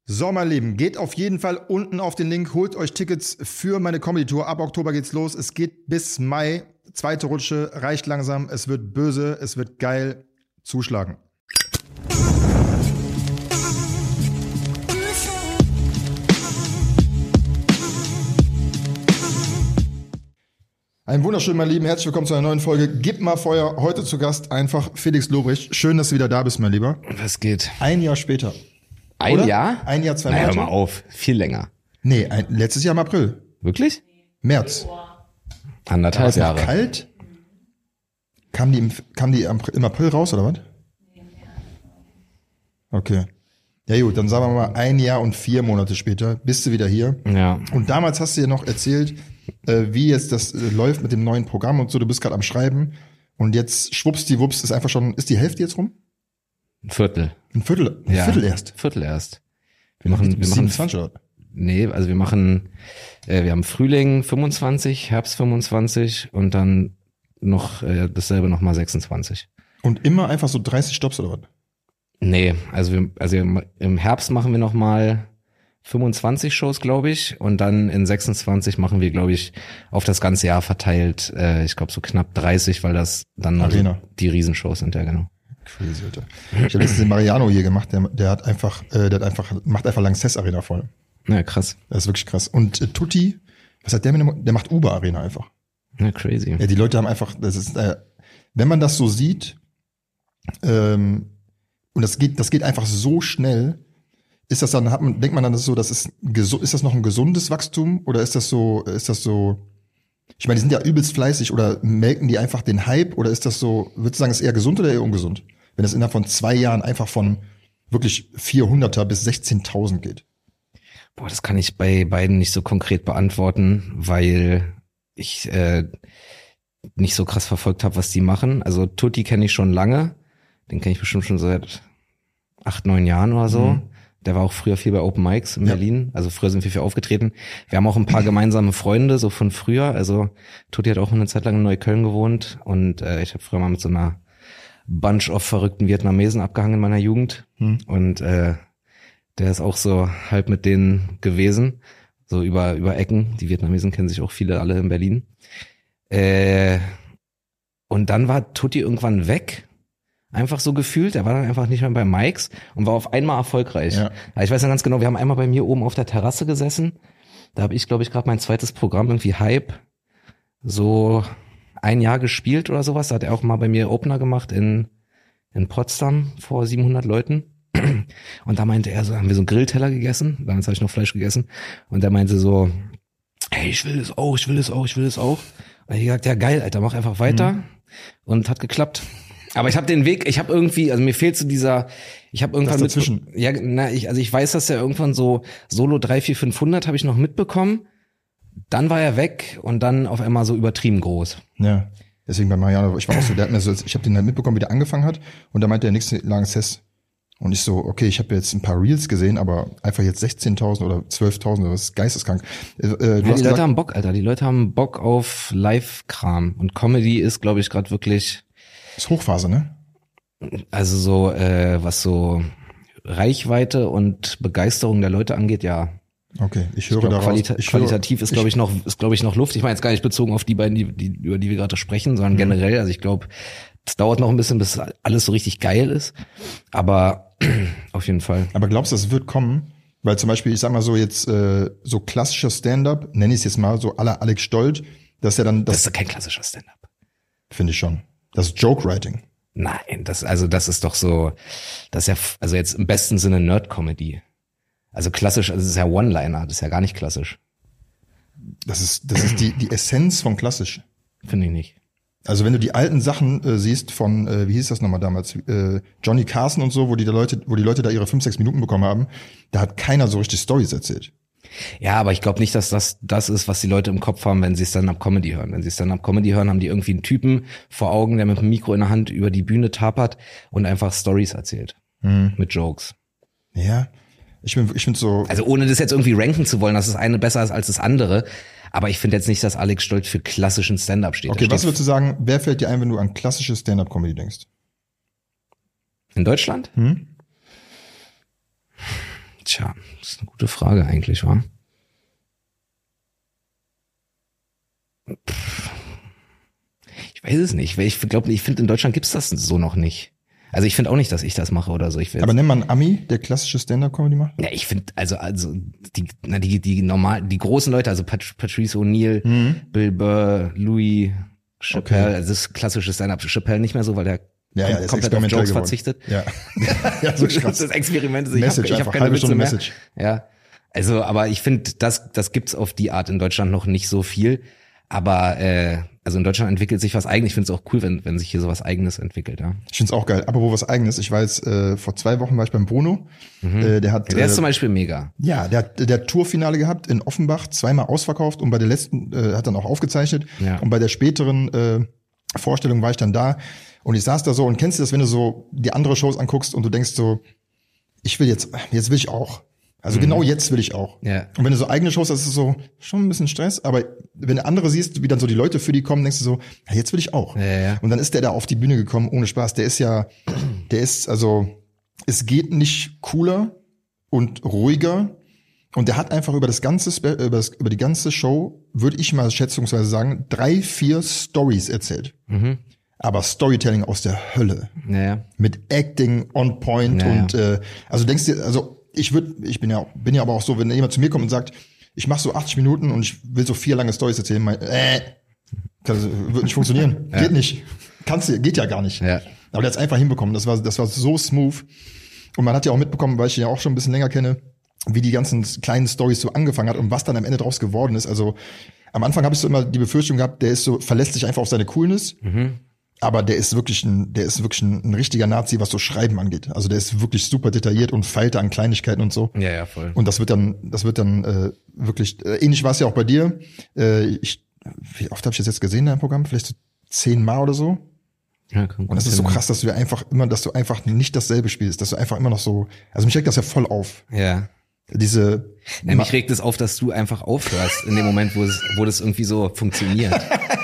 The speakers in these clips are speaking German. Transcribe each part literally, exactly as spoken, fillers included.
So, mein Lieben, geht auf jeden Fall unten auf den Link, holt euch Tickets für meine Comedy-Tour. Ab Oktober geht's los. Es geht bis Mai. Zweite Rutsche, reicht langsam. Es wird böse, es wird geil. Zuschlagen. Einen wunderschönen, mein Lieben, herzlich willkommen zu einer neuen Folge Gib mal Feuer. Heute zu Gast einfach Felix Lobrecht. Schön, dass du wieder da bist, mein Lieber. Was geht? Ein Jahr später. Ein Oder? Jahr? Ein Jahr, zwei Monate? Monate. Hör mal auf, viel länger. Nee, ein, letztes Jahr im April. Wirklich? März. Anderthalb War Jahre. Kalt? Kam die, im, kam die im April raus, oder was? Okay. Ja gut, dann sagen wir mal ein Jahr und vier Monate später bist du wieder hier. Ja. Und damals hast du ja noch erzählt, äh, wie jetzt das äh, läuft mit dem neuen Programm und so. Du bist gerade am Schreiben und jetzt schwuppsdiwupps ist einfach schon, ist die Hälfte jetzt rum? Ein Viertel. Ein Viertel, ein Ja. Viertel erst. Viertel erst. Wir machen, wir machen, siebenundzwanzig oder? nee, also wir machen, äh, wir haben Frühling fünfundzwanzig, Herbst fünfundzwanzig und dann noch äh, dasselbe nochmal sechsundzwanzig. Und immer einfach so dreißig Stops oder was? Nee, also wir, also im Herbst machen wir nochmal fünfundzwanzig Shows, glaube ich, und dann in sechsundzwanzig machen wir, glaube ich, auf das ganze Jahr verteilt, äh, ich glaube so knapp dreißig, weil das dann Arena. Also die Riesenshows sind, ja genau. Crazy, Alter. Ich habe letztens den Mariano hier gemacht, der, der hat einfach, äh, der hat einfach, macht einfach Lanxess Arena voll. Ja, krass. Das ist wirklich krass. Und äh, Tutti, was hat der mit dem, der macht Uber Arena einfach. Ja, crazy. Ja, die Leute haben einfach, das ist, äh, wenn man das so sieht, ähm, und das geht, das geht einfach so schnell, ist das dann, hat man, denkt man dann, das ist so, das ist, gesu- ist das noch ein gesundes Wachstum oder ist das so, ist das so, ich meine, die sind ja übelst fleißig oder melken die einfach den Hype oder ist das so, würdest du sagen, ist eher gesund oder eher ungesund? Wenn das innerhalb von zwei Jahren einfach von wirklich vierhunderter bis sechzehntausend geht. Boah, das kann ich bei beiden nicht so konkret beantworten, weil ich äh, nicht so krass verfolgt habe, was die machen. Also Tutti kenne ich schon lange, den kenne ich bestimmt schon seit acht, neun Jahren oder so. Mhm. Der war auch früher viel bei Open Mics in ja. Berlin. Also früher sind wir viel aufgetreten. Wir haben auch ein paar gemeinsame Freunde, so von früher. Also Tutti hat auch eine Zeit lang in Neukölln gewohnt und äh, ich habe früher mal mit so einer Bunch of verrückten Vietnamesen abgehangen in meiner Jugend. Mhm. Und äh, der ist auch so halb mit denen gewesen, so über über Ecken. Die Vietnamesen kennen sich auch viele alle in Berlin. Äh, und dann war Tutti irgendwann weg. Einfach so gefühlt, er war dann einfach nicht mehr bei Mikes und war auf einmal erfolgreich. Ja. Ich weiß noch ganz genau, wir haben einmal bei mir oben auf der Terrasse gesessen. Da habe ich, glaube ich, gerade mein zweites Programm, irgendwie Hype, so ein Jahr gespielt oder sowas. Da hat er auch mal bei mir Opener gemacht in in Potsdam vor siebenhundert Leuten. Und da meinte er so, haben wir so einen Grillteller gegessen, damals habe ich noch Fleisch gegessen. Und er meinte so, hey, ich will es auch, ich will es auch, ich will es auch. Und ich gesagt, ja geil, Alter, mach einfach weiter. Mhm. Und hat geklappt. Aber ich habe den Weg, ich habe irgendwie, also mir fehlt so dieser, ich habe irgendwann das dazwischen. Mit, ja, na, ich, also ich weiß, dass er irgendwann so Solo drei, vier, fünfhundert habe ich noch mitbekommen. Dann war er weg und dann auf einmal so übertrieben groß. Ja, deswegen bei Mariano, ich war auch so, der hat mir so, ich habe den halt mitbekommen, wie der angefangen hat und da meinte er nichts Lanxess. Und ich so, okay, ich habe jetzt ein paar Reels gesehen, aber einfach jetzt sechzehntausend oder zwölftausend, das ist geisteskrank. Äh, du ja, hast die Leute gesagt, haben Bock, Alter, die Leute haben Bock auf Live-Kram und Comedy ist, glaube ich, gerade wirklich ist Hochphase, ne? Also so, äh, was so Reichweite und Begeisterung der Leute angeht, ja. Okay, ich höre ich glaub, daraus. Qualita- ich qualitativ höre, ist, glaube ich, noch, ist, glaube ich, noch Luft. Ich meine jetzt gar nicht bezogen auf die beiden, die, die, über die wir gerade sprechen, sondern mhm. generell. Also ich glaube, es dauert noch ein bisschen, bis alles so richtig geil ist. Aber auf jeden Fall. Aber glaubst du, das wird kommen? Weil zum Beispiel, ich sag mal so jetzt, äh, so klassischer Stand-up, nenne ich es jetzt mal, so à la Alex Stolt, dass er dann, das, das ist kein klassischer Stand-up. Finde ich schon. Das ist Joke-Writing. Nein, das, also das ist doch so, das ist ja, also jetzt im besten Sinne Nerd-Comedy. Also klassisch, also das ist ja One-Liner, das ist ja gar nicht klassisch. Das ist, das ist die, die Essenz von klassisch. Finde ich nicht. Also wenn du die alten Sachen äh, siehst von, äh, wie hieß das nochmal damals, äh, Johnny Carson und so, wo die da Leute, wo die Leute da ihre fünf, sechs Minuten bekommen haben, da hat keiner so richtig Storys erzählt. Ja, aber ich glaube nicht, dass das das ist, was die Leute im Kopf haben, wenn sie Stand-up-Comedy hören. Wenn sie Stand-up-Comedy hören, haben die irgendwie einen Typen vor Augen, der mit dem Mikro in der Hand über die Bühne tapert und einfach Stories erzählt. Mhm. Mit Jokes. Ja, ich bin, ich finde so. Also ohne das jetzt irgendwie ranken zu wollen, dass das eine besser ist als das andere. Aber ich finde jetzt nicht, dass Alex Stolt für klassischen Stand-up steht. Okay, steht was würdest du sagen, wer fällt dir ein, wenn du an klassische Stand-up-Comedy denkst? In Deutschland? Hm? Tja, Tja, das ist eine gute Frage eigentlich, wa? Pff. Ich weiß es nicht, weil ich glaube, ich finde, in Deutschland gibt's das so noch nicht. Also ich finde auch nicht, dass ich das mache oder so. Ich Aber nennt man Ami, der klassische Stand-Up-Comedy macht? Ja, ich finde, also, also, die, na, die, die normal, die großen Leute, also Pat- Patrice O'Neill, mhm. Bill Burr, Louis Chappelle, okay. Also das klassische Stand-Up, Chappelle nicht mehr so, weil der ja, ja, komplett auf Jokes geworden. verzichtet. Ja, ja so krass. Das Experiment ist, ich Message, hab, ich einfach, hab keine halbe Witze Stunde mehr. Message. Ja, also, aber ich finde, das, das gibt's auf die Art in Deutschland noch nicht so viel. Aber äh, also in Deutschland entwickelt sich was Eigenes. Ich finde es auch cool, wenn wenn sich hier so was Eigenes entwickelt. Ja. Ich finde es auch geil. Aber wo was Eigenes? Ich war jetzt äh, vor zwei Wochen war ich beim Bruno. Mhm. Äh, der hat ja, der ist äh, zum Beispiel mega. Ja, der hat der hat Tourfinale gehabt in Offenbach, zweimal ausverkauft und bei der letzten äh, hat dann auch aufgezeichnet. Ja. Und bei der späteren äh, Vorstellung war ich dann da und ich saß da so und kennst du das, wenn du so die andere Shows anguckst und du denkst so, ich will jetzt, jetzt will ich auch. Also mhm. genau jetzt will ich auch. Ja. Und wenn du so eigene Shows hast, ist es so schon ein bisschen Stress, aber wenn du andere siehst, wie dann so die Leute für die kommen, denkst du so, ja, jetzt will ich auch. Ja, ja. Und dann ist der da auf die Bühne gekommen, ohne Spaß. Der ist ja, der ist, also, es geht nicht cooler und ruhiger. Und der hat einfach über das ganze, über, das, über die ganze Show, würde ich mal schätzungsweise sagen, drei, vier Stories erzählt. Mhm. Aber Storytelling aus der Hölle. Ja, ja. Mit Acting on point Ja, und, äh, also denkst dir, also, ich würde, ich bin ja, bin ja aber auch so, wenn jemand zu mir kommt und sagt, ich mache so achtzig Minuten und ich will so vier lange Storys erzählen, mein, äh, kann, wird nicht funktionieren, ja. Geht nicht, kannst du, geht ja gar nicht. Ja. Aber der hat's einfach hinbekommen, das war, das war so smooth und man hat ja auch mitbekommen, weil ich ihn ja auch schon ein bisschen länger kenne, wie die ganzen kleinen Storys so angefangen hat und was dann am Ende draus geworden ist. Also am Anfang habe ich so immer die Befürchtung gehabt, der ist so verlässt sich einfach auf seine Coolness. Mhm. Aber der ist wirklich ein, der ist wirklich ein, ein richtiger Nazi, was so Schreiben angeht. Also der ist wirklich super detailliert und feilt an Kleinigkeiten und so. Ja, ja, voll. Und das wird dann, das wird dann äh, wirklich, äh, ähnlich war es ja auch bei dir. Äh, ich, wie oft habe ich das jetzt gesehen in deinem Programm? Vielleicht so zehnmal oder so. Ja, kann und das ist so krass, dass du einfach immer, dass du einfach nicht dasselbe spielst, dass du einfach immer noch so, also mich regt das ja voll auf. Ja. Diese. Ja, mich regt es auf, dass du einfach aufhörst in dem Moment, wo es, wo das irgendwie so funktioniert.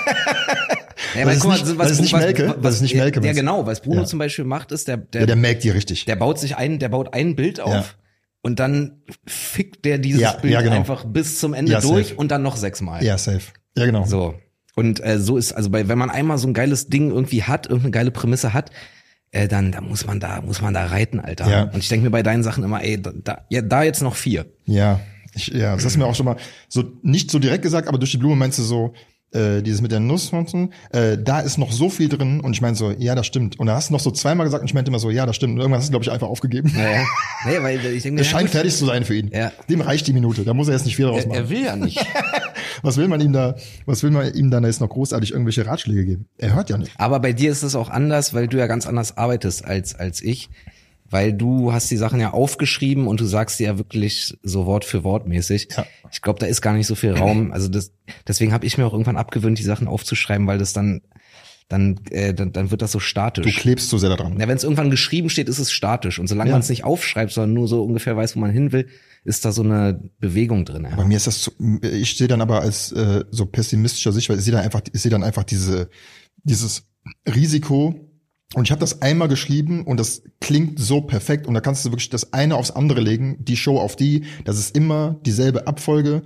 Ja, das, ist nicht, was, das ist nicht was, Melke, was, das ist nicht Melke. Ja, genau, was Bruno ja. zum Beispiel macht, ist, der, der, ja, der melkt die richtig. Der baut sich ein, der baut ein Bild auf ja. und dann fickt der dieses ja, Bild ja, genau. einfach bis zum Ende ja, durch safe. und dann noch sechsmal. Ja, safe. Ja, genau. So. Und äh, so ist, also bei, wenn man einmal so ein geiles Ding irgendwie hat, irgendeine geile Prämisse hat, äh, dann, dann muss man da, muss man da reiten, Alter. Ja. Und ich denke mir bei deinen Sachen immer, ey, da, da, ja, da jetzt noch vier. Ja, ich, ja, das hast du mir auch schon mal so nicht so direkt gesagt, aber durch die Blume meinst du so, äh, dieses mit der Nuss, äh, da ist noch so viel drin und ich meine so, ja, das stimmt. Und da hast du noch so zweimal gesagt und ich meinte immer so, ja, das stimmt. Und irgendwann hast du, glaube ich, einfach aufgegeben. Naja, naja weil ich denke, es scheint ja, fertig zu sein für ihn. Ja. Dem reicht die Minute, da muss er jetzt nicht viel draus machen. Er, er will ja nicht. Was will man ihm da, was will man ihm dann jetzt noch großartig irgendwelche Ratschläge geben? Er hört ja nicht. Aber bei dir ist es auch anders, weil du ja ganz anders arbeitest als, als ich. Weil du hast die Sachen ja aufgeschrieben und du sagst sie ja wirklich so Wort für Wort mäßig. Ja. Ich glaube, da ist gar nicht so viel Raum. Also das, deswegen habe ich mir auch irgendwann abgewöhnt, die Sachen aufzuschreiben, weil das dann, dann, äh, dann, dann wird das so statisch. Du klebst so sehr da dran. Ja, wenn es irgendwann geschrieben steht, ist es statisch. Und solange ja. man es nicht aufschreibt, sondern nur so ungefähr weiß, wo man hin will, ist da so eine Bewegung drin. Ja. Bei mir ist das, so, ich sehe dann aber als äh, so pessimistischer Sicht, weil ich sehe dann einfach, ich sehe dann einfach diese, dieses Risiko. Und ich habe das einmal geschrieben und das klingt so perfekt und da kannst du wirklich das eine aufs andere legen, die Show auf die, das ist immer dieselbe Abfolge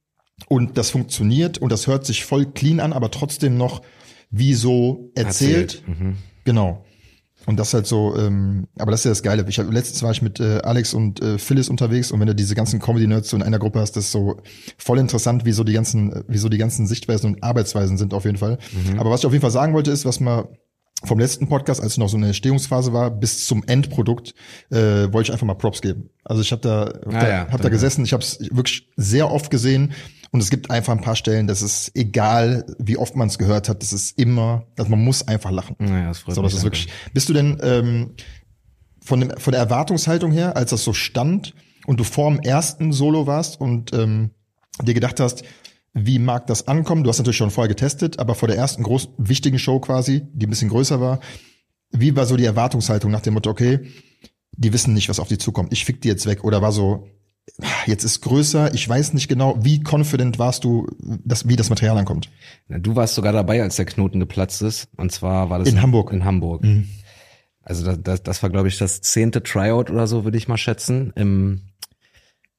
und das funktioniert und das hört sich voll clean an, aber trotzdem noch wie so erzählt. erzählt. Mhm. Genau. Und das halt so, ähm, aber das ist ja das Geile. Ich hab, letztens war ich mit äh, Alex und äh, Phyllis unterwegs und wenn du diese ganzen Comedy-Nerds so in einer Gruppe hast, das ist so voll interessant, wie so die ganzen, wie so die ganzen Sichtweisen und Arbeitsweisen sind auf jeden Fall. Mhm. Aber was ich auf jeden Fall sagen wollte, ist, was man vom letzten Podcast, als noch so eine Entstehungsphase war, bis zum Endprodukt, äh, wollte ich einfach mal Props geben. Also ich habe da, hab ah, da, ja, hab da gesessen, ich habe es wirklich sehr oft gesehen und es gibt einfach ein paar Stellen, das ist egal, wie oft man es gehört hat, das ist immer, also man muss einfach lachen. Naja, das freut so, mich. Das ist wirklich. Bist du denn ähm, von dem von der Erwartungshaltung her, als das so stand und du vor dem ersten Solo warst und ähm, dir gedacht hast, wie mag das ankommen? Du hast natürlich schon vorher getestet, aber vor der ersten großen, wichtigen Show quasi, die ein bisschen größer war, wie war so die Erwartungshaltung nach dem Motto, okay, die wissen nicht, was auf die zukommt, ich fick die jetzt weg? Oder war so, jetzt ist größer, ich weiß nicht genau, wie confident warst du, dass, wie das Material ankommt? Na, du warst sogar dabei, als der Knoten geplatzt ist. Und zwar war das in, in Hamburg. In Hamburg. Mhm. Also das, das, das war, glaube ich, das zehnte Tryout oder so, würde ich mal schätzen, im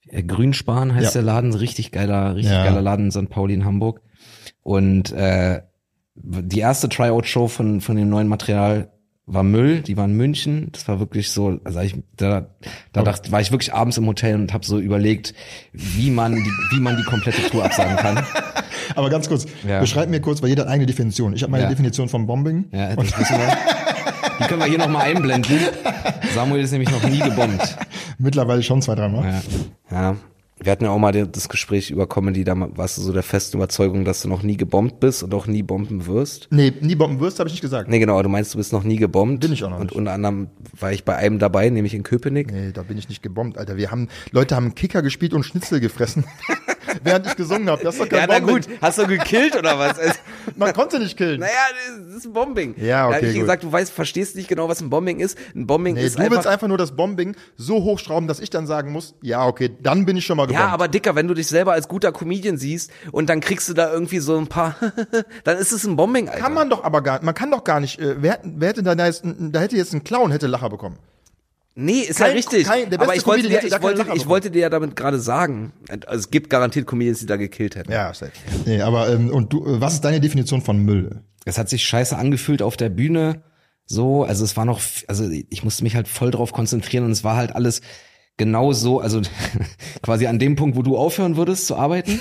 Äh, Grünspan heißt Ja. der Laden, richtig geiler, richtig Ja. geiler Laden in Sankt Pauli in Hamburg. Und äh, die erste Tryout-Show von von dem neuen Material war Müll, die war in München. Das war wirklich so, also ich, da, da dachte, war ich wirklich abends im Hotel und habe so überlegt, wie man die, wie man die komplette Tour absagen kann. Aber ganz kurz, Ja. beschreib mir kurz, weil jeder hat eine Definition. Ich habe meine Ja. Definition von Bombing. Ja, das wissen wir. Die können wir hier nochmal einblenden. Samuel ist nämlich noch nie gebombt. Mittlerweile schon zwei, dreimal. Ja. ja. Wir hatten ja auch mal das Gespräch über Comedy, da warst du so der festen Überzeugung, dass du noch nie gebombt bist und auch nie bomben wirst. Nee, nie bomben wirst, habe ich nicht gesagt. Nee, genau, aber du meinst, du bist noch nie gebombt. Bin ich auch noch Und nicht. unter anderem war ich bei einem dabei, nämlich in Köpenick. Nee, da bin ich nicht gebombt, Alter. Wir haben, Leute haben Kicker gespielt und Schnitzel gefressen, während ich gesungen habe. Das ist doch kein Ja, na Bombing. gut, hast du gekillt oder was? Also, Man konnte nicht killen. naja, das ist ein Bombing. Ja, okay, Da hab ich gut. gesagt, du weißt, verstehst nicht genau, was ein Bombing ist. Ein Bombing Nee, ist du einfach... willst einfach nur das Bombing so hochschrauben, dass ich dann sagen muss, ja, okay, dann bin ich schon mal gebombt. Ja, aber Dicker, wenn du dich selber als guter Comedian siehst und dann kriegst du da irgendwie so ein paar, dann ist es ein Bombing, Alter. Kann man doch aber gar, man kann doch gar nicht, äh, wer, wer hätte da jetzt, da hätte jetzt ein Clown hätte Lacher bekommen. Nee, ist Kein- ja richtig. kein- der beste aber ich wollte, Comedian dir, hätte da ich, wollte, keinen Lacher ich wollte dir ja damit gerade sagen, also es gibt garantiert Comedians, die da gekillt hätten. Ja, safe. Nee, aber, ähm, und du, äh, was ist deine Definition von Müll? Es hat sich scheiße angefühlt auf der Bühne, so, also es war noch, also ich musste mich halt voll drauf konzentrieren und es war halt alles genau so, also quasi an dem Punkt, wo du aufhören würdest zu arbeiten,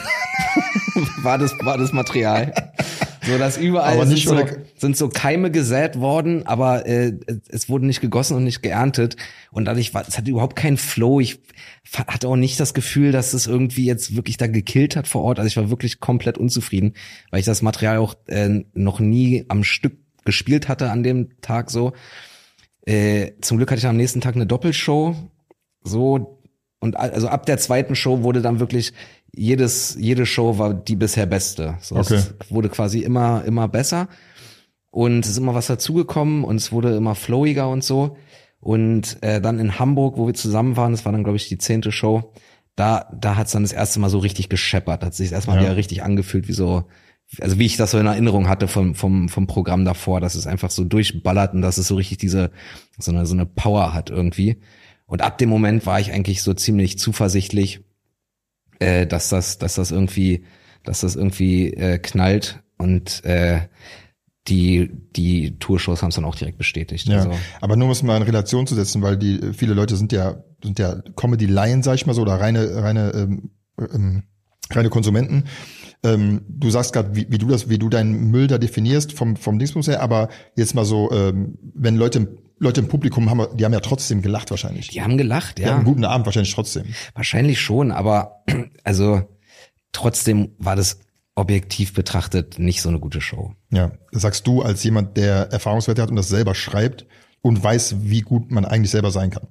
war das, war das Material. So, dass überall Aber sind, nicht so, ohne- sind so Keime gesät worden, aber äh, es wurde nicht gegossen und nicht geerntet. Und dadurch war, es hatte überhaupt keinen Flow. Ich fa- hatte auch nicht das Gefühl, dass es irgendwie jetzt wirklich da gekillt hat vor Ort. Also ich war wirklich komplett unzufrieden, weil ich das Material auch äh, noch nie am Stück gespielt hatte an dem Tag so. Äh, zum Glück hatte ich am nächsten Tag eine Doppelshow. So, und a- also ab der zweiten Show wurde dann wirklich jedes, jede Show war die bisher beste. So, Okay. es wurde quasi immer, immer besser. Und es ist immer was dazugekommen und es wurde immer flowiger und so. Und äh, dann in Hamburg, wo wir zusammen waren, das war dann, glaube ich, die zehnte Show, da, da hat es dann das erste Mal so richtig gescheppert, hat sich erstmal Ja. wieder richtig angefühlt, wie so, also wie ich das so in Erinnerung hatte vom, vom, vom Programm davor, dass es einfach so durchballert und dass es so richtig diese, so eine, so eine Power hat irgendwie. Und ab dem Moment war ich eigentlich so ziemlich zuversichtlich, äh, dass das, dass das irgendwie, dass das irgendwie äh, knallt und äh, die die Tourshows haben es dann auch direkt bestätigt. Ja, Also, aber nur um es mal in Relation zu setzen, weil die viele Leute sind ja sind ja Comedy-Laien, sag ich mal so, oder reine reine ähm, ähm, reine Konsumenten. Ähm, du sagst gerade, wie, wie du das, wie du deinen Müll da definierst vom vom Dingsbums her, aber jetzt mal so, ähm, wenn Leute Leute im Publikum haben, die haben ja trotzdem gelacht wahrscheinlich. die haben gelacht, Die ja. hatten einen guten Abend wahrscheinlich trotzdem. Wahrscheinlich schon, aber also trotzdem war das objektiv betrachtet nicht so eine gute Show. Ja, das sagst du als jemand, der Erfahrungswerte hat und das selber schreibt und weiß, wie gut man eigentlich selber sein kann.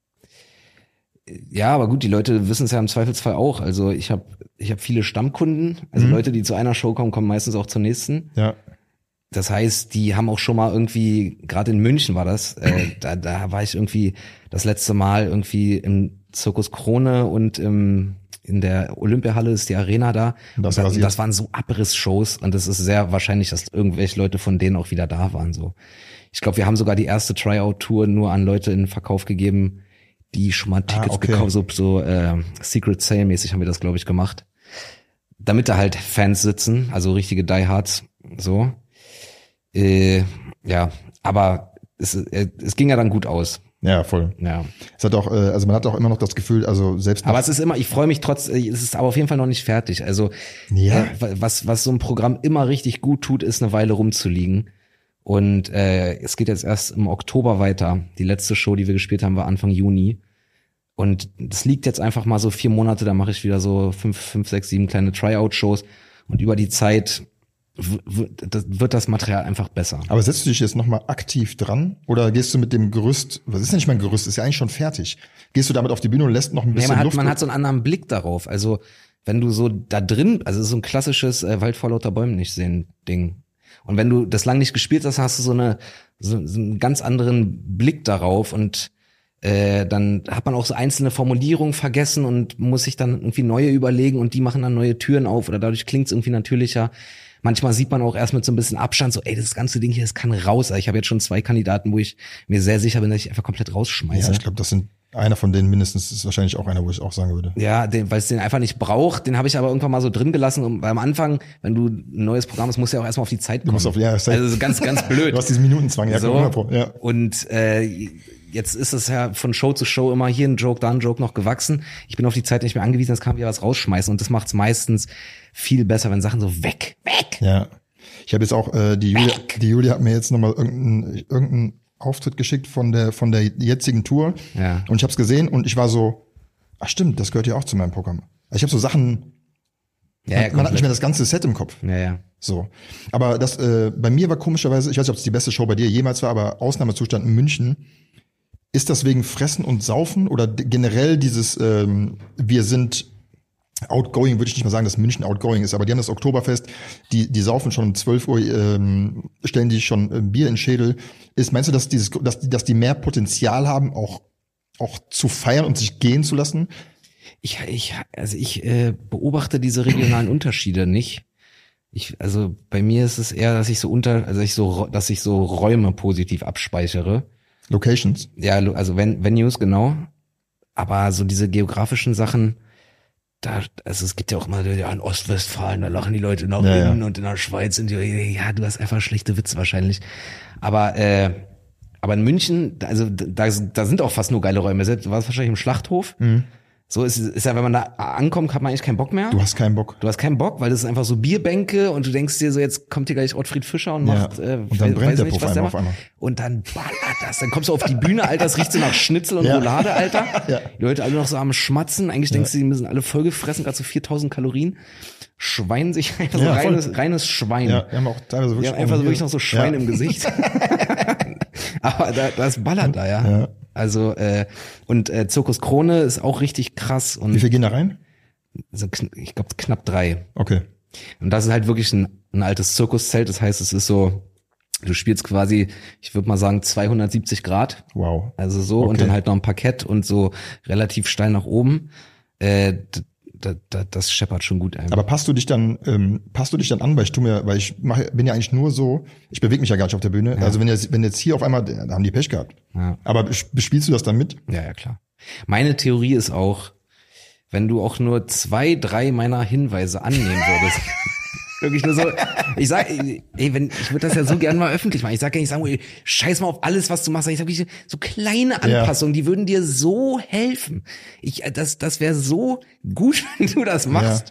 Ja, aber gut, die Leute wissen es ja im Zweifelsfall auch. Also ich habe ich hab viele Stammkunden, also Mhm. Leute, die zu einer Show kommen, kommen meistens auch zur nächsten. Ja. Das heißt, die haben auch schon mal irgendwie, gerade in München war das, äh, da, da war ich irgendwie das letzte Mal irgendwie im Zirkus Krone und im, in der Olympiahalle ist die Arena da. Und das und da, rasiert. das waren so Abriss-Shows und es ist sehr wahrscheinlich, dass irgendwelche Leute von denen auch wieder da waren. So, ich glaube, wir haben sogar die erste Tryout-Tour nur an Leute in den Verkauf gegeben, die schon mal Tickets Ah, okay. gekauft, so, so äh, Secret Sale-mäßig haben wir das, glaube ich, gemacht. Damit da halt Fans sitzen, also richtige Diehards, so. Äh, ja, aber es, äh, es ging ja dann gut aus. Ja, voll. Ja. Es hat auch, äh, also man hat auch immer noch das Gefühl, also selbst nach, Aber es ist immer, ich freue mich trotz, äh, es ist aber auf jeden Fall noch nicht fertig. Also Ja. äh, was, was so ein Programm immer richtig gut tut, ist eine Weile rumzuliegen. Und äh, es geht jetzt erst im Oktober weiter. Die letzte Show, die wir gespielt haben, war Anfang Juni. Und das liegt jetzt einfach mal so vier Monate, da mache ich wieder so fünf, fünf, sechs, sieben kleine Tryout-Shows. Und über die Zeit w- w- das wird das Material einfach besser. aber setzt du dich jetzt nochmal aktiv dran oder gehst du mit dem Gerüst, was ist denn nicht mein Gerüst, ist ja eigentlich schon fertig. Gehst du damit auf die Bühne und lässt noch ein Nee, bisschen man hat, Luft? man hat so einen anderen Blick darauf. Also wenn du so da drin, also es ist so ein klassisches äh, Wald vor lauter Bäumen nicht sehen Ding. Und wenn du das lang nicht gespielt hast, hast du so eine so, so einen ganz anderen Blick darauf und äh, dann hat man auch so einzelne Formulierungen vergessen und muss sich dann irgendwie neue überlegen und die machen dann neue Türen auf oder dadurch klingt es irgendwie natürlicher. Manchmal sieht man auch erst mit so ein bisschen Abstand so, ey, das ganze Ding hier, das kann raus. Also ich habe jetzt schon zwei Kandidaten, wo ich mir sehr sicher bin, dass ich einfach komplett rausschmeiße. ja, ich glaube, das sind Einer von denen mindestens ist wahrscheinlich auch einer, wo ich auch sagen würde. Ja, den, weil es den einfach nicht braucht. Den habe ich aber irgendwann mal so drin gelassen. Und weil am Anfang, wenn du ein neues Programm hast, musst du ja auch erstmal auf die Zeit kommen. Du musst auf, ja, also so ganz, ganz blöd. Du hast diesen Minutenzwang, ja, so. ja. Und äh, jetzt ist es ja von Show zu Show immer hier ein Joke, da ein Joke noch gewachsen. Ich bin auf die Zeit nicht mehr angewiesen, das kann wieder was rausschmeißen. Und das macht's meistens viel besser, wenn Sachen so weg, weg. Ja. Ich habe jetzt auch, äh, die Julia, die Julia hat mir jetzt nochmal irgendeinen irgendeinen Auftritt geschickt von der von der jetzigen Tour. Ja. Und ich habe es gesehen und ich war so, ach stimmt, das gehört ja auch zu meinem Programm. Ich habe so Sachen, ja, ja, man, man hat nicht mehr das ganze Set im Kopf. Ja, ja. So. Aber das äh, bei mir war komischerweise, ich weiß nicht, ob es die beste Show bei dir jemals war, aber Ausnahmezustand in München. Ist das wegen Fressen und Saufen oder generell dieses, ähm, wir sind outgoing, würde ich nicht mal sagen, dass München outgoing ist, aber die haben das Oktoberfest, die die saufen schon um zwölf Uhr, ähm, stellen die schon äh, Bier in den Schädel. Ist, meinst du, dass dieses, dass die, dass die mehr Potenzial haben, auch auch zu feiern und sich gehen zu lassen? Ich, ich, also ich äh, beobachte diese regionalen Unterschiede nicht. Ich, also bei mir ist es eher, dass ich so unter, also ich so, dass ich so Räume positiv abspeichere. Locations? Ja, also Ven- Venues, genau. Aber so diese geografischen Sachen, da, also es gibt ja auch immer, ja, in Ostwestfalen, da lachen die Leute nach ja, innen ja. und in der Schweiz sind die, ja, du hast einfach schlechte Witze wahrscheinlich. Aber, äh, aber in München, also da, da sind auch fast nur geile Räume. Du warst wahrscheinlich im Schlachthof. Mhm. So ist, ist ja, wenn man da ankommt, hat man eigentlich keinen Bock mehr. Du hast keinen Bock. Du hast keinen Bock, weil das ist einfach so Bierbänke und du denkst dir so, jetzt kommt hier gleich Ottfried Fischer und macht, ja. äh, und dann brennt weiß der nicht, Puff was der einmal auf macht. einmal. Und dann ballert das. Dann kommst du auf die Bühne, Alter, es riecht so nach Schnitzel und Ja. Roulade, Alter. Ja. Die Leute alle noch so am Schmatzen. Eigentlich denkst du, die müssen alle vollgefressen, gerade so viertausend Kalorien. Schweinen sich einfach so Ja, voll. reines, reines Schwein. Ja, wir haben auch teilweise Die wirklich, haben einfach so wirklich noch so Schwein ja. im Gesicht. Aber da, das ballert da, ja. Ja. Also, äh, und äh, Zirkus Krone ist auch richtig krass. Und Wie viel gehen da rein? so, kn- ich glaube knapp drei. Okay. Und das ist halt wirklich ein, ein altes Zirkuszelt. Das heißt, es ist so, du spielst quasi, ich würde mal sagen, zweihundertsiebzig Grad. Wow. Also so Okay. und dann halt noch ein Parkett und so relativ steil nach oben. Äh, d- d- d- das scheppert schon gut ein. Aber passt du dich dann, ähm, passt du dich dann an, weil ich tu mir, weil ich mache, bin ja eigentlich nur so, ich bewege mich ja gar nicht auf der Bühne. Ja. Also wenn jetzt, wenn jetzt hier auf einmal, da haben die Pech gehabt. Ja. Aber bes- bespielst du das dann mit? Ja, ja, klar. Meine Theorie ist auch, wenn du auch nur zwei, drei meiner Hinweise annehmen würdest. Wirklich nur so, ich sag, ey, wenn, ich würde das ja so gerne mal öffentlich machen. Ich sag ja nicht, sagen, ey, scheiß mal auf alles, was du machst. Ich sag wirklich so kleine Anpassungen, die würden dir so helfen. Ich, das, das wäre so gut, wenn du das machst.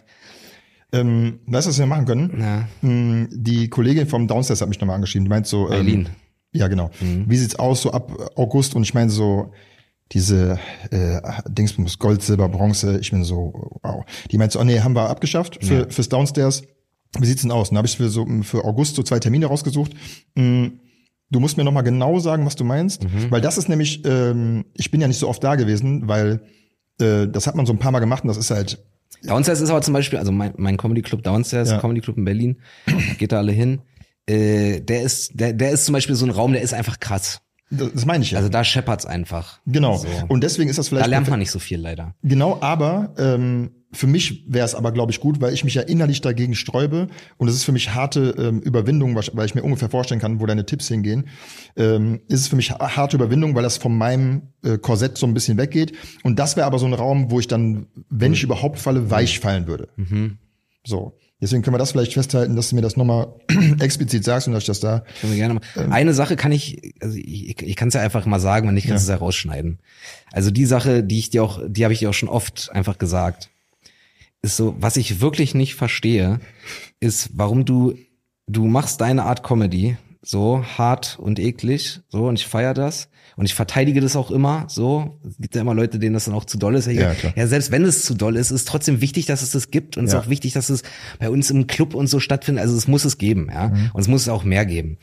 Ähm, weißt du, was wir machen können? Ja. Mm, Die Kollegin vom Downstairs hat mich nochmal angeschrieben. Die meint so, Eileen. ähm, ja genau. Mhm. Wie sieht's aus so ab August? Und ich meine so diese äh, Dingsbums Gold, Silber, Bronze. Ich bin so, wow. Die meint so, oh nee, haben wir abgeschafft für, Ja. fürs Downstairs. Wie sieht's denn aus? Dann habe ich für so für August so zwei Termine rausgesucht. Mm, Du musst mir nochmal genau sagen, was du meinst, Mhm. weil das ist nämlich, ähm, ich bin ja nicht so oft da gewesen, weil äh, das hat man so ein paar Mal gemacht und das ist halt, Downstairs ist aber zum Beispiel, also mein, mein Comedy Club Downstairs, Ja. Comedy Club in Berlin, geht da alle hin. Äh, der ist, der, der ist zum Beispiel so ein Raum, der ist einfach krass. das, das meine ich ja. Also da scheppert's einfach. Genau. So. Und deswegen ist das Da vielleicht lernt man nicht so viel leider. genau, aber ähm, für mich wäre es aber, glaube ich, gut, weil ich mich ja innerlich dagegen sträube und es ist für mich harte ähm, Überwindung, weil ich mir ungefähr vorstellen kann, wo deine Tipps hingehen. Ähm, ist es für mich ha- harte Überwindung, weil das von meinem äh, Korsett so ein bisschen weggeht. Und das wäre aber so ein Raum, wo ich dann, wenn ich überhaupt falle, weich fallen würde. Mhm. So. Deswegen können wir das vielleicht festhalten, dass du mir das nochmal explizit sagst und dass ich das da. Können wir gerne mal. Ähm. Eine Sache kann ich, also ich, ich kann es ja einfach mal sagen, wenn nicht, kannst du es ja rausschneiden. Also die Sache, die ich dir auch, die habe ich dir auch schon oft einfach gesagt, ist so, was ich wirklich nicht verstehe, ist, warum du, du machst deine Art Comedy so hart und eklig, so, und ich feiere das und ich verteidige das auch immer, so. Es gibt ja immer Leute, denen das dann auch zu doll ist. Ja, klar. Ja, selbst wenn es zu doll ist, ist trotzdem wichtig, dass es das gibt und es Ja. ist auch wichtig, dass es bei uns im Club und so stattfindet. Also es muss es geben, ja, Mhm. und es muss auch mehr geben.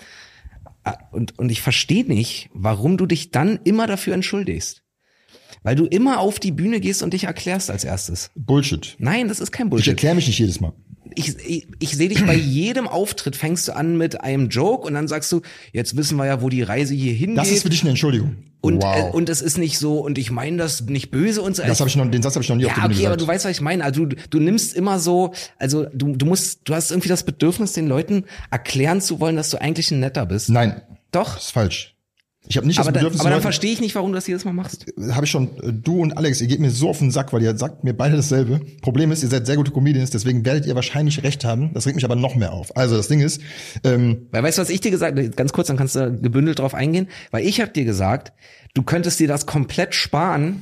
Und, und ich verstehe nicht, warum du dich dann immer dafür entschuldigst. Weil du immer auf die Bühne gehst und dich erklärst als erstes. Bullshit. Nein, das ist kein Ich Bullshit. erkläre mich nicht jedes Mal. Ich, ich, ich sehe dich bei jedem Auftritt, fängst du an mit einem Joke und dann sagst du, jetzt wissen wir ja, wo die Reise hier hingeht. Das ist für dich eine Entschuldigung. und, wow. äh, und es ist nicht so, und ich meine das nicht böse und so. das habe ich noch, den Satz habe ich noch nie auf Ja, der Bühne okay, aber gesagt. du weißt, was ich meine. Also du, du nimmst immer so, also du, du musst, du hast irgendwie das Bedürfnis, den Leuten erklären zu wollen, dass du eigentlich ein Netter bist. Nein, Doch. das ist falsch. Ich habe nicht das Aber, dann, Bedürfnis, aber dann Leuten- verstehe ich nicht, warum du das jedes Mal machst. habe ich schon, äh, du und Alex, ihr geht mir so auf den Sack, weil ihr sagt mir beide dasselbe. Problem ist, ihr seid sehr gute Comedians, deswegen werdet ihr wahrscheinlich recht haben. Das regt mich aber noch mehr auf. Also das Ding ist, ähm, Weil weißt du, was ich dir gesagt habe? Ganz kurz, dann kannst du gebündelt drauf eingehen. Weil ich habe dir gesagt, du könntest dir das komplett sparen,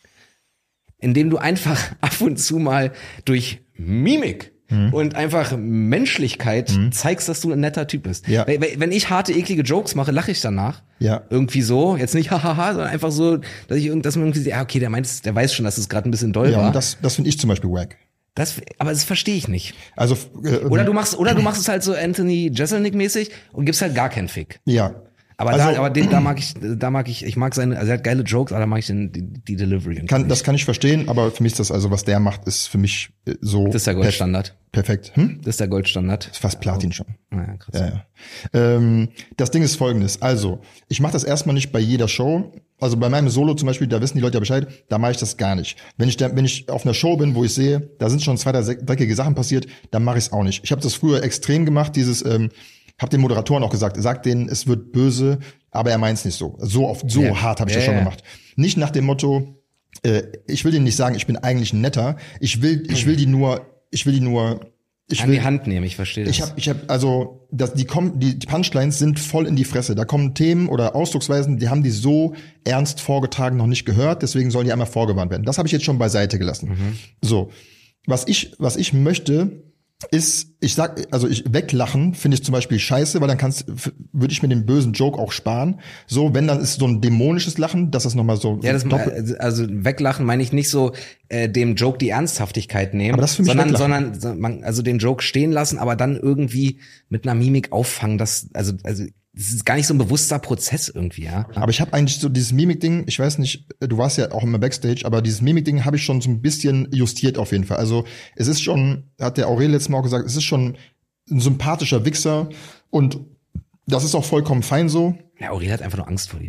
indem du einfach ab und zu mal durch Mimik hm. und einfach Menschlichkeit hm. zeigst, dass du ein netter Typ bist. Ja. Weil, wenn ich harte, eklige Jokes mache, lache ich danach. Ja. Irgendwie so, jetzt nicht hahaha, sondern einfach so, dass ich irgend- dass man irgendwie, ja okay, der meint, der weiß schon, dass es gerade ein bisschen doll ja, war. und das, das finde ich zum Beispiel wack. Das, aber das verstehe ich nicht. Also, äh, Oder du machst, oder du machst es halt so Anthony Jeselnik-mäßig und gibst halt gar keinen Fick. ja. Aber Also- da, aber den, da mag ich, da mag ich, ich mag seine, also er hat geile Jokes, aber da mag ich den, die, die Delivery. Kann, das kann ich verstehen, aber für mich ist das, also was der macht, ist für mich äh, so. Das ist der Goldstandard. perf- Perfekt. Hm? Das ist der Goldstandard. Ist fast Platin schon. Naja, krass. Ja, ja. Ähm, das Ding ist folgendes. Also, ich mache das erstmal nicht bei jeder Show. Also bei meinem Solo zum Beispiel, da wissen die Leute ja Bescheid, da mache ich das gar nicht. Wenn ich da, wenn ich auf einer Show bin, wo ich sehe, da sind schon zwei, drei dreckige Sachen passiert, dann mache ich es auch nicht. Ich habe das früher extrem gemacht, dieses, ähm, habe den Moderatoren auch gesagt, sagt denen, es wird böse, aber er meint's nicht so. So oft, so Ja. hart habe ich Ja, das schon ja. gemacht. Nicht nach dem Motto, äh, ich will denen nicht sagen, ich bin eigentlich ein netter. Ich will, ich will die nur, ich will die nur, ich An will die Hand nehmen, ich verstehe das. ich habe, ich habe, also das, die kommen, die, die Punchlines sind voll in die Fresse. Da kommen Themen oder Ausdrucksweisen, die haben die so ernst vorgetragen noch nicht gehört. Deswegen sollen die einmal vorgewarnt werden. Das habe ich jetzt schon beiseite gelassen. Mhm. So, was ich, was ich möchte, ist, ich sag, also ich weglachen finde ich zum Beispiel scheiße, weil dann kannst, f- würde ich mir den bösen Joke auch sparen. So, wenn dann ist so ein dämonisches Lachen, dass das nochmal so Ja, das, doppelt- also weglachen meine ich nicht so äh, dem Joke die Ernsthaftigkeit nehmen, Aber das ist für mich sondern, weglachen. sondern so- man, also den Joke stehen lassen, aber dann irgendwie mit einer Mimik auffangen. Das, also, also das ist gar nicht so ein bewusster Prozess irgendwie, ja. Aber ich habe eigentlich so dieses Mimik-Ding, ich weiß nicht, du warst ja auch immer Backstage, aber dieses Mimik-Ding habe ich schon so ein bisschen justiert auf jeden Fall. Also es ist schon, hat der Aurel letztes Mal auch gesagt, es ist schon ein sympathischer Wichser und das ist auch vollkommen fein so. Ja, Aurel hat einfach nur Angst vor dir.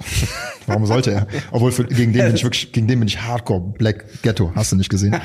Warum sollte er? Obwohl für, gegen den bin ich wirklich, gegen den bin ich Hardcore Black Ghetto, hast du nicht gesehen.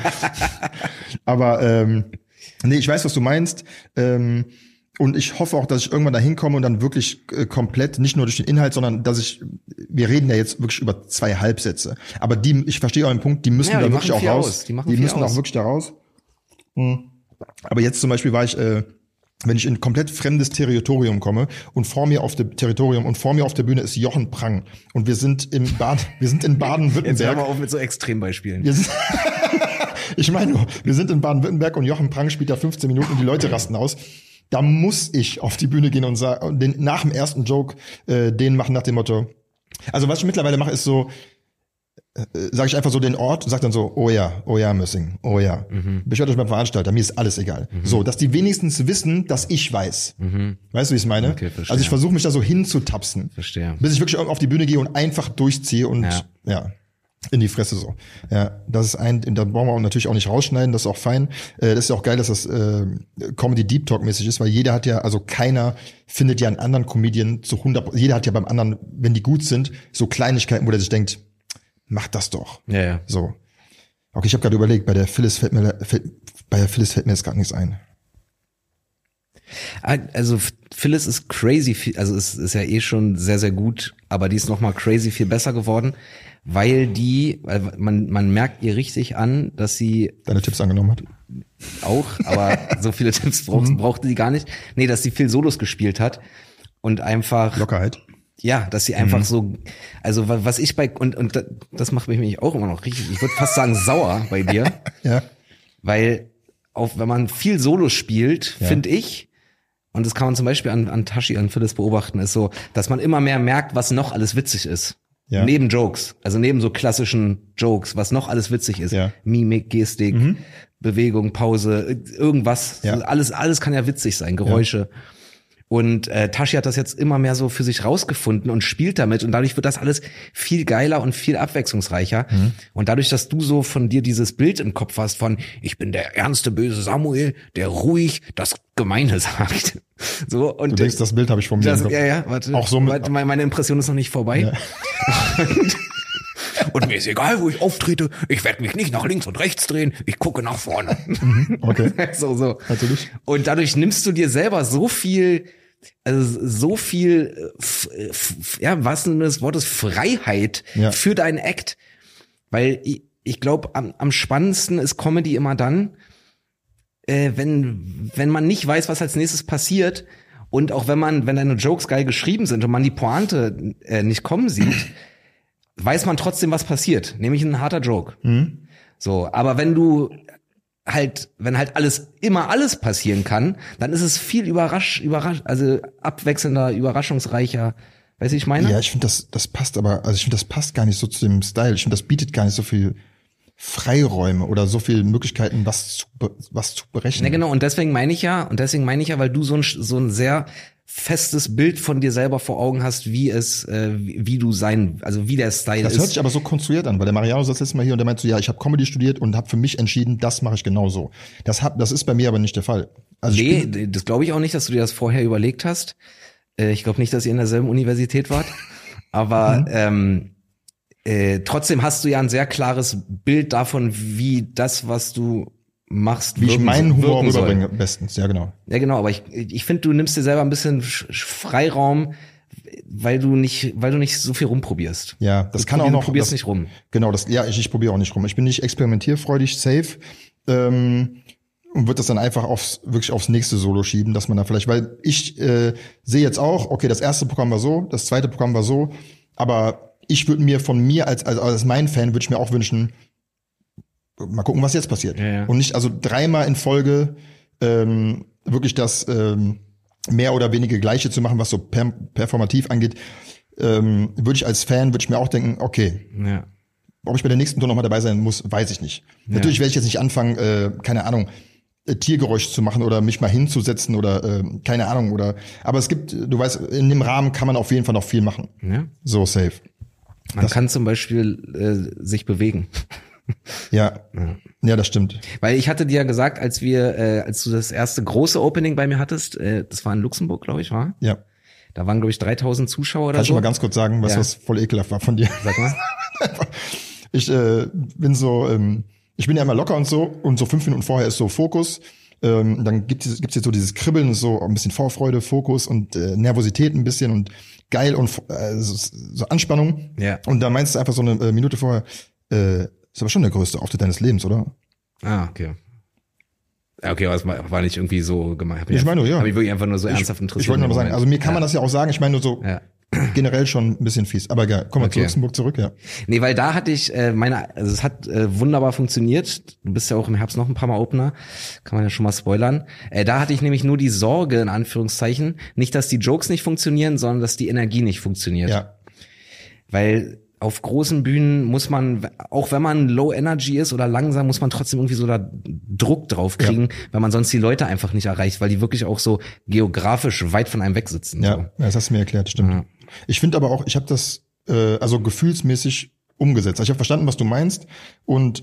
Aber ähm, nee, ich weiß, was du meinst. Ähm, Und ich hoffe auch, dass ich irgendwann da hinkomme und dann wirklich äh, komplett, nicht nur durch den Inhalt, sondern dass ich, wir reden ja jetzt wirklich über zwei Halbsätze. Aber die, ich verstehe euren Punkt, die müssen Ja, da die wirklich machen auch viel raus. aus. Die machen die viel müssen aus. auch wirklich da raus. Hm. Aber jetzt zum Beispiel war ich, äh, wenn ich in komplett fremdes Territorium komme und vor mir auf dem Territorium und vor mir auf der Bühne ist Jochen Prang und wir sind im Bad, wir sind in Jetzt hör Baden-Württemberg. mal auf mit so Extrembeispielen. Wir sind, ich meine nur, wir sind in Baden-Württemberg und Jochen Prang spielt da fünfzehn Minuten und die Leute rasten aus. Da muss ich auf die Bühne gehen und sagen, und den, nach dem ersten Joke, äh, den machen nach dem Motto. Also was ich mittlerweile mache, ist so, äh, sage ich einfach so den Ort, sag dann so, oh ja, oh ja, Mössing, oh ja. Mhm. Beschwert euch beim Veranstalter, mir ist alles egal. Mhm. So, dass die wenigstens wissen, dass ich weiß. Mhm. Weißt du, wie ich es meine? Okay, verstehe. Also ich versuche mich da so hinzutapsen, Verstehe. bis ich wirklich auf die Bühne gehe und einfach durchziehe und Ja. ja. In die Fresse so. Ja, das ist ein, da brauchen wir auch natürlich auch nicht rausschneiden, das ist auch fein. Äh, das ist ja auch geil, dass das äh, Comedy Deep Talk mäßig ist, weil jeder hat ja, also keiner findet ja einen anderen Comedian zu hundert, jeder hat ja beim anderen, wenn die gut sind, so Kleinigkeiten, wo der sich denkt, mach das doch. Ja, ja. So. Okay, ich habe gerade überlegt, bei der Phyllis fällt mir, fällt, bei der Phyllis fällt mir jetzt gar nichts ein. Also Phyllis ist crazy viel, also es ist ja eh schon sehr, sehr gut, aber die ist noch mal crazy viel besser geworden, weil die, weil man, man merkt ihr richtig an, dass sie Deine Tipps angenommen hat. auch, aber so viele Tipps braucht, brauchte die gar nicht. Nee, dass sie viel Solos gespielt hat und einfach, Lockerheit. ja, dass sie einfach so, also wa- was ich bei, und, und das macht mich auch immer noch richtig, ich würde fast sagen sauer bei dir, Ja. weil auch wenn man viel Solos spielt, Ja. finde ich, und das kann man zum Beispiel an, an Tashi, an Phyllis beobachten, ist so, dass man immer mehr merkt, was noch alles witzig ist. Ja. Neben Jokes, also neben so klassischen Jokes, was noch alles witzig ist. Ja. Mimik, Gestik, Bewegung, Pause, irgendwas. Ja. Alles, alles kann ja witzig sein, Geräusche. Und äh, Tashi hat das jetzt immer mehr so für sich rausgefunden und spielt damit und dadurch wird das alles viel geiler und viel abwechslungsreicher. Mhm. Und dadurch, dass du so von dir dieses Bild im Kopf hast von ich bin der ernste, böse Samuel, der ruhig das Gemeine sagt. So, und Du denkst, das Bild habe ich von mir das, im Kopf. ja, ja, warte. Auch so mit- warte, meine meine Impression ist noch nicht vorbei. Ja. Und, und mir ist egal, wo ich auftrete. Ich werde mich nicht nach links und rechts drehen. Ich gucke nach vorne. Okay. so, so. Natürlich. Und dadurch nimmst du dir selber so viel also so viel, f- f- ja, was denn das Wort ist, Freiheit Ja. für deinen Act. Weil ich, ich glaube, am, am spannendsten ist Comedy immer dann, äh, wenn, wenn man nicht weiß, was als nächstes passiert und auch wenn man, wenn deine Jokes geil geschrieben sind und man die Pointe äh, nicht kommen sieht, weiß man trotzdem, was passiert. Nämlich ein harter Joke. Mhm. So, aber wenn du halt, wenn halt alles, immer alles passieren kann, dann ist es viel überrasch, überrasch, also abwechselnder, überraschungsreicher. Weißt du, ich meine? Ja, ich finde, das, das passt aber, also ich finde, das passt gar nicht so zu dem Style. Ich finde, das bietet gar nicht so viel Freiräume oder so viele Möglichkeiten, was zu, be- was zu berechnen. Ja, genau, und deswegen meine ich ja, und deswegen meine ich ja, weil du so ein, so ein sehr festes Bild von dir selber vor Augen hast, wie es, äh, wie, wie du sein, also wie der Style Das ist. hört sich aber so konstruiert an, weil der Mariano saß letztes Mal hier und der meinte so, ja, ich habe Comedy studiert und habe für mich entschieden, das mache ich genauso. Das hab, das ist bei mir aber nicht der Fall. Also ich Nee, bin, das glaube ich auch nicht, dass du dir das vorher überlegt hast. Äh, ich glaube nicht, dass ihr in derselben Universität wart. Aber Mhm. ähm, äh, trotzdem hast du ja ein sehr klares Bild davon, wie das, was du machst, wie ich wirken meinen soll- Humor wirken soll. rüberbringe, bestens, ja genau. Ja, genau, aber ich, ich finde, du nimmst dir selber ein bisschen Sch- Sch- Freiraum, weil du nicht, weil du nicht so viel rumprobierst. Ja, das du kann auch probier- noch. Du probierst das, nicht rum. Genau, das, ja, ich, ich probiere auch nicht rum. Ich bin nicht experimentierfreudig, safe. Ähm, und wird das dann einfach aufs, wirklich aufs nächste Solo schieben, dass man da vielleicht, weil ich äh, sehe jetzt auch, okay, das erste Programm war so, das zweite Programm war so, aber ich würde mir von mir als, als, als mein Fan würde ich mir auch wünschen, mal gucken, was jetzt passiert. Ja, ja. Und nicht, also dreimal in Folge ähm, wirklich das ähm, mehr oder weniger Gleiche zu machen, was so per performativ angeht, ähm, würde ich als Fan, würde ich mir auch denken, okay, Ja. ob ich bei der nächsten Tour noch mal dabei sein muss, weiß ich nicht. Ja. Natürlich werde ich jetzt nicht anfangen, äh, keine Ahnung, äh, Tiergeräusch zu machen oder mich mal hinzusetzen oder äh, keine Ahnung oder. Aber es gibt, du weißt, in dem Rahmen kann man auf jeden Fall noch viel machen. Ja. So safe. Man Das- kann zum Beispiel äh, sich bewegen. Ja, Ja. ja, das stimmt. Weil ich hatte dir ja gesagt, als wir, äh, als du das erste große Opening bei mir hattest, äh, das war in Luxemburg, glaube ich, war? Ja. Da waren, glaube ich, dreitausend Zuschauer oder Kann ich so. mal ganz kurz sagen, was Ja. was voll ekelhaft war von dir. Sag mal. Ich äh, bin so, ähm, ich bin ja immer locker und so und so fünf Minuten vorher ist so Fokus. Ähm, dann gibt es gibt's jetzt so dieses Kribbeln, so ein bisschen Vorfreude, Fokus und äh, Nervosität ein bisschen und geil und äh, so, so Anspannung. Ja. Und da meinst du einfach so eine äh, Minute vorher, äh, ist aber schon der größte Auftritt deines Lebens, oder? Ah, okay. Ja, okay, aber es war war nicht irgendwie so gemeint. Hab Ich meine, ja. Hab ich wirklich einfach nur so Ich, ernsthaft interessiert. ich wollte nur mal sagen, also mir kann ja. man das ja auch sagen, ich meine nur so Ja. generell schon ein bisschen fies. Aber egal, kommen wir zu Okay. Luxemburg zurück, ja. Nee, weil da hatte ich äh, meine, also es hat äh, wunderbar funktioniert. Du bist ja auch im Herbst noch ein paar Mal Opener, kann man ja schon mal spoilern. Äh, da hatte ich nämlich nur die Sorge, in Anführungszeichen, nicht, dass die Jokes nicht funktionieren, sondern dass die Energie nicht funktioniert. Ja, Weil auf großen Bühnen muss man, auch wenn man Low Energy ist oder langsam, muss man trotzdem irgendwie so da Druck drauf kriegen, weil man sonst die Leute einfach nicht erreicht, weil die wirklich auch so geografisch weit von einem weg sitzen. ja, So. ja, das hast du mir erklärt, stimmt. Ja. Ich finde aber auch, ich habe das äh, also gefühlsmäßig umgesetzt. Also ich habe verstanden, was du meinst und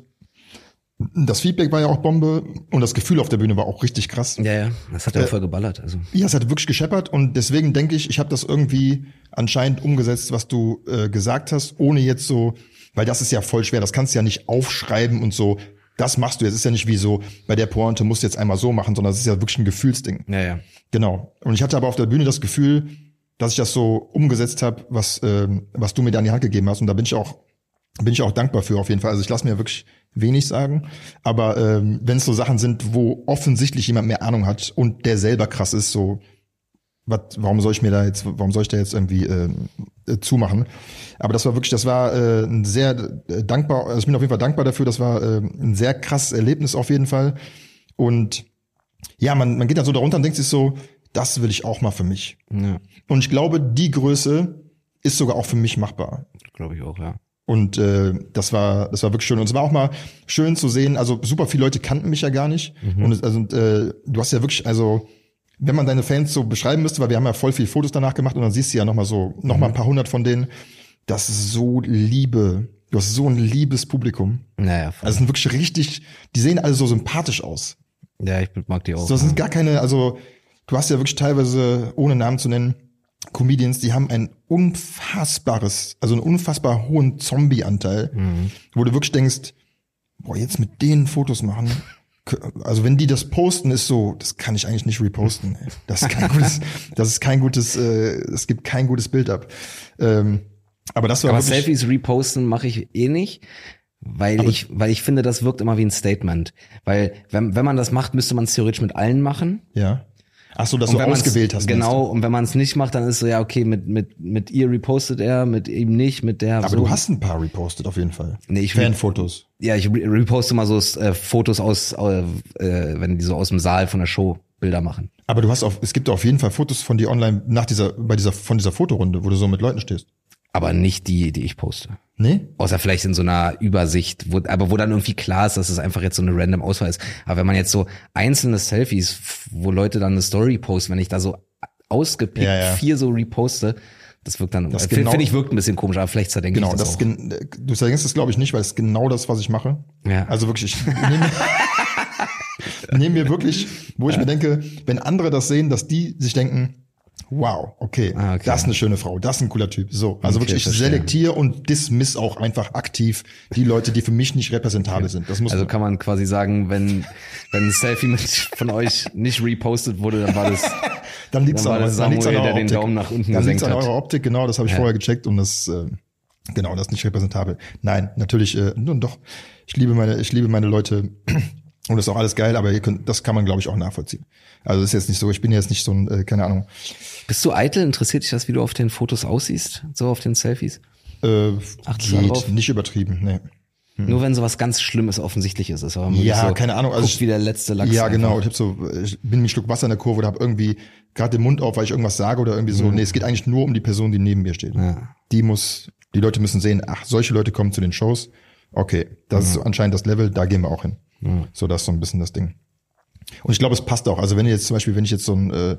das Feedback war ja auch Bombe und das Gefühl auf der Bühne war auch richtig krass. Ja, ja, das hat ja Äh, auch voll geballert. Also. Ja, es hat wirklich gescheppert und deswegen denke ich, ich habe das irgendwie anscheinend umgesetzt, was du äh, gesagt hast, ohne jetzt so, weil das ist ja voll schwer, das kannst du ja nicht aufschreiben und so, das machst du jetzt, ist ja nicht wie so, bei der Pointe musst du jetzt einmal so machen, sondern es ist ja wirklich ein Gefühlsding. Ja, ja. Genau. Und ich hatte aber auf der Bühne das Gefühl, dass ich das so umgesetzt habe, was ähm, was du mir da an die Hand gegeben hast und da bin ich auch bin ich auch dankbar für auf jeden Fall. Also ich lasse mir wirklich wenig sagen, aber ähm, wenn es so Sachen sind, wo offensichtlich jemand mehr Ahnung hat und der selber krass ist, so wat, warum soll ich mir da jetzt, warum soll ich da jetzt irgendwie äh, äh, zumachen? Aber das war wirklich, das war äh, ein sehr äh, dankbar, also ich bin auf jeden Fall dankbar dafür, das war äh, ein sehr krasses Erlebnis auf jeden Fall. Und ja, man, man geht dann so darunter und denkt sich so, das will ich auch mal für mich. Ja, Und ich glaube, die Größe ist sogar auch für mich machbar. glaube ich auch, ja. Und äh, das war das war wirklich schön. Und es war auch mal schön zu sehen, also super viele Leute kannten mich ja gar nicht. Mhm. Und es, also äh, du hast ja wirklich, also wenn man deine Fans so beschreiben müsste, weil wir haben ja voll viele Fotos danach gemacht und dann siehst du ja noch mal so, noch mal ein paar hundert von denen, das ist so Liebe. Du hast so ein liebes Publikum. Naja, voll. Also es sind wirklich richtig, die sehen alle so sympathisch aus. ja, ich mag die auch. So, das sind gar keine, also du hast ja wirklich teilweise, ohne Namen zu nennen, Comedians, die haben ein unfassbares, also einen unfassbar hohen Zombie-Anteil, Mhm. wo du wirklich denkst, boah, jetzt mit denen Fotos machen, also wenn die das posten, ist so, das kann ich eigentlich nicht reposten. Ey. Das ist kein gutes, das ist kein gutes, äh, es gibt kein gutes Bild ab. Ähm, aber das war aber wirklich, Selfies reposten mache ich eh nicht. Weil Aber ich, weil ich finde, das wirkt immer wie ein Statement. Weil, wenn, wenn man das macht, müsste man es theoretisch mit allen machen. ja. Ach so, dass Und du wenn man's- ausgewählt hast. Genau, und wenn man es nicht macht, dann ist so, ja, okay, mit, mit, mit ihr repostet er, mit ihm nicht, mit der. Aber so. du hast ein paar repostet auf jeden Fall. Nee, ich Fanfotos. Ja, ich re- reposte mal so äh, Fotos aus, äh, äh, wenn die so aus dem Saal von der Show Bilder machen. Aber du hast auf, es gibt auf jeden Fall Fotos von dir online nach dieser, bei dieser, von dieser Fotorunde, wo du so mit Leuten stehst. Aber nicht die, die ich poste. Nee? Außer vielleicht in so einer Übersicht, wo, aber wo dann irgendwie klar ist, dass es einfach jetzt so eine random Auswahl ist. Aber wenn man jetzt so einzelne Selfies, wo Leute dann eine Story posten, wenn ich da so ausgepickt Ja, ja. vier so reposte, das wirkt dann, Das finde genau- find ich, wirkt ein bisschen komisch, aber vielleicht zerdenke Genau, ich das, das, auch. gen- du denkst das glaube ich nicht, weil es ist genau das, was ich mache. Ja. Also wirklich, ich nehme nehm mir wirklich, wo ich mir denke, wenn andere das sehen, dass die sich denken, wow, okay, Ah, okay. das ist eine schöne Frau, das ist ein cooler Typ. So, also Okay, wirklich, ich verstehe. selektiere und dismiss auch einfach aktiv die Leute, die für mich nicht repräsentabel sind. Das muss Also man- kann man quasi sagen, wenn, wenn ein Selfie mit von euch nicht repostet wurde, dann war das, dann liegt's dann war an, das dann liegt's an Samuel, eurer der den Optik. Daumen nach unten Dann liegt's gesenkt an hat. eurer Optik, genau, das habe ich Ja. vorher gecheckt und das, äh, genau, das ist nicht repräsentabel. Nein, natürlich, äh, nun doch, ich liebe meine, ich liebe meine Leute und das ist auch alles geil, aber ihr könnt, das kann man, glaube ich, auch nachvollziehen. Also das ist jetzt nicht so, ich bin jetzt nicht so ein, äh, keine Ahnung, Bist du eitel? Interessiert dich das, wie du auf den Fotos aussiehst? So auf den Selfies? äh, Achtest du da drauf? geht, nicht übertrieben, nee. Nur wenn sowas ganz Schlimmes offensichtlich ist. ist aber wirklich Ja, so, keine Ahnung, also guckt ich- wie der letzte Lachs. Ja, genau. einfach. Ich hab so, ich bin mir ein Schluck Wasser in der Kurve oder habe irgendwie gerade den Mund auf, weil ich irgendwas sage oder irgendwie so. Nee, es geht eigentlich nur um die Person, die neben mir steht. Ja. Die muss, die Leute müssen sehen, ach, solche Leute kommen zu den Shows. Okay, das ist anscheinend das Level, da gehen wir auch hin. So, das ist so ein bisschen das Ding. Und ich glaube, es passt auch. Also wenn ihr jetzt zum Beispiel, wenn ich jetzt so ein äh,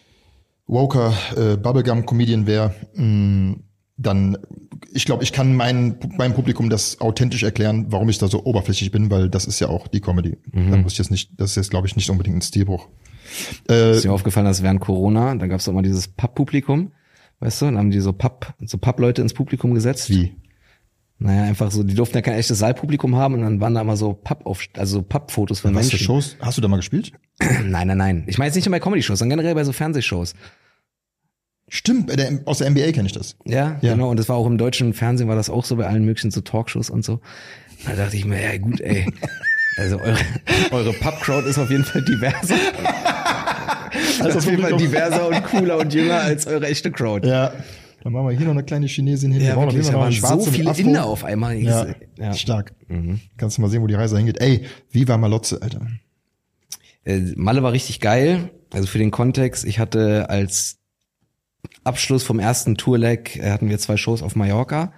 woker äh, Bubblegum-Comedian wäre, mh, dann, ich glaube, ich kann mein, meinem Publikum das authentisch erklären, warum ich da so oberflächlich bin, weil das ist ja auch die Comedy. Da muss ich jetzt nicht, das ist jetzt, glaube ich, nicht unbedingt ein Stilbruch. Äh, Ist dir aufgefallen, dass während Corona, da gab es auch mal dieses Papp-Publikum, weißt du, dann haben die so Papp, so Papp-Leute ins Publikum gesetzt. wie? Naja, einfach so, die durften ja kein echtes Saalpublikum haben und dann waren da immer so Papp auf, also Papp-Fotos von Was für Menschen. Shows? Hast du da mal gespielt? Nein, nein, nein. Ich meine jetzt nicht nur bei Comedy-Shows, sondern generell bei so Fernsehshows. Stimmt, bei der, aus der N B A kenne ich das. Ja, Ja. genau. Und das war auch im deutschen Fernsehen, war das auch so bei allen möglichen so Talkshows und so. Da dachte ich mir, ja gut, ey. Also eure, eure Pub-Crowd ist auf jeden Fall diverser. Also auf jeden Fall diverser und cooler und jünger als eure echte Crowd. Ja. Dann machen wir hier noch eine kleine Chinesin hin. Ja, Wir brauchen auf wirklich, jeden da Fall noch waren eine Schwarze so mit viele Afro. Inder auf einmal. Ja, Ja. stark. Mhm. Kannst du mal sehen, wo die Reise hingeht. Ey, Viva Malotze, Alter. Äh, Malle war richtig geil. Also für den Kontext, ich hatte als Abschluss vom ersten Tourleg äh, hatten wir zwei Shows auf Mallorca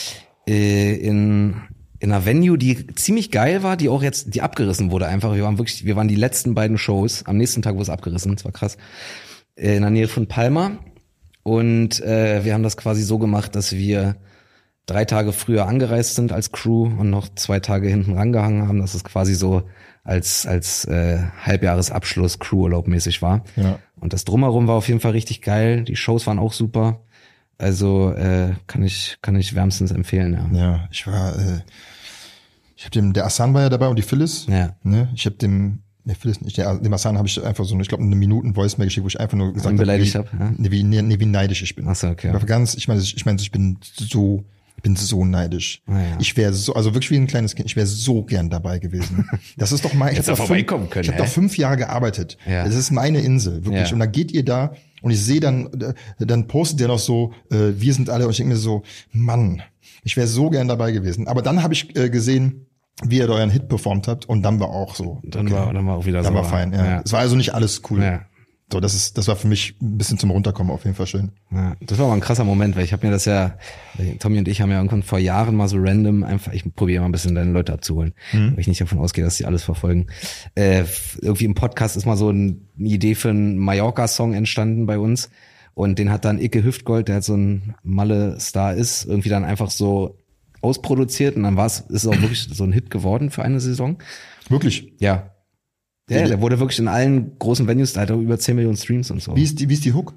äh, in in einer Venue, die ziemlich geil war, die auch jetzt die abgerissen wurde einfach. Wir waren wirklich, wir waren die letzten beiden Shows. Am nächsten Tag wurde es abgerissen, das war krass. Äh, in der Nähe von Palma und äh, wir haben das quasi so gemacht, dass wir drei Tage früher angereist sind als Crew und noch zwei Tage hinten rangehangen haben, dass es quasi so als als äh, Halbjahresabschluss Crewurlaub mäßig war. Ja. Und das Drumherum war auf jeden Fall richtig geil. Die Shows waren auch super. Also äh, kann ich kann ich wärmstens empfehlen. Ja. Ja, ich war, äh, ich habe dem, der Assan war ja dabei und die Phyllis. Ja. Ne? Ich habe dem, der Phyllis nicht, der, dem Assan habe ich einfach so, ich glaube, eine Minuten Voice-Mail geschickt, wo ich einfach nur gesagt habe, beleidigt wie, hab, ja. nee, wie, nee, nee, wie neidisch ich bin. Ach so, okay. Ich war ganz, ich meine, ich meine, ich bin so, ich bin so neidisch. Ah, ja. Ich wäre so, also wirklich wie ein kleines Kind, ich wäre so gern dabei gewesen. Das ist doch mein, ich Hättest habe du doch, vorbeikommen fünf- können, ich hab doch ey. fünf Jahre gearbeitet. Ja. Das ist meine Insel, wirklich. Ja. Und dann geht ihr da und ich sehe dann, äh, dann postet der noch so, äh, wir sind alle, und ich denke mir so, Mann, ich wäre so gern dabei gewesen. Aber dann habe ich äh, gesehen, wie ihr euren Hit performt habt und dann war auch so. Dann war dann war auch wieder Dann so. war fein, ja. ja. Es war also nicht alles cool. Ja. So, das ist, das war für mich ein bisschen zum Runterkommen auf jeden Fall schön. Ja, das war mal ein krasser Moment, weil ich habe mir das ja, Tommy und ich haben ja irgendwann vor Jahren mal so random einfach, ich probiere mal ein bisschen deine Leute abzuholen, Mhm. weil ich nicht davon ausgehe, dass sie alles verfolgen. Äh, irgendwie im Podcast ist mal so ein, eine Idee für einen Mallorca-Song entstanden bei uns und den hat dann Icke Hüftgold, der halt so ein Malle-Star ist, irgendwie dann einfach so ausproduziert und dann war es, ist es auch wirklich so ein Hit geworden für eine Saison. Wirklich. Ja. Ja, der wurde wirklich in allen großen Venues, da hat er über zehn Millionen Streams und so. Wie ist die, wie ist die Hook?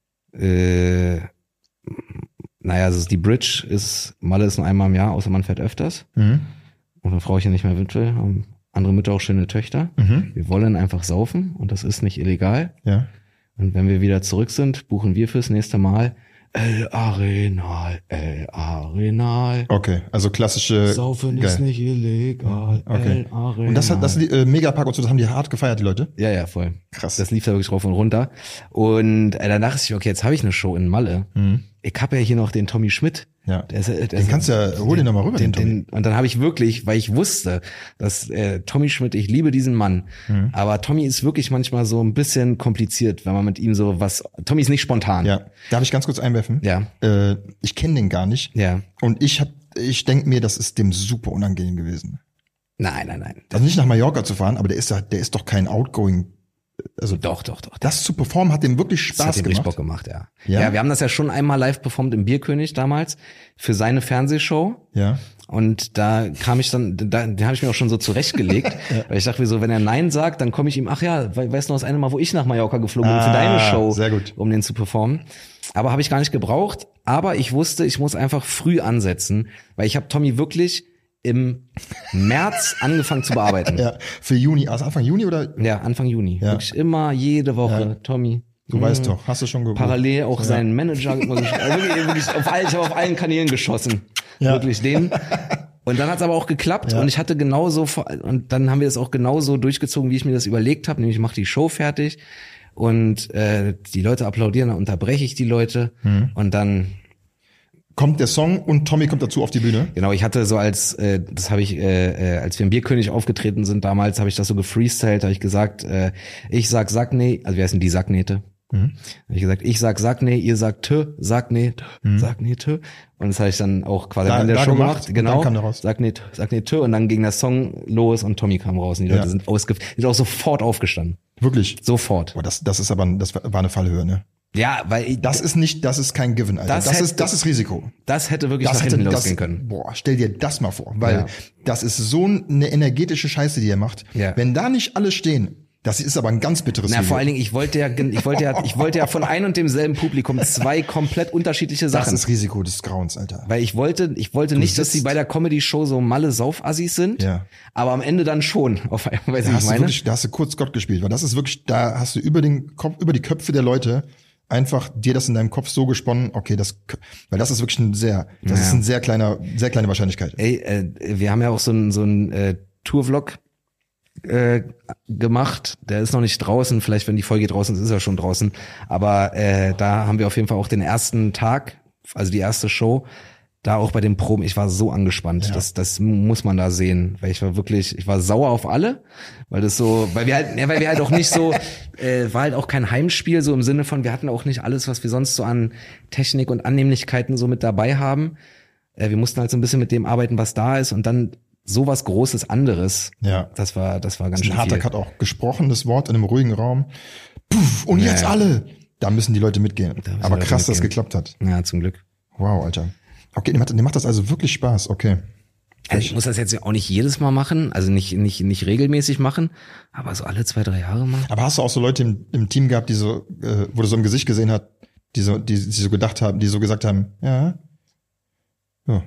Äh, naja, also die Bridge ist, Malle ist nur einmal im Jahr, außer man fährt öfters. Mhm. Und eine Frau ich ja nicht mehr will, um andere Mütter auch schöne Töchter. Mhm. Wir wollen einfach saufen und das ist nicht illegal. Ja. Und wenn wir wieder zurück sind, buchen wir fürs nächste Mal El Arenal, El Arenal. Okay, also klassische. Saufen geil. ist nicht illegal, Okay. El Arenal. Und das hat das äh, Megapark und so, das haben die hart gefeiert, die Leute. Ja, ja, voll. Krass. Das lief da wirklich drauf und runter. Und äh, danach ist ich, okay, jetzt habe ich eine Show in Malle. Mhm. Ich habe ja hier noch den Tommy Schmidt. Ja. Der ist, der Den ist, kannst du ja, hol den doch mal rüber, den, den, den Tommy. den, und dann habe ich wirklich, weil ich wusste, dass äh, Tommy Schmidt, ich liebe diesen Mann, Mhm. aber Tommy ist wirklich manchmal so ein bisschen kompliziert, wenn man mit ihm so was, Tommy ist nicht spontan. Ja. Darf ich ganz kurz einwerfen? Ja. Äh, ich kenne den gar nicht. Ja. Und ich hab, ich denke mir, das ist dem super unangenehm gewesen. Nein, nein, nein. Also nicht nach Mallorca zu fahren, aber der ist, da- der ist doch kein Outgoing. Also Doch, doch, doch. das zu performen hat dem wirklich Das hat Spaß ihm richtig gemacht. Bock gemacht, ja. Ja? ja. wir haben das ja schon einmal live performt im Bierkönig damals für seine Fernsehshow. Ja. Und da kam ich dann, da, den habe ich mir auch schon so zurechtgelegt, weil ich dachte mir so, wenn er Nein sagt, dann komme ich ihm, ach ja, we- weißt du noch das eine Mal, wo ich nach Mallorca geflogen bin für Ah, deine Show, sehr gut. um den zu performen. Aber habe ich gar nicht gebraucht. Aber ich wusste, ich muss einfach früh ansetzen, weil ich habe Tommy wirklich im März angefangen zu bearbeiten. Ja. Für Juni, also Anfang Juni oder? Ja, Anfang Juni. Ja. Wirklich immer, jede Woche, Ja. Tommy. Du Mhm. weißt doch, hast du schon geguckt. Parallel auch Ja. seinen Manager, also wirklich, wirklich auf, allen, ich habe auf allen Kanälen geschossen. Ja. Wirklich den. Und dann hat es aber auch geklappt Ja. und ich hatte genauso, vor- und dann haben wir das auch genauso durchgezogen, wie ich mir das überlegt habe, nämlich ich mache die Show fertig und äh, die Leute applaudieren, dann unterbreche ich die Leute Mhm. und dann, Kommt der Song und Tommy kommt dazu auf die Bühne. genau, ich hatte so als, äh, das habe ich, äh, äh, als wir im Bierkönig aufgetreten sind damals, habe ich das so gefreestylt, habe ich gesagt, äh, ich sag Sacknee, also wie heißen die Sacknähte? Mhm. Habe ich gesagt, ich sag Sacknee, ihr sagt Tö, Sacknee, Tö, Mhm. Sacknee, Tö. Und das habe ich dann auch quasi Da- in der da Show gemacht gemacht. und Genau. dann kam der raus. Sacknee, Tö, Sacknee, Tö. Und dann ging der Song los und Tommy kam raus. Und die Leute Ja. sind ausge, die sind auch sofort aufgestanden. Wirklich. Sofort. Boah, das, das ist aber, das war eine Fallhöhe, ne? Ja, weil ich, Das ist nicht, das ist kein Given, Alter. Das Das, hätte- ist, das ist Risiko. das hätte wirklich Das nach hätte, hinten das, losgehen können. boah, stell dir das mal vor, weil Ja. das ist so eine energetische Scheiße, die er macht. Ja. Wenn da nicht alle stehen, das ist aber ein ganz bitteres Na, Video. vor allen Dingen, ich wollte ja, ich wollte ja, ich wollte ja von ein und demselben Publikum zwei komplett unterschiedliche Das Sachen. ist Risiko des Grauens, Alter. Weil ich wollte, ich wollte nicht, dass sitzt- sie bei der Comedy-Show so Malle Saufassis sind, Ja. aber am Ende dann schon. Auf einmal, weißt Da du, hast, ich du meine? wirklich, da hast du kurz Gott gespielt, weil das ist wirklich, da hast du über den Kopf, über die Köpfe der Leute einfach dir das in deinem Kopf so gesponnen, okay, das, weil das ist wirklich ein sehr, das Ja. ist ein sehr kleiner, sehr kleine Wahrscheinlichkeit. Ey, äh, wir haben ja auch so einen so einen äh, Tour-Vlog äh, gemacht. Der ist noch nicht draußen. Vielleicht, wenn die Folge draußen ist, ist er schon draußen. Aber äh, da haben wir auf jeden Fall auch den ersten Tag, also die erste Show, da auch bei den Proben. Ich war so angespannt. Ja. Das, das muss man da sehen, weil ich war wirklich, ich war sauer auf alle, weil das so, weil wir halt, ja, weil wir halt auch nicht so, äh, war halt auch kein Heimspiel so im Sinne von, wir hatten auch nicht alles, was wir sonst so an Technik und Annehmlichkeiten so mit dabei haben. Äh, wir mussten halt so ein bisschen mit dem arbeiten, was da ist und dann sowas Großes anderes. Ja. Das war, das war ganz Das ist schön ein harter viel. Cut auch. Gesprochenes Wort in einem ruhigen Raum. Puff, und Ja, jetzt ja. alle. Da müssen die Leute mitgehen. Da müssen Aber die Leute krass, dass es mitgehen. geklappt hat. Ja, zum Glück. Wow, Alter. Okay, dem macht, dem macht das also wirklich Spaß. Okay. Also ich muss das jetzt auch nicht jedes Mal machen, also nicht, nicht, nicht regelmäßig machen, aber so alle zwei, drei Jahre mal. Aber hast du auch so Leute im, im Team gehabt, die so, äh, wo du so im Gesicht gesehen hast, die so, die, die so gedacht haben, die so gesagt haben, ja, ja.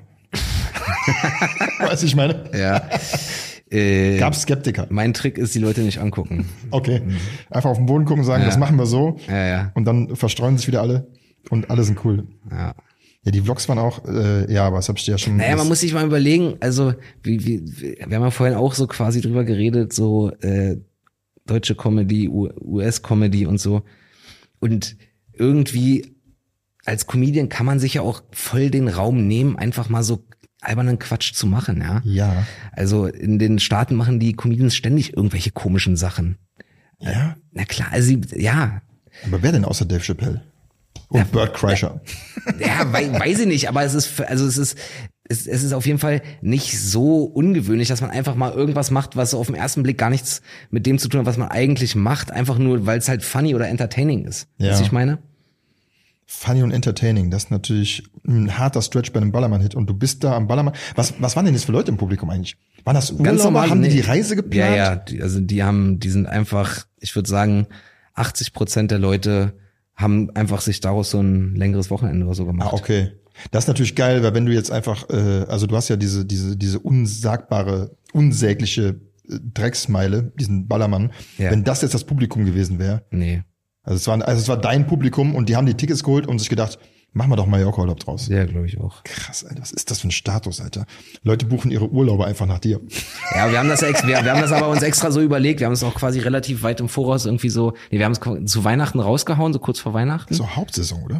Weißt du, ich meine? Ja. Äh, Gab's Skeptiker. mein Trick ist, die Leute nicht angucken. Okay. Einfach auf den Boden gucken und sagen, Ja. das machen wir so. Ja, ja, Und dann verstreuen sich wieder alle und alle sind cool. ja. Ja, die Vlogs waren auch, äh, ja, aber das hab ich dir ja schon. Naja, man das- muss sich mal überlegen, also wie, wie, wir haben ja vorhin auch so quasi drüber geredet, so äh, deutsche Comedy, U S-Comedy und so. Und irgendwie als Comedian kann man sich ja auch voll den Raum nehmen, einfach mal so albernen Quatsch zu machen, ja. Ja. Also in den Staaten machen die Comedians ständig irgendwelche komischen Sachen. Ja. Na klar, also sie, ja, Aber wer denn außer Dave Chappelle? Und Ja, Bert Kreischer. ja, wei weiß ich nicht, aber es ist, also es ist, es, es ist auf jeden Fall nicht so ungewöhnlich, dass man einfach mal irgendwas macht, was so auf den ersten Blick gar nichts mit dem zu tun hat, was man eigentlich macht, einfach nur, weil es halt funny oder entertaining ist. Ja. Weißt du, ich meine? Funny und entertaining, das ist natürlich ein harter Stretch bei einem Ballermann-Hit und du bist da am Ballermann. Was, was waren denn jetzt für Leute im Publikum eigentlich? Waren das Urlauber? Haben die die Reise geplant? Ja, ja, die, also die haben, die sind einfach, ich würde sagen, achtzig Prozent der Leute haben einfach sich daraus so ein längeres Wochenende oder so gemacht. Ah, okay. Das ist natürlich geil, weil wenn du jetzt einfach, äh, also du hast ja diese, diese, diese unsagbare, unsägliche Drecksmeile, diesen Ballermann, Ja. wenn das jetzt das Publikum gewesen wäre. Nee. Also es war, also es war dein Publikum und die haben die Tickets geholt und sich gedacht, machen wir doch Mallorca-Urlaub draus. Ja, glaube ich auch. Krass, Alter, was ist das für ein Status, Alter? Leute buchen ihre Urlaube einfach nach dir. Ja, wir haben das ex wir, wir haben das aber uns extra so überlegt. Wir haben es auch quasi relativ weit im Voraus irgendwie so, nee, wir haben es zu Weihnachten rausgehauen, so kurz vor Weihnachten. Das ist doch Hauptsaison, oder?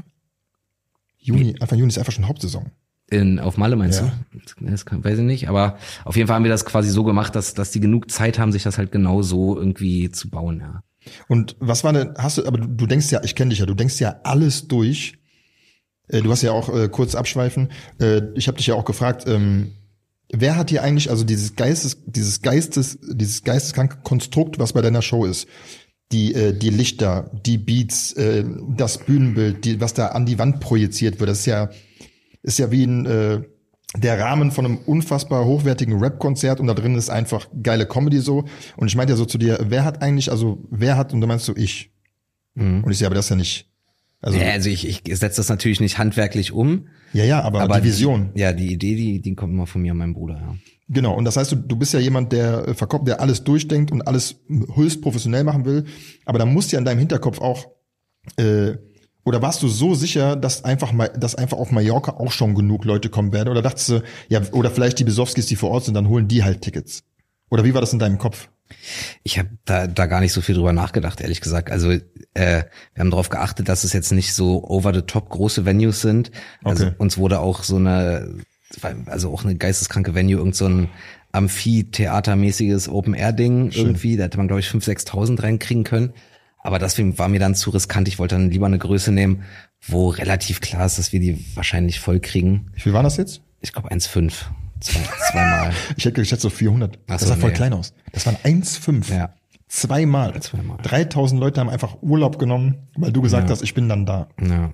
Juni, Anfang Juni ist einfach schon Hauptsaison. In, auf Malle meinst Ja. du? Das kann, weiß ich nicht, aber auf jeden Fall haben wir das quasi so gemacht, dass, dass die genug Zeit haben, sich das halt genau so irgendwie zu bauen, ja. Und was war denn, hast du, aber du, du denkst ja, ich kenne dich ja, du denkst ja alles durch. Äh, du hast ja auch äh, kurz abschweifen. Äh, ich habe dich ja auch gefragt, ähm, wer hat dir eigentlich, also dieses Geistes, dieses Geistes, dieses geisteskranke Konstrukt, was bei deiner Show ist, die äh, die Lichter, die Beats, äh, das Bühnenbild, die, was da an die Wand projiziert wird, das ist ja ist ja wie ein äh, der Rahmen von einem unfassbar hochwertigen Rap-Konzert und da drin ist einfach geile Comedy so. Und ich meinte ja so zu dir, wer hat eigentlich, also wer hat, und du meinst so ich. Mhm. Und ich sehe, aber das ist ja nicht. Also, ja, also ich, ich setze das natürlich nicht handwerklich um. ja, ja, aber, Aber die Vision. Die, ja, die Idee, die, die kommt immer von mir und meinem Bruder, ja. Genau, und das heißt, du, du bist ja jemand, der äh, verkopft, der alles durchdenkt und alles höchst professionell machen will, aber da muss ja in deinem Hinterkopf auch, äh, oder warst du so sicher, dass einfach mal, dass einfach auf Mallorca auch schon genug Leute kommen werden? Oder dachtest du, ja, oder vielleicht die Besowskis, die vor Ort sind, dann holen die halt Tickets? Oder wie war das in deinem Kopf? Ich habe da, da gar nicht so viel drüber nachgedacht, ehrlich gesagt. Also äh, wir haben darauf geachtet, dass es jetzt nicht so over the top große Venues sind. Also Okay. uns wurde auch so eine, also auch eine geisteskranke Venue, irgend so ein Amphitheatermäßiges Open-Air-Ding irgendwie. Da hätte man, glaube ich, fünftausend, sechstausend reinkriegen können. Aber deswegen war mir dann zu riskant. Ich wollte dann lieber eine Größe nehmen, wo relativ klar ist, dass wir die wahrscheinlich voll kriegen. Wie viel war das jetzt? Ich glaube eins Komma fünf. Zwei, zweimal. Ich hätte geschätzt so vierhundert. Ach Das so, sah voll nee. klein aus. Das waren eins Komma fünf. Ja. Zweimal. Zweimal. dreitausend Leute haben einfach Urlaub genommen, weil du gesagt Ja. hast, ich bin dann da. Ja.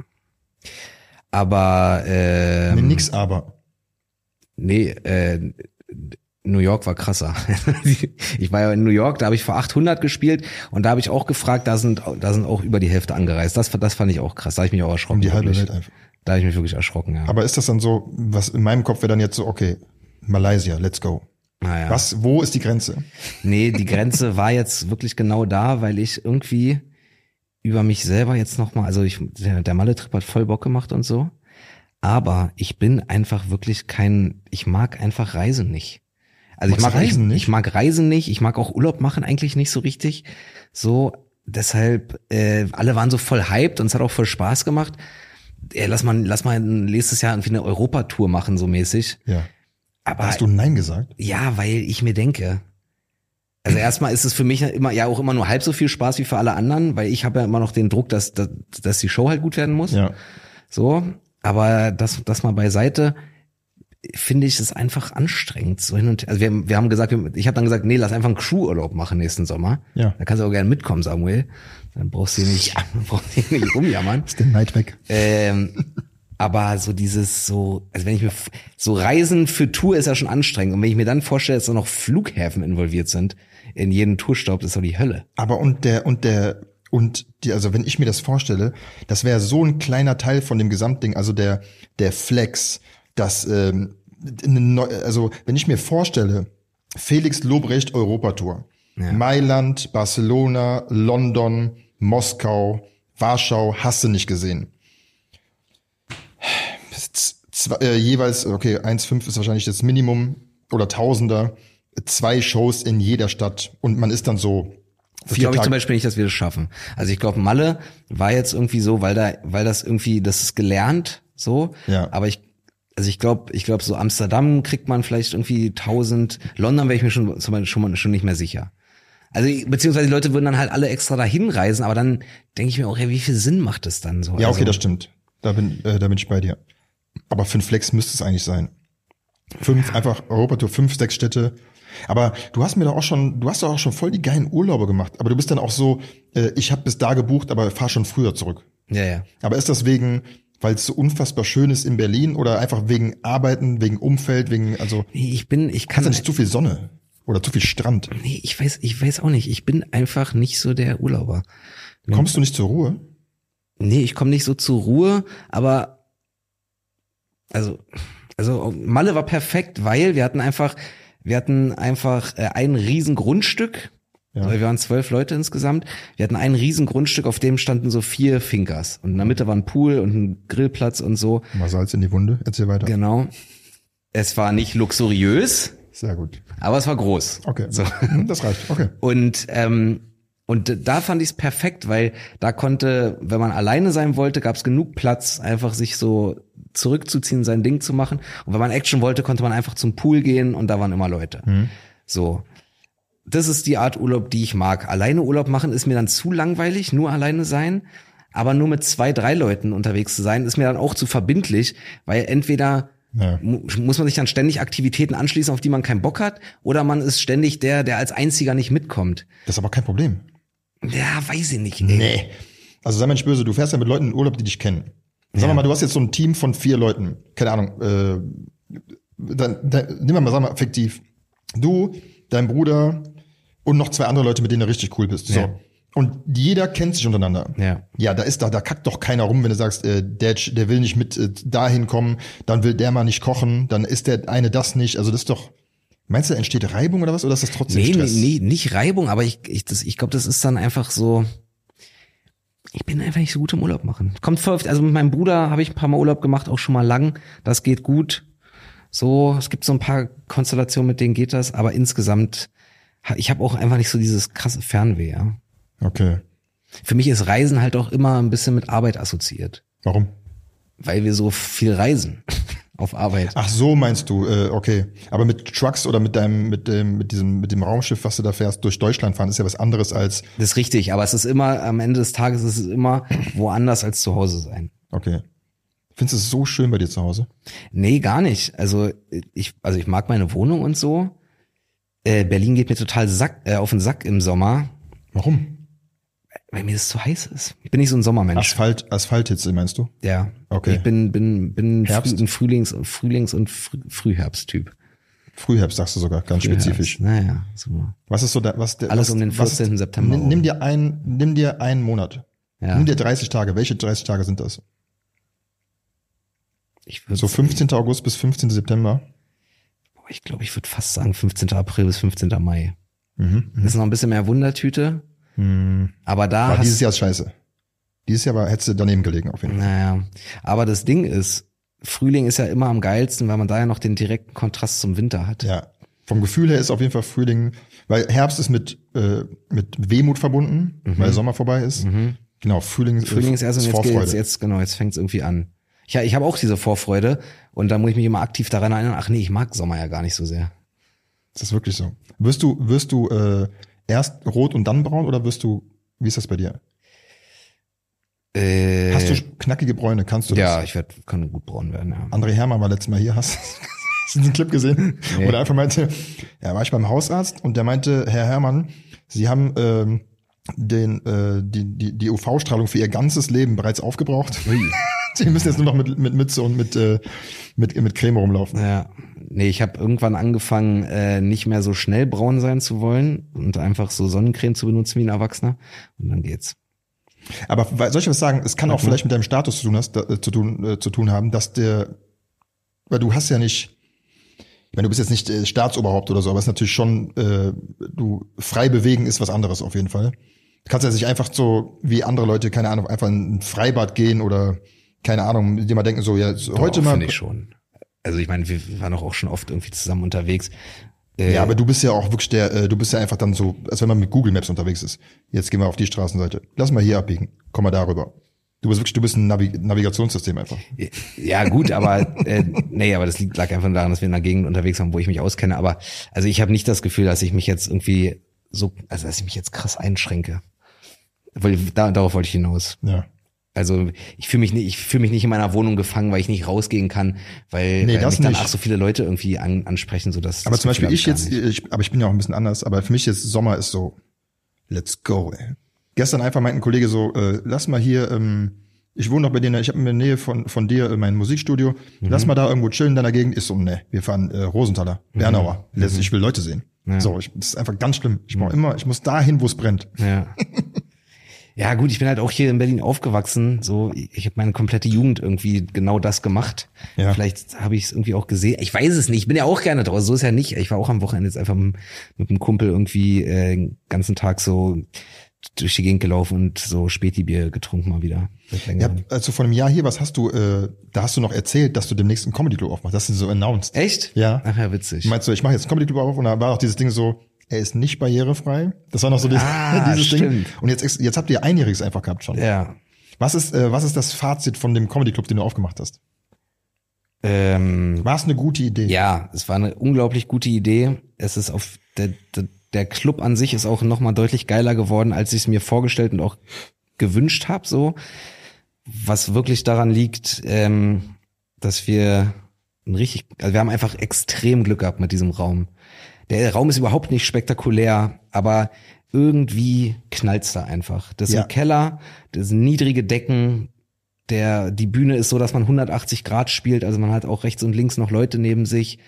Aber ähm, Nee, nix aber. Nee, äh, New York war krasser. Ich war ja in New York, da habe ich vor achthundert gespielt und da habe ich auch gefragt, da sind da sind auch über die Hälfte angereist. Das, das fand ich auch krass, da habe ich mich auch erschrocken. Um die halbe wirklich. Welt einfach. Da habe ich mich wirklich erschrocken, ja. Aber ist das dann so, was in meinem Kopf wäre dann jetzt so, okay, Malaysia, let's go. naja. Was, wo ist die Grenze? Nee, die Grenze war jetzt wirklich genau da, weil ich irgendwie über mich selber jetzt nochmal, also ich, der, der Malle-Trip hat voll Bock gemacht und so, aber ich bin einfach wirklich kein, ich mag einfach Reisen nicht. Also ich Magst mag Reisen ich, nicht? ich mag Reisen nicht, ich mag auch Urlaub machen eigentlich nicht so richtig. So, deshalb, äh, alle waren so voll hyped und es hat auch voll Spaß gemacht. Ey, lass mal, lass mal nächstes Jahr irgendwie eine Europatour machen, so mäßig. Ja. Aber Hast du Nein gesagt? ja, weil ich mir denke, also erstmal ist es für mich immer ja auch immer nur halb so viel Spaß wie für alle anderen, weil ich habe ja immer noch den Druck, dass, dass, dass die Show halt gut werden muss. Ja. So, aber das, das mal beiseite, finde ich es einfach anstrengend. So hin und also wir, wir haben gesagt, wir, ich habe dann gesagt, nee, lass einfach einen Crew-Urlaub machen nächsten Sommer. Ja. Da kannst du auch gerne mitkommen, Samuel. Dann brauchst du hier nicht, brauchst du hier nicht rumjammern. Ist der Neid weg? Ähm, aber so dieses so, also wenn ich mir so Reisen für Tour ist ja schon anstrengend und wenn ich mir dann vorstelle, dass da noch Flughäfen involviert sind in jeden Tourstopp, das ist doch die Hölle. Aber und der, und der, und die, also wenn ich mir das vorstelle, das wäre so ein kleiner Teil von dem Gesamtding, also der, der Flex, das, ähm, eine neu, also wenn ich mir vorstelle, Felix Lobrecht Europatour, Ja. Mailand, Barcelona, London, Moskau, Warschau, hast du nicht gesehen. Z- Zwei, äh, jeweils, okay, eins Komma fünf ist wahrscheinlich das Minimum oder Tausender, zwei Shows in jeder Stadt und man ist dann so Ich vier glaube ich zum Tage. Beispiel nicht, dass wir das schaffen. Also ich glaube, Malle war jetzt irgendwie so, weil da, weil das irgendwie, das ist gelernt, so. Ja. Aber ich, also ich glaube, ich glaube, so Amsterdam kriegt man vielleicht irgendwie tausend. London wäre ich mir schon, zum Beispiel schon, mal- schon nicht mehr sicher. Also beziehungsweise die Leute würden dann halt alle extra dahin reisen, aber dann denke ich mir auch, ja, wie viel Sinn macht das dann so? Ja, okay, also, das stimmt. Da bin, äh, da bin ich bei dir. Aber fünf Flex müsste es eigentlich sein. Fünf, einfach Europatour, fünf, sechs Städte. Aber du hast mir doch auch schon, du hast doch auch schon voll die geilen Urlaube gemacht. Aber du bist dann auch so, äh, ich habe bis da gebucht, aber fahr schon früher zurück. Ja, ja. Aber ist das wegen, weil es so unfassbar schön ist in Berlin oder einfach wegen Arbeiten, wegen Umfeld, wegen, also, Nee, ich bin, ich hast kann du nicht zu viel Sonne oder zu viel Strand? Nee, ich weiß, ich weiß auch nicht. Ich bin einfach nicht so der Urlauber. Kommst du nicht zur Ruhe? Nee, ich komme nicht so zur Ruhe, aber also, also Malle war perfekt, weil wir hatten einfach Wir hatten einfach äh, ein riesen Grundstück. Ja. Wir waren zwölf Leute insgesamt. Wir hatten ein riesen Grundstück, auf dem standen so vier Finkers. Und in der Mitte war ein Pool und ein Grillplatz und so. Mal Salz in die Wunde. Erzähl weiter. Genau. Es war nicht luxuriös. Sehr gut. Aber es war groß. Okay. So. Das reicht. Okay. Und, ähm, und da fand ich es perfekt, weil da konnte, wenn man alleine sein wollte, gab es genug Platz, einfach sich so zurückzuziehen, sein Ding zu machen. Und wenn man Action wollte, konnte man einfach zum Pool gehen und da waren immer Leute. Mhm. So. Das ist die Art Urlaub, die ich mag. Alleine Urlaub machen ist mir dann zu langweilig, nur alleine sein. Aber nur mit zwei, drei Leuten unterwegs zu sein, ist mir dann auch zu verbindlich, weil entweder ja. mu- muss man sich dann ständig Aktivitäten anschließen, auf die man keinen Bock hat, oder man ist ständig der, der als Einziger nicht mitkommt. Das ist aber kein Problem. Ja, weiß ich nicht. Ey. Nee. Also sei mal nicht böse, du fährst ja mit Leuten in Urlaub, die dich kennen. Sag Ja. mal, du hast jetzt so ein Team von vier Leuten. Keine Ahnung. Äh, dann, dann, nehmen wir mal, sag mal, fiktiv. Du, dein Bruder und noch zwei andere Leute, mit denen du richtig cool bist. So. Ja. Und jeder kennt sich untereinander. Ja. Ja, da ist da, da kackt doch keiner rum, wenn du sagst, äh, der, der will nicht mit äh, dahin kommen, dann will der mal nicht kochen, dann ist der eine das nicht. Also das ist doch, meinst du, da entsteht Reibung oder was? Oder ist das trotzdem Nee, nee, Stress? nee, nicht Reibung, aber ich, ich, das, ich glaube, das ist dann einfach so, ich bin einfach nicht so gut im Urlaub machen. Kommt voll, oft- also mit meinem Bruder habe ich ein paar Mal Urlaub gemacht, auch schon mal lang. Das geht gut. So, es gibt so ein paar Konstellationen, mit denen geht das, aber insgesamt, ha- ich habe auch einfach nicht so dieses krasse Fernweh, ja. Okay. Für mich ist Reisen halt auch immer ein bisschen mit Arbeit assoziiert, Warum? weil wir so viel reisen auf Arbeit. Ach so, meinst du, äh, okay. Aber mit Trucks oder mit deinem, mit dem, mit diesem, mit dem Raumschiff, was du da fährst, durch Deutschland fahren, ist ja was anderes als, Das ist richtig, aber es ist immer, am Ende des Tages ist es immer woanders als zu Hause sein. okay. Findest du es so schön bei dir zu Hause? Nee, gar nicht. Also ich, also ich mag meine Wohnung und so. Äh, Berlin geht mir total Sack, äh, auf den Sack im Sommer, Warum? weil mir das zu heiß ist. Ich bin nicht so ein Sommermensch. Asphalt, Asphalthitze, meinst du? Ja. Okay. Ich bin, bin, bin Herbst? Früh, ein Frühlings, Frühlings- und Früh, Frühherbsttyp. Frühherbst sagst du sogar, ganz Frühherbst. spezifisch. Naja, so. Was ist so der, was der, Alles was, um den was ist- vierzehnten September Nimm, nimm rum. dir ein, nimm dir einen Monat. Ja. Nimm dir dreißig Tage. Welche dreißig Tage sind das? Ich würd, So fünfzehnten August bis fünfzehnten September. boah, ich glaube, ich würde fast sagen fünfzehnten April bis fünfzehnten Mai. Mhm. Das ist noch ein bisschen mehr Wundertüte, Mhm. aber da Aber hast dieses Jahr ist scheiße. Dieses Jahr war, hättest du daneben gelegen auf jeden Fall. Naja, aber das Ding ist, Frühling ist ja immer am geilsten, weil man da ja noch den direkten Kontrast zum Winter hat. Ja. Vom Gefühl her ist auf jeden Fall Frühling, weil Herbst ist mit, äh, mit Wehmut verbunden, weil Sommer vorbei ist. Mhm. Genau, Frühling, Frühling ist erst und jetzt, geht- Vorfreude. jetzt, jetzt genau, jetzt fängt es irgendwie an. Ich, ich habe auch diese Vorfreude und da muss ich mich immer aktiv daran erinnern, ach nee, ich mag Sommer ja gar nicht so sehr. Das ist wirklich so. Wirst du, wirst du äh, erst rot und dann braun oder wirst du, wie ist das bei dir? Äh, Hast du knackige Bräune, kannst du ja, das? ich werd, kann gut braun werden, ja. André Hermann war letztes Mal hier, hast hast du diesen Clip gesehen? Nee. Wo der einfach meinte, ja, war ich beim Hausarzt und der meinte, Herr Hermann, Sie haben ähm, den, äh, die, die, die U V-Strahlung für Ihr ganzes Leben bereits aufgebraucht. Sie müssen jetzt nur noch mit, mit Mütze und mit, äh, mit, mit Creme rumlaufen. Ja, nee, ich habe irgendwann angefangen, äh, nicht mehr so schnell braun sein zu wollen und einfach so Sonnencreme zu benutzen wie ein Erwachsener und dann geht's. Aber weil- soll ich was sagen, es kann auch Mhm. vielleicht mit deinem Status zu tun, hast, da, äh, zu, tun, äh, zu tun haben, dass der, weil du hast ja nicht, ich meine, du bist jetzt nicht äh, Staatsoberhaupt oder so, aber es ist natürlich schon, äh, du frei bewegen ist was anderes auf jeden Fall. Du kannst ja nicht einfach so wie andere Leute, keine Ahnung, einfach in ein Freibad gehen oder keine Ahnung, die mal denken so, ja, so, heute Doch, mal. finde ich schon. Also ich meine, wir waren auch schon oft irgendwie zusammen unterwegs. Äh, Ja, aber du bist ja auch wirklich der, äh, du bist ja einfach dann so, als wenn man mit Google Maps unterwegs ist. Jetzt gehen wir auf die Straßenseite. Lass mal hier abbiegen. Komm mal darüber. Du bist wirklich, du bist ein Navi- Navigationssystem einfach. Ja, gut, aber äh, nee, aber das liegt, lag einfach daran, dass wir in einer Gegend unterwegs waren, wo ich mich auskenne. Aber also ich habe nicht das Gefühl, dass ich mich jetzt irgendwie so, also dass ich mich jetzt krass einschränke. Weil da, darauf wollte ich hinaus. Ja. Also ich fühle mich nicht, ich fühle mich nicht in meiner Wohnung gefangen, weil ich nicht rausgehen kann, weil, Nee, weil das mich dann nicht. ach so viele Leute irgendwie an, ansprechen, so dass. Aber das zum Beispiel Gefühl ich hab gar jetzt, nicht. ich, aber ich bin ja auch ein bisschen anders, aber für mich jetzt Sommer ist so, let's go, ey. Gestern einfach meinte ein Kollege so, äh, lass mal hier, ähm, ich wohne noch bei dir, ich habe in der Nähe von von dir äh, mein Musikstudio, lass mal da irgendwo chillen in deiner Gegend. Ist so, ne, wir fahren äh, Rosenthaler, Bernauer. Let's, ich will Leute sehen. Ja. So, ich, das ist einfach ganz schlimm. Ich brauche immer, ich muss dahin, wo es brennt. Ja. Ja gut, ich bin halt auch hier in Berlin aufgewachsen. So, ich habe meine komplette Jugend irgendwie genau das gemacht. Ja. Vielleicht habe ich es irgendwie auch gesehen. Ich weiß es nicht. Ich bin ja auch gerne draußen. So ist ja nicht. Ich war auch am Wochenende jetzt einfach mit, mit einem Kumpel irgendwie äh, den ganzen Tag so durch die Gegend gelaufen und so Späti-Bier getrunken mal wieder. Ja, also vor einem Jahr hier, was hast du, äh, da hast du noch erzählt, dass du demnächst einen Comedy-Club aufmachst. Das ist so announced. Echt? Ja. Ach ja, witzig. Meinst du, ich mache jetzt einen Comedy-Club auf und da war auch dieses Ding so, er ist nicht barrierefrei. Das war noch so dieses, Ah, dieses stimmt. Ding. Und jetzt, jetzt habt ihr einjähriges einfach gehabt schon. Ja. Was ist, äh, was ist das Fazit von dem Comedy-Club, den du aufgemacht hast? Ähm, War es eine gute Idee? ja, es war eine unglaublich gute Idee. Es ist auf der, der, der Club an sich ist auch nochmal deutlich geiler geworden, als ich es mir vorgestellt und auch gewünscht habe. So, was wirklich daran liegt, ähm, dass wir ein richtig, also wir haben einfach extrem Glück gehabt mit diesem Raum. Der Raum ist überhaupt nicht spektakulär, aber irgendwie knallt's da einfach. Das ist Ja. ein Keller, das sind niedrige Decken, der, die Bühne ist so, dass man hundertachtzig Grad spielt, also man hat auch rechts und links noch Leute neben sich.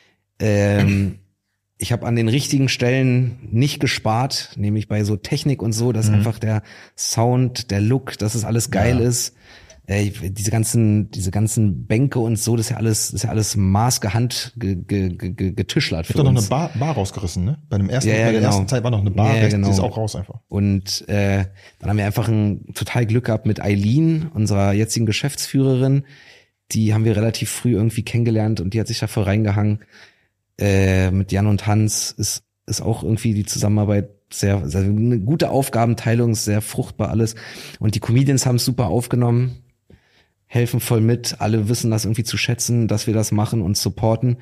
Ähm, ich habe an den richtigen Stellen nicht gespart, nämlich bei so Technik und so, dass Mhm. einfach der Sound, der Look, dass es alles geil Ja. ist. Äh, diese ganzen, diese ganzen Bänke und so, das ist ja alles, das ist ja alles maßgehand ge, ge, ge, getischlert Ich für hab doch noch uns. eine Bar, Bar rausgerissen, ne? Bei dem ersten, Ja, ja, bei der genau. ersten Zeit war noch eine Bar, Ja, ja, rechts, genau. die ist auch raus einfach. Und äh, dann haben wir einfach ein total Glück gehabt mit Eileen, unserer jetzigen Geschäftsführerin. Die haben wir relativ früh irgendwie kennengelernt und die hat sich dafür reingehangen. Äh, mit Jan und Hans ist ist auch irgendwie die Zusammenarbeit sehr, sehr eine gute Aufgabenteilung, sehr fruchtbar alles. Und die Comedians haben es super aufgenommen, helfen voll mit. Alle wissen das irgendwie zu schätzen, dass wir das machen und supporten.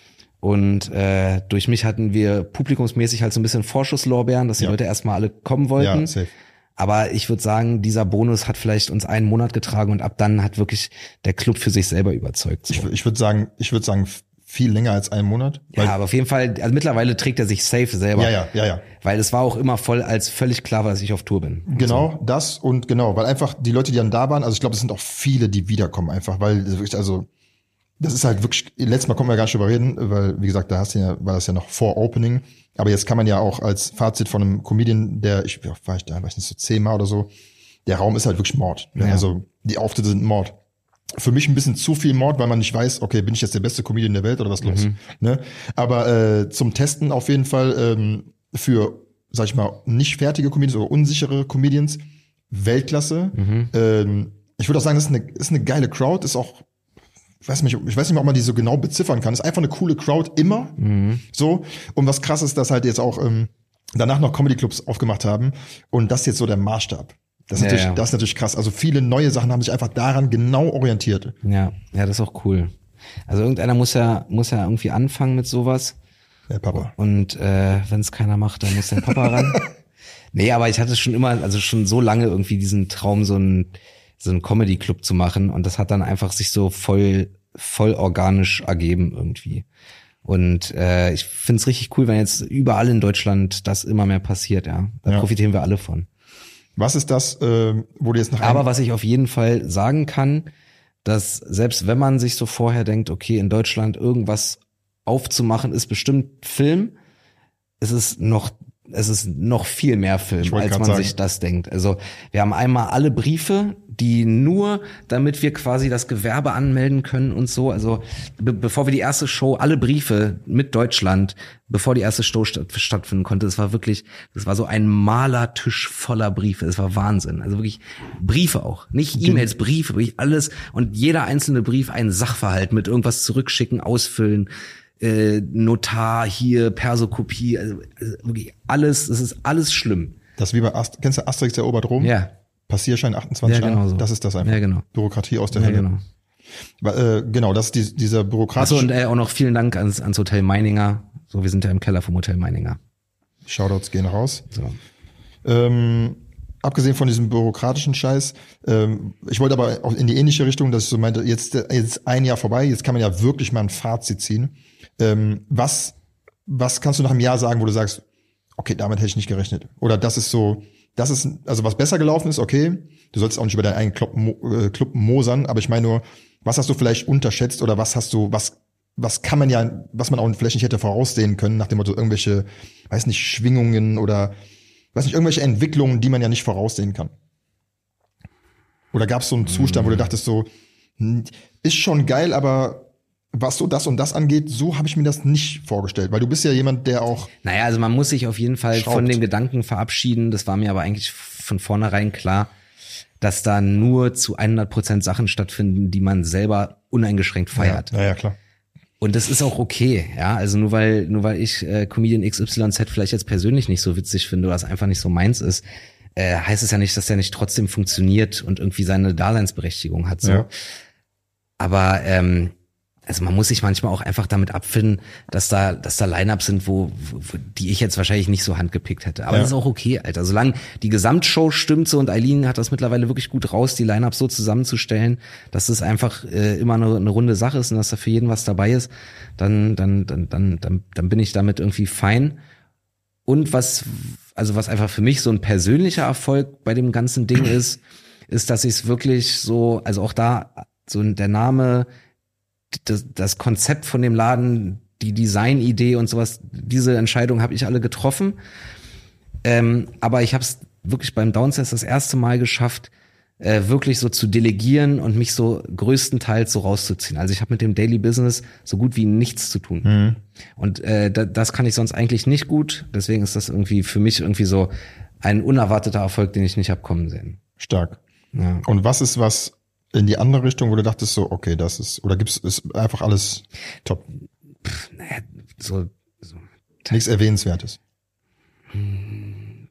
Und äh, durch mich hatten wir publikumsmäßig halt so ein bisschen Vorschusslorbeeren, dass die Ja. Leute erstmal alle kommen wollten. Ja, safe. Aber ich würde sagen, dieser Bonus hat vielleicht uns einen Monat getragen und ab dann hat wirklich der Club für sich selber überzeugt. So. Ich, ich würde sagen, ich würde sagen, viel länger als einen Monat. Weil, Ja, aber auf jeden Fall, also mittlerweile trägt er sich safe selber. ja, ja, ja, ja. Weil es war auch immer voll, als völlig klar war, dass ich auf Tour bin. Und Genau, das und genau, weil einfach die Leute, die dann da waren, also ich glaube, es sind auch viele, die wiederkommen einfach, weil das wirklich, also das ist halt wirklich, letztes Mal konnten wir gar nicht drüber reden, weil, wie gesagt, da hast du ja, war das ja noch vor Opening, aber jetzt kann man ja auch als Fazit von einem Comedian, der, ich ja, war ich da, weiß nicht, so zehnmal oder so, der Raum ist halt wirklich Mord. Ne? Ja. Also die Auftritte sind Mord. Für mich ein bisschen zu viel Mord, weil man nicht weiß, okay, bin ich jetzt der beste Comedian der Welt oder was los? Mhm. Ne? Aber äh, zum Testen auf jeden Fall ähm, für, sag ich mal, nicht fertige Comedians oder unsichere Comedians, Weltklasse. Mhm. Ähm, ich würde auch sagen, das ist eine, ist eine geile Crowd, ist auch, ich weiß nicht, ich weiß nicht mehr, ob man die so genau beziffern kann. Ist einfach eine coole Crowd, immer. Mhm. So. Und was krass ist, dass halt jetzt auch ähm, danach noch Comedy-Clubs aufgemacht haben. Und das ist jetzt so der Maßstab. Das ist, Ja, natürlich, ja. das ist natürlich krass. Also viele neue Sachen haben sich einfach daran genau orientiert. Ja, ja, das ist auch cool. Also irgendeiner muss ja, muss ja irgendwie anfangen mit sowas. Der Papa. Und äh, wenn es keiner macht, dann muss der Papa ran. Nee, aber ich hatte schon immer, also schon so lange irgendwie diesen Traum, so einen so einen Comedy-Club zu machen. Und das hat dann einfach sich so voll, voll organisch ergeben irgendwie. Und äh, ich find's richtig cool, wenn jetzt überall in Deutschland das immer mehr passiert, ja. Da Ja. profitieren wir alle von. Was ist das, äh, wo du jetzt nach Aber einem- was ich auf jeden Fall sagen kann, dass selbst wenn man sich so vorher denkt, okay, in Deutschland irgendwas aufzumachen, ist bestimmt Film, es ist noch, es ist noch viel mehr Ich Film, wollte als grad man sagen. sich das denkt. Also wir haben einmal alle Briefe, die nur, damit wir quasi das Gewerbe anmelden können und so, also be bevor wir die erste Show, alle Briefe mit Deutschland, bevor die erste Show statt stattfinden konnte, es war wirklich, das war so ein Malertisch voller Briefe, es war Wahnsinn. Also wirklich Briefe auch, nicht E-Mails, Briefe, wirklich alles und jeder einzelne Brief ein Sachverhalt mit irgendwas zurückschicken, ausfüllen, äh, Notar hier, Persokopie, also, also wirklich alles, es ist alles schlimm. Das ist wie bei Ast kennst du Asterix erobert Rom? Ja. Passierschein achtundzwanzig Ja, genau Jahre. so. Das ist das einfach. Ja, genau. Bürokratie aus der Ja, Hölle. genau. Weil, äh, genau, das ist die, dieser Achso, bürokratische und äh, auch noch vielen Dank ans, ans Hotel Meininger. So, wir sind ja im Keller vom Hotel Meininger. Shoutouts gehen raus. So. Ähm, abgesehen von diesem bürokratischen Scheiß, ähm, ich wollte aber auch in die ähnliche Richtung, dass ich so meinte, jetzt, jetzt ein Jahr vorbei, jetzt kann man ja wirklich mal ein Fazit ziehen. Ähm, was, was kannst du nach einem Jahr sagen, wo du sagst, okay, damit hätte ich nicht gerechnet? Oder das ist so, das ist, also was besser gelaufen ist, okay, du sollst auch nicht über deinen eigenen Club, mo, äh, Club mosern, aber ich meine nur, was hast du vielleicht unterschätzt oder was hast du, was, was kann man ja, was man auch vielleicht nicht hätte voraussehen können, nach dem Motto irgendwelche, weiß nicht, Schwingungen oder weiß nicht, irgendwelche Entwicklungen, die man ja nicht voraussehen kann. Oder gab es so einen Zustand, mm. wo du dachtest so, ist schon geil, aber was so das und das angeht, so habe ich mir das nicht vorgestellt. Weil du bist ja jemand, der auch Naja, also man muss sich auf jeden Fall schraubt. von dem Gedanken verabschieden. Das war mir aber eigentlich von vornherein klar, dass da nur zu hundert Prozent Sachen stattfinden, die man selber uneingeschränkt feiert. Ja, ja, ja, klar. Und das ist auch okay, ja. Also nur weil, nur weil ich äh, Comedian X Y Z vielleicht jetzt persönlich nicht so witzig finde oder es einfach nicht so meins ist, äh, heißt es ja nicht, dass der nicht trotzdem funktioniert und irgendwie seine Daseinsberechtigung hat. So. Ja. Aber ähm, also man muss sich manchmal auch einfach damit abfinden, dass da, dass da Line-Ups sind, wo, wo die ich jetzt wahrscheinlich nicht so handgepickt hätte. Aber ja. das ist auch okay, Alter. Solange die Gesamtshow stimmt so und Eileen hat das mittlerweile wirklich gut raus, die Line-Ups so zusammenzustellen, dass es einfach äh, immer eine, eine runde Sache ist und dass da für jeden was dabei ist, dann, dann, dann, dann, dann, dann bin ich damit irgendwie fein. Und was, also was einfach für mich so ein persönlicher Erfolg bei dem ganzen Ding ist, ist, dass ich es wirklich so, also auch da so der Name, Das, das Konzept von dem Laden, die Designidee und sowas, diese Entscheidung habe ich alle getroffen. Ähm, aber ich habe es wirklich beim Downstairs das erste Mal geschafft, äh, wirklich so zu delegieren und mich so größtenteils so rauszuziehen. Also ich habe mit dem Daily Business so gut wie nichts zu tun. Mhm. Und äh, da, das kann ich sonst eigentlich nicht gut. Deswegen ist das irgendwie für mich irgendwie so ein unerwarteter Erfolg, den ich nicht hab kommen sehen. Stark. Ja. Und was ist was in die andere Richtung, wo du dachtest so, okay, das ist, oder gibt's, ist einfach alles top? Pff, naja, so, so. Nichts Erwähnenswertes. Hm,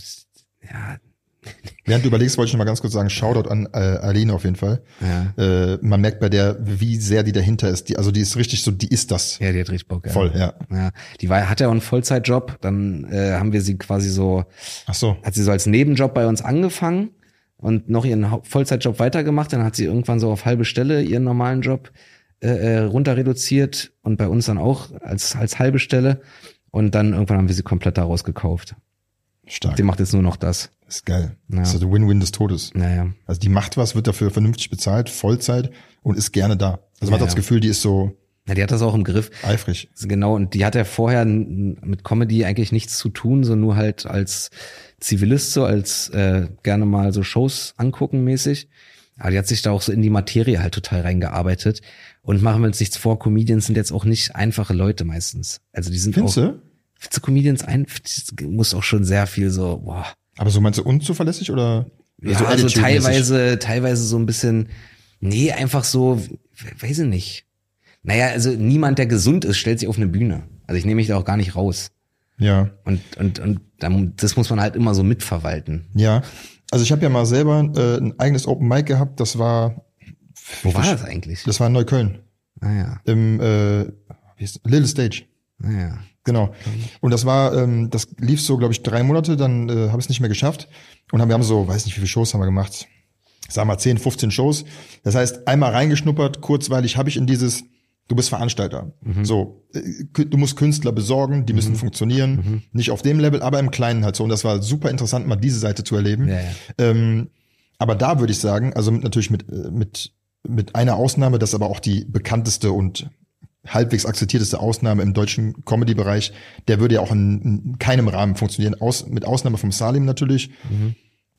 ja. Während du überlegst, wollte ich noch mal ganz kurz sagen, Shoutout an äh, Aline auf jeden Fall. Ja. Äh, man merkt bei der, wie sehr die dahinter ist. Die, also die ist richtig so, die ist das. Ja, die hat richtig Bock. Ja. Voll, ja. Ja, die war, hat ja auch einen Vollzeitjob. Dann äh, haben wir sie quasi so, ach so, hat sie so als Nebenjob bei uns angefangen und noch ihren Vollzeitjob weitergemacht. Dann hat sie irgendwann so auf halbe Stelle ihren normalen Job äh, runter reduziert und bei uns dann auch als als halbe Stelle. Und dann irgendwann haben wir sie komplett daraus gekauft. Stark. Die macht jetzt nur noch das. Das ist geil. Ja. Das ist der Win-Win des Todes. Naja. Also die macht was, wird dafür vernünftig bezahlt, Vollzeit und ist gerne da. Also man Ja, hat das ja. Gefühl, die ist so Ja, die hat das auch im Griff. eifrig. Genau, und die hat ja vorher n- mit Comedy eigentlich nichts zu tun, so nur halt als Zivilist, so als äh, gerne mal so Shows angucken mäßig. Aber die hat sich da auch so in die Materie halt total reingearbeitet. Und machen wir uns nichts vor, Comedians sind jetzt auch nicht einfache Leute meistens. Also die sind Findest auch, du? zu Comedians ein, muss auch schon sehr viel so, boah. Aber so meinst du unzuverlässig oder? Ja, so also attitude-mäßig? teilweise, teilweise so ein bisschen, nee, einfach so, weiß ich nicht. Naja, also niemand, der gesund ist, stellt sich auf eine Bühne. Also ich nehme mich da auch gar nicht raus. Ja. Und und und dann, das muss man halt immer so mitverwalten. Ja. Also ich habe ja mal selber äh, ein eigenes Open Mic gehabt, das war Wo war das eigentlich? Das war in Neukölln. Ah ja, Im äh, wie ist, Little Stage. ah ja. Genau. Und das war, ähm, das lief so, glaube ich, drei Monate, dann äh, habe ich es nicht mehr geschafft. Und haben, wir haben so, weiß nicht, wie viele Shows haben wir gemacht. Sagen wir mal zehn, fünfzehn Shows. Das heißt, einmal reingeschnuppert, kurzweilig habe ich in dieses, du bist Veranstalter. Mhm. So, äh, du musst Künstler besorgen, die müssen mhm. funktionieren. Mhm. Nicht auf dem Level, aber im Kleinen halt so. Und das war super interessant, mal diese Seite zu erleben. Ja, ja. Ähm, aber da würde ich sagen, also mit, natürlich mit, mit, mit einer Ausnahme, das ist aber auch die bekannteste und halbwegs akzeptierteste Ausnahme im deutschen Comedy-Bereich, der würde ja auch in, in keinem Rahmen funktionieren, aus, mit Ausnahme vom Salim natürlich. Mhm.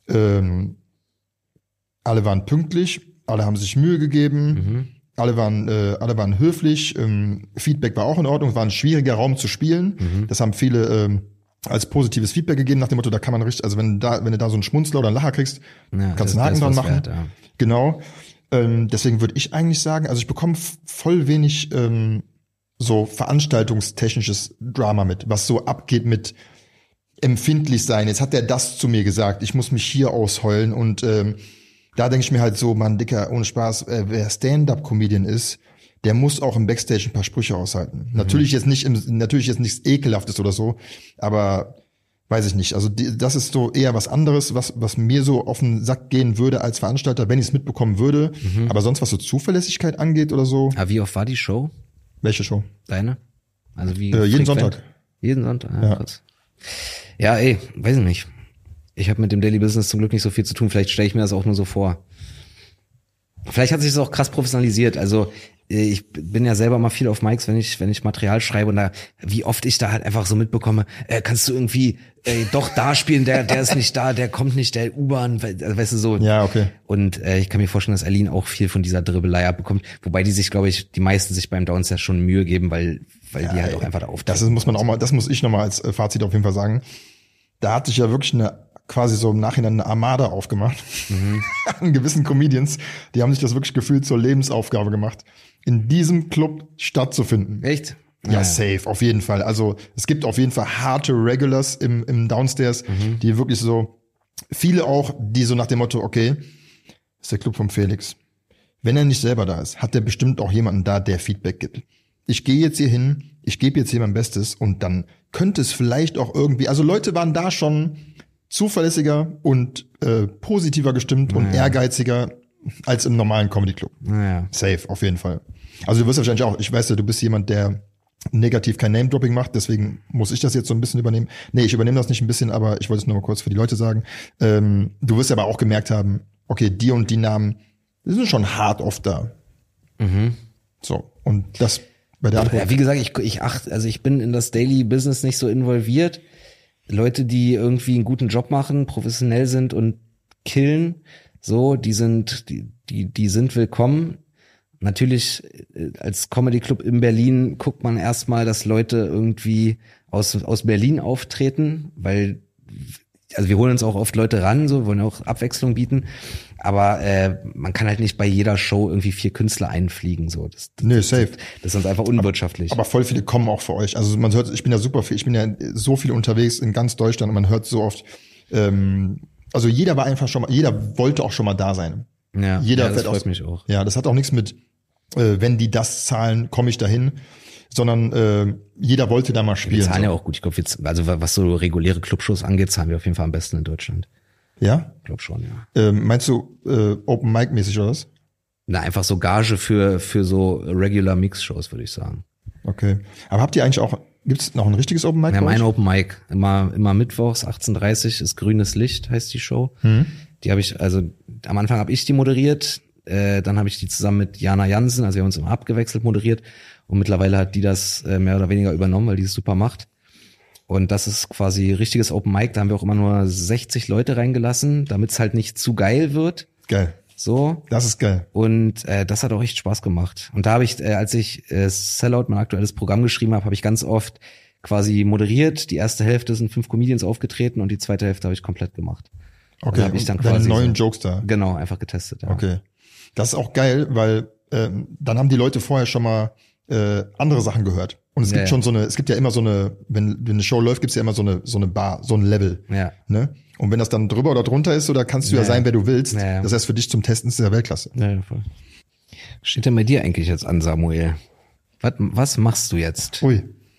Ähm, alle waren pünktlich, alle haben sich Mühe gegeben, mhm. alle waren äh, alle waren höflich, ähm, Feedback war auch in Ordnung, war ein schwieriger Raum zu spielen. Mhm. Das haben viele ähm, als positives Feedback gegeben, nach dem Motto, da kann man richtig, also wenn da wenn du da so einen Schmunzler oder einen Lacher kriegst, ja, kannst du einen Haken dran machen. Wert, ja. Genau. Ähm, deswegen würde ich eigentlich sagen, also ich bekomme f- voll wenig ähm, so veranstaltungstechnisches Drama mit, was so abgeht mit empfindlich sein. Jetzt hat der das zu mir gesagt, ich muss mich hier ausheulen und ähm, da denke ich mir halt so, Mann, Dicker, ohne Spaß, äh, wer Stand-up-Comedian ist, der muss auch im Backstage ein paar Sprüche aushalten. Mhm. Natürlich jetzt nicht im, natürlich jetzt nichts Ekelhaftes oder so, aber weiß ich nicht. Also die, das ist so eher was anderes, was was mir so auf den Sack gehen würde als Veranstalter, wenn ich es mitbekommen würde. Mhm. Aber sonst, was so Zuverlässigkeit angeht oder so. Aber wie oft war die Show? Welche Show? Deine? Also wie? Äh, jeden frequent? Sonntag. Jeden Sonntag, ja. Ja. Krass. Ja, ey, weiß ich nicht. Ich habe mit dem Daily Business zum Glück nicht so viel zu tun. Vielleicht stelle ich mir das auch nur so vor. Vielleicht hat sich das auch krass professionalisiert. Also ich bin ja selber mal viel auf Mics, wenn ich wenn ich Material schreibe und da wie oft ich da halt einfach so mitbekomme, äh, kannst du irgendwie äh, doch da spielen, der der ist nicht da, der kommt nicht, der U-Bahn, also, weißt du so. Ja, okay. Und äh, ich kann mir vorstellen, dass Aline auch viel von dieser Dribbelei abbekommt, wobei die sich, glaube ich, die meisten sich beim Downs ja schon Mühe geben, weil weil ja, die halt ey, auch einfach da auftreten. Das ist, muss man auch mal, das muss ich nochmal als Fazit auf jeden Fall sagen. Da hat sich ja wirklich eine quasi so im Nachhinein eine Armada aufgemacht. Mhm. An gewissen Comedians, die haben sich das wirklich gefühlt zur Lebensaufgabe gemacht, in diesem Club stattzufinden. Echt? Ja, ja, safe, auf jeden Fall. Also es gibt auf jeden Fall harte Regulars im, im Downstairs, mhm. die wirklich so, viele auch, die so nach dem Motto, okay, ist der Club vom Felix. Wenn er nicht selber da ist, hat er bestimmt auch jemanden da, der Feedback gibt. Ich gehe jetzt hier hin, ich gebe jetzt hier mein Bestes und dann könnte es vielleicht auch irgendwie, also Leute waren da schon zuverlässiger und äh, positiver gestimmt und naja. ehrgeiziger als im normalen Comedy Club. Naja. Safe, auf jeden Fall. Also du wirst wahrscheinlich auch, ich weiß ja, du bist jemand, der negativ kein Name-Dropping macht, deswegen muss ich das jetzt so ein bisschen übernehmen. Nee, ich übernehme das nicht ein bisschen, aber ich wollte es nur mal kurz für die Leute sagen. Ähm, du wirst aber auch gemerkt haben, okay, die und die Namen, die sind schon hart oft da. Mhm. So, und das bei der Antwort. Ja, wie gesagt, ich, ich achte, also ich bin in das Daily Business nicht so involviert. Leute, die irgendwie einen guten Job machen, professionell sind und killen, so, die sind, die, die, die sind willkommen. Natürlich, als Comedy Club in Berlin guckt man erstmal, dass Leute irgendwie aus, aus Berlin auftreten, weil, also wir holen uns auch oft Leute ran, so, wollen auch Abwechslung bieten. Aber äh, man kann halt nicht bei jeder Show irgendwie vier Künstler einfliegen, so. Das, das, Nö, safe. Das, das ist sonst einfach unwirtschaftlich. Aber, aber voll viele kommen auch für euch. Also man hört, ich bin ja super viel, ich bin ja so viel unterwegs in ganz Deutschland und man hört so oft, ähm, also jeder war einfach schon mal, jeder wollte auch schon mal da sein. Ja, jeder ja das freut aus, mich auch. Ja, das hat auch nichts mit, äh, wenn die das zahlen, komme ich dahin, sondern äh, jeder wollte da mal spielen. Wir zahlen so. ja auch gut. Ich glaube, also was so reguläre Clubshows angeht, zahlen wir auf jeden Fall am besten in Deutschland. Ja? Ich glaube schon, ja. Ähm, meinst du äh, Open Mic mäßig oder was? Na, einfach so Gage für für so Regular Mix-Shows, würde ich sagen. Okay. Aber habt ihr eigentlich auch, gibt's noch ein richtiges Open Mic? Wir haben bei euch? ein Open Mic. Immer, immer mittwochs, achtzehn Uhr dreißig ist Grünes Licht, heißt die Show. Hm. Die habe ich, also am Anfang habe ich die moderiert, äh, dann habe ich die zusammen mit Jana Jansen, also wir haben uns immer abgewechselt moderiert und mittlerweile hat die das äh, mehr oder weniger übernommen, weil die es super macht. Und das ist quasi richtiges Open Mic, da haben wir auch immer nur sechzig Leute reingelassen, damit es halt nicht zu geil wird. Geil. So. Das ist geil. Und äh, das hat auch echt Spaß gemacht. Und da habe ich, äh, als ich äh, Sellout, mein aktuelles Programm geschrieben habe, habe ich ganz oft quasi moderiert. Die erste Hälfte sind fünf Comedians aufgetreten und die zweite Hälfte habe ich komplett gemacht. Okay, also hab ich dann deine quasi neuen so, Jokes da. Genau, einfach getestet. Ja. Okay. Das ist auch geil, weil ähm, dann haben die Leute vorher schon mal äh, andere Sachen gehört. Und es Ja, gibt ja. schon so eine, es gibt ja immer so eine, wenn, wenn eine Show läuft, gibt's ja immer so eine, so eine Bar, so ein Level. Ja. Ne? Und wenn das dann drüber oder drunter ist, so, da kannst du ja, Ja, sein, wer du willst. ja, ja. Das heißt, für dich zum Testen ist ja Weltklasse. Ja, ja, voll. Was steht denn bei dir eigentlich jetzt an, Samuel? Was, was machst du jetzt? Ui.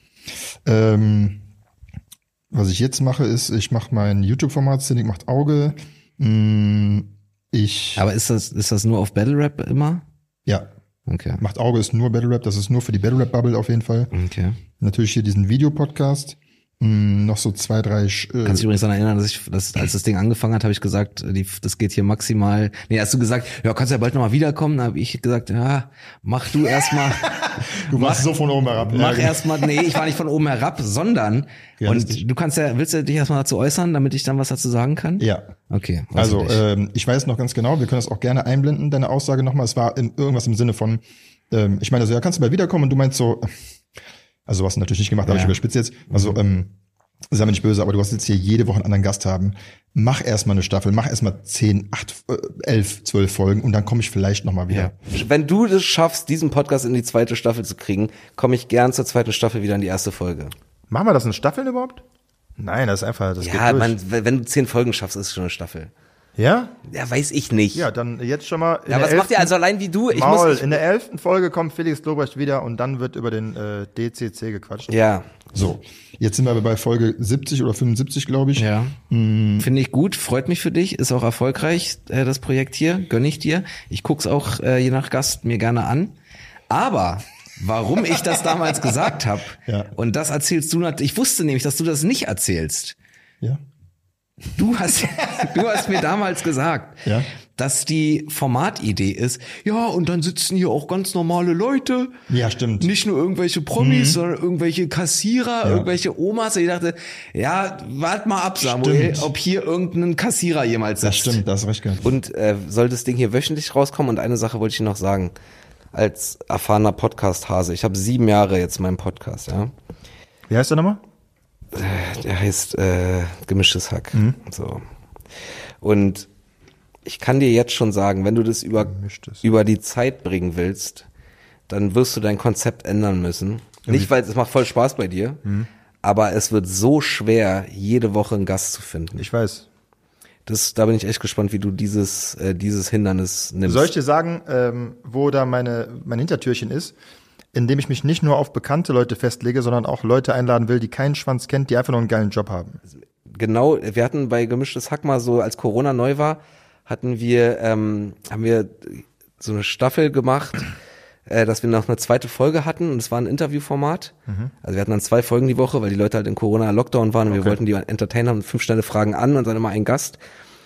Ähm, was ich jetzt mache, ist, ich mache mein YouTube-Format, Cynic macht Auge. Mm, Ich, Aber ist das, ist das nur auf Battle Rap immer? ja, Okay. macht Auge ist nur Battle Rap, das ist nur für die Battle Rap Bubble auf jeden Fall. Okay. Natürlich hier diesen Videopodcast. Mm, noch so zwei, drei. Sch- Äh, Kannst du dich übrigens daran erinnern, dass ich, dass, als das Ding angefangen hat, habe ich gesagt, die, das geht hier maximal. Nee, hast du gesagt, ja, kannst ja bald nochmal wiederkommen. Da habe ich gesagt, ja, mach du erstmal. du warst so von oben herab. Mach Ja, genau. erstmal, nee, ich war nicht von oben herab, sondern Ja, und richtig. du kannst ja, willst du dich erstmal dazu äußern, damit ich dann was dazu sagen kann? Ja. Okay. Also, dich. ähm, ich weiß noch ganz genau, wir können das auch gerne einblenden, deine Aussage nochmal. Es war im, irgendwas im Sinne von, ähm, ich meine so, ja, kannst du bald wiederkommen? Und du meinst so, also was du natürlich nicht gemacht, aber Ja. ich überspitze jetzt. Also, ähm, sei mir nicht böse, aber du wirst jetzt hier jede Woche einen anderen Gast haben. Mach erstmal eine Staffel, mach erstmal zehn, acht, äh, elf, zwölf Folgen und dann komme ich vielleicht nochmal wieder. Ja. Wenn du es schaffst, diesen Podcast in die zweite Staffel zu kriegen, komme ich gern zur zweiten Staffel wieder in die erste Folge. Machen wir das in Staffeln überhaupt? Nein, das ist einfach, das Ja, man, wenn du zehn Folgen schaffst, ist es schon eine Staffel. Ja? Ja, weiß ich nicht. Ja, dann jetzt schon mal. in Ja, der was macht ihr elften also allein wie du? Ich Maul, muss, ich, in der elften Folge kommt Felix Lobrecht wieder und dann wird über den äh, D C C gequatscht. ja, So, jetzt sind wir bei Folge siebzig oder fünfundsiebzig, glaube ich. ja. Finde ich gut, freut mich für dich, ist auch erfolgreich, äh, das Projekt hier, gönn ich dir. Ich guck's auch äh, je nach Gast mir gerne an. Aber warum ich das damals gesagt habe, Ja. und das erzählst du natürlich, ich wusste nämlich, dass du das nicht erzählst. Ja. Du hast, du hast mir damals gesagt, Ja. dass die Formatidee ist, ja, und dann sitzen hier auch ganz normale Leute. Ja, stimmt. Nicht nur irgendwelche Promis, Mhm. sondern irgendwelche Kassierer, Ja. irgendwelche Omas. Ich dachte, ja, wart mal ab, Samuel, Stimmt. ob hier irgendein Kassierer jemals sitzt. Das stimmt, da hast du recht gehabt. Und äh, soll das Ding hier wöchentlich rauskommen? Und eine Sache wollte ich noch sagen. Als erfahrener Podcast-Hase, ich habe sieben Jahre jetzt meinen Podcast, ja. Wie heißt der nochmal? Der heißt äh, Gemischtes Hack. Mhm. So. Und ich kann dir jetzt schon sagen, wenn du das über, Gemischtes. über die Zeit bringen willst, dann wirst du dein Konzept ändern müssen. Nicht, weil es macht voll Spaß bei dir, Mhm. aber es wird so schwer, jede Woche einen Gast zu finden. Ich weiß. Das, da bin ich echt gespannt, wie du dieses, äh, dieses Hindernis nimmst. Soll ich dir sagen, ähm, wo da meine, mein Hintertürchen ist? Indem ich mich nicht nur auf bekannte Leute festlege, sondern auch Leute einladen will, die keinen Schwanz kennt, die einfach nur einen geilen Job haben. Genau, wir hatten bei Gemischtes Hack mal so, als Corona neu war, hatten wir, ähm, haben wir so eine Staffel gemacht, äh, dass wir noch eine zweite Folge hatten und es war ein Interviewformat. Mhm. Also wir hatten dann zwei Folgen die Woche, weil die Leute halt in Corona-Lockdown waren und Okay. wir wollten die entertainen, haben fünf Stelle Fragen an und dann immer ein Gast.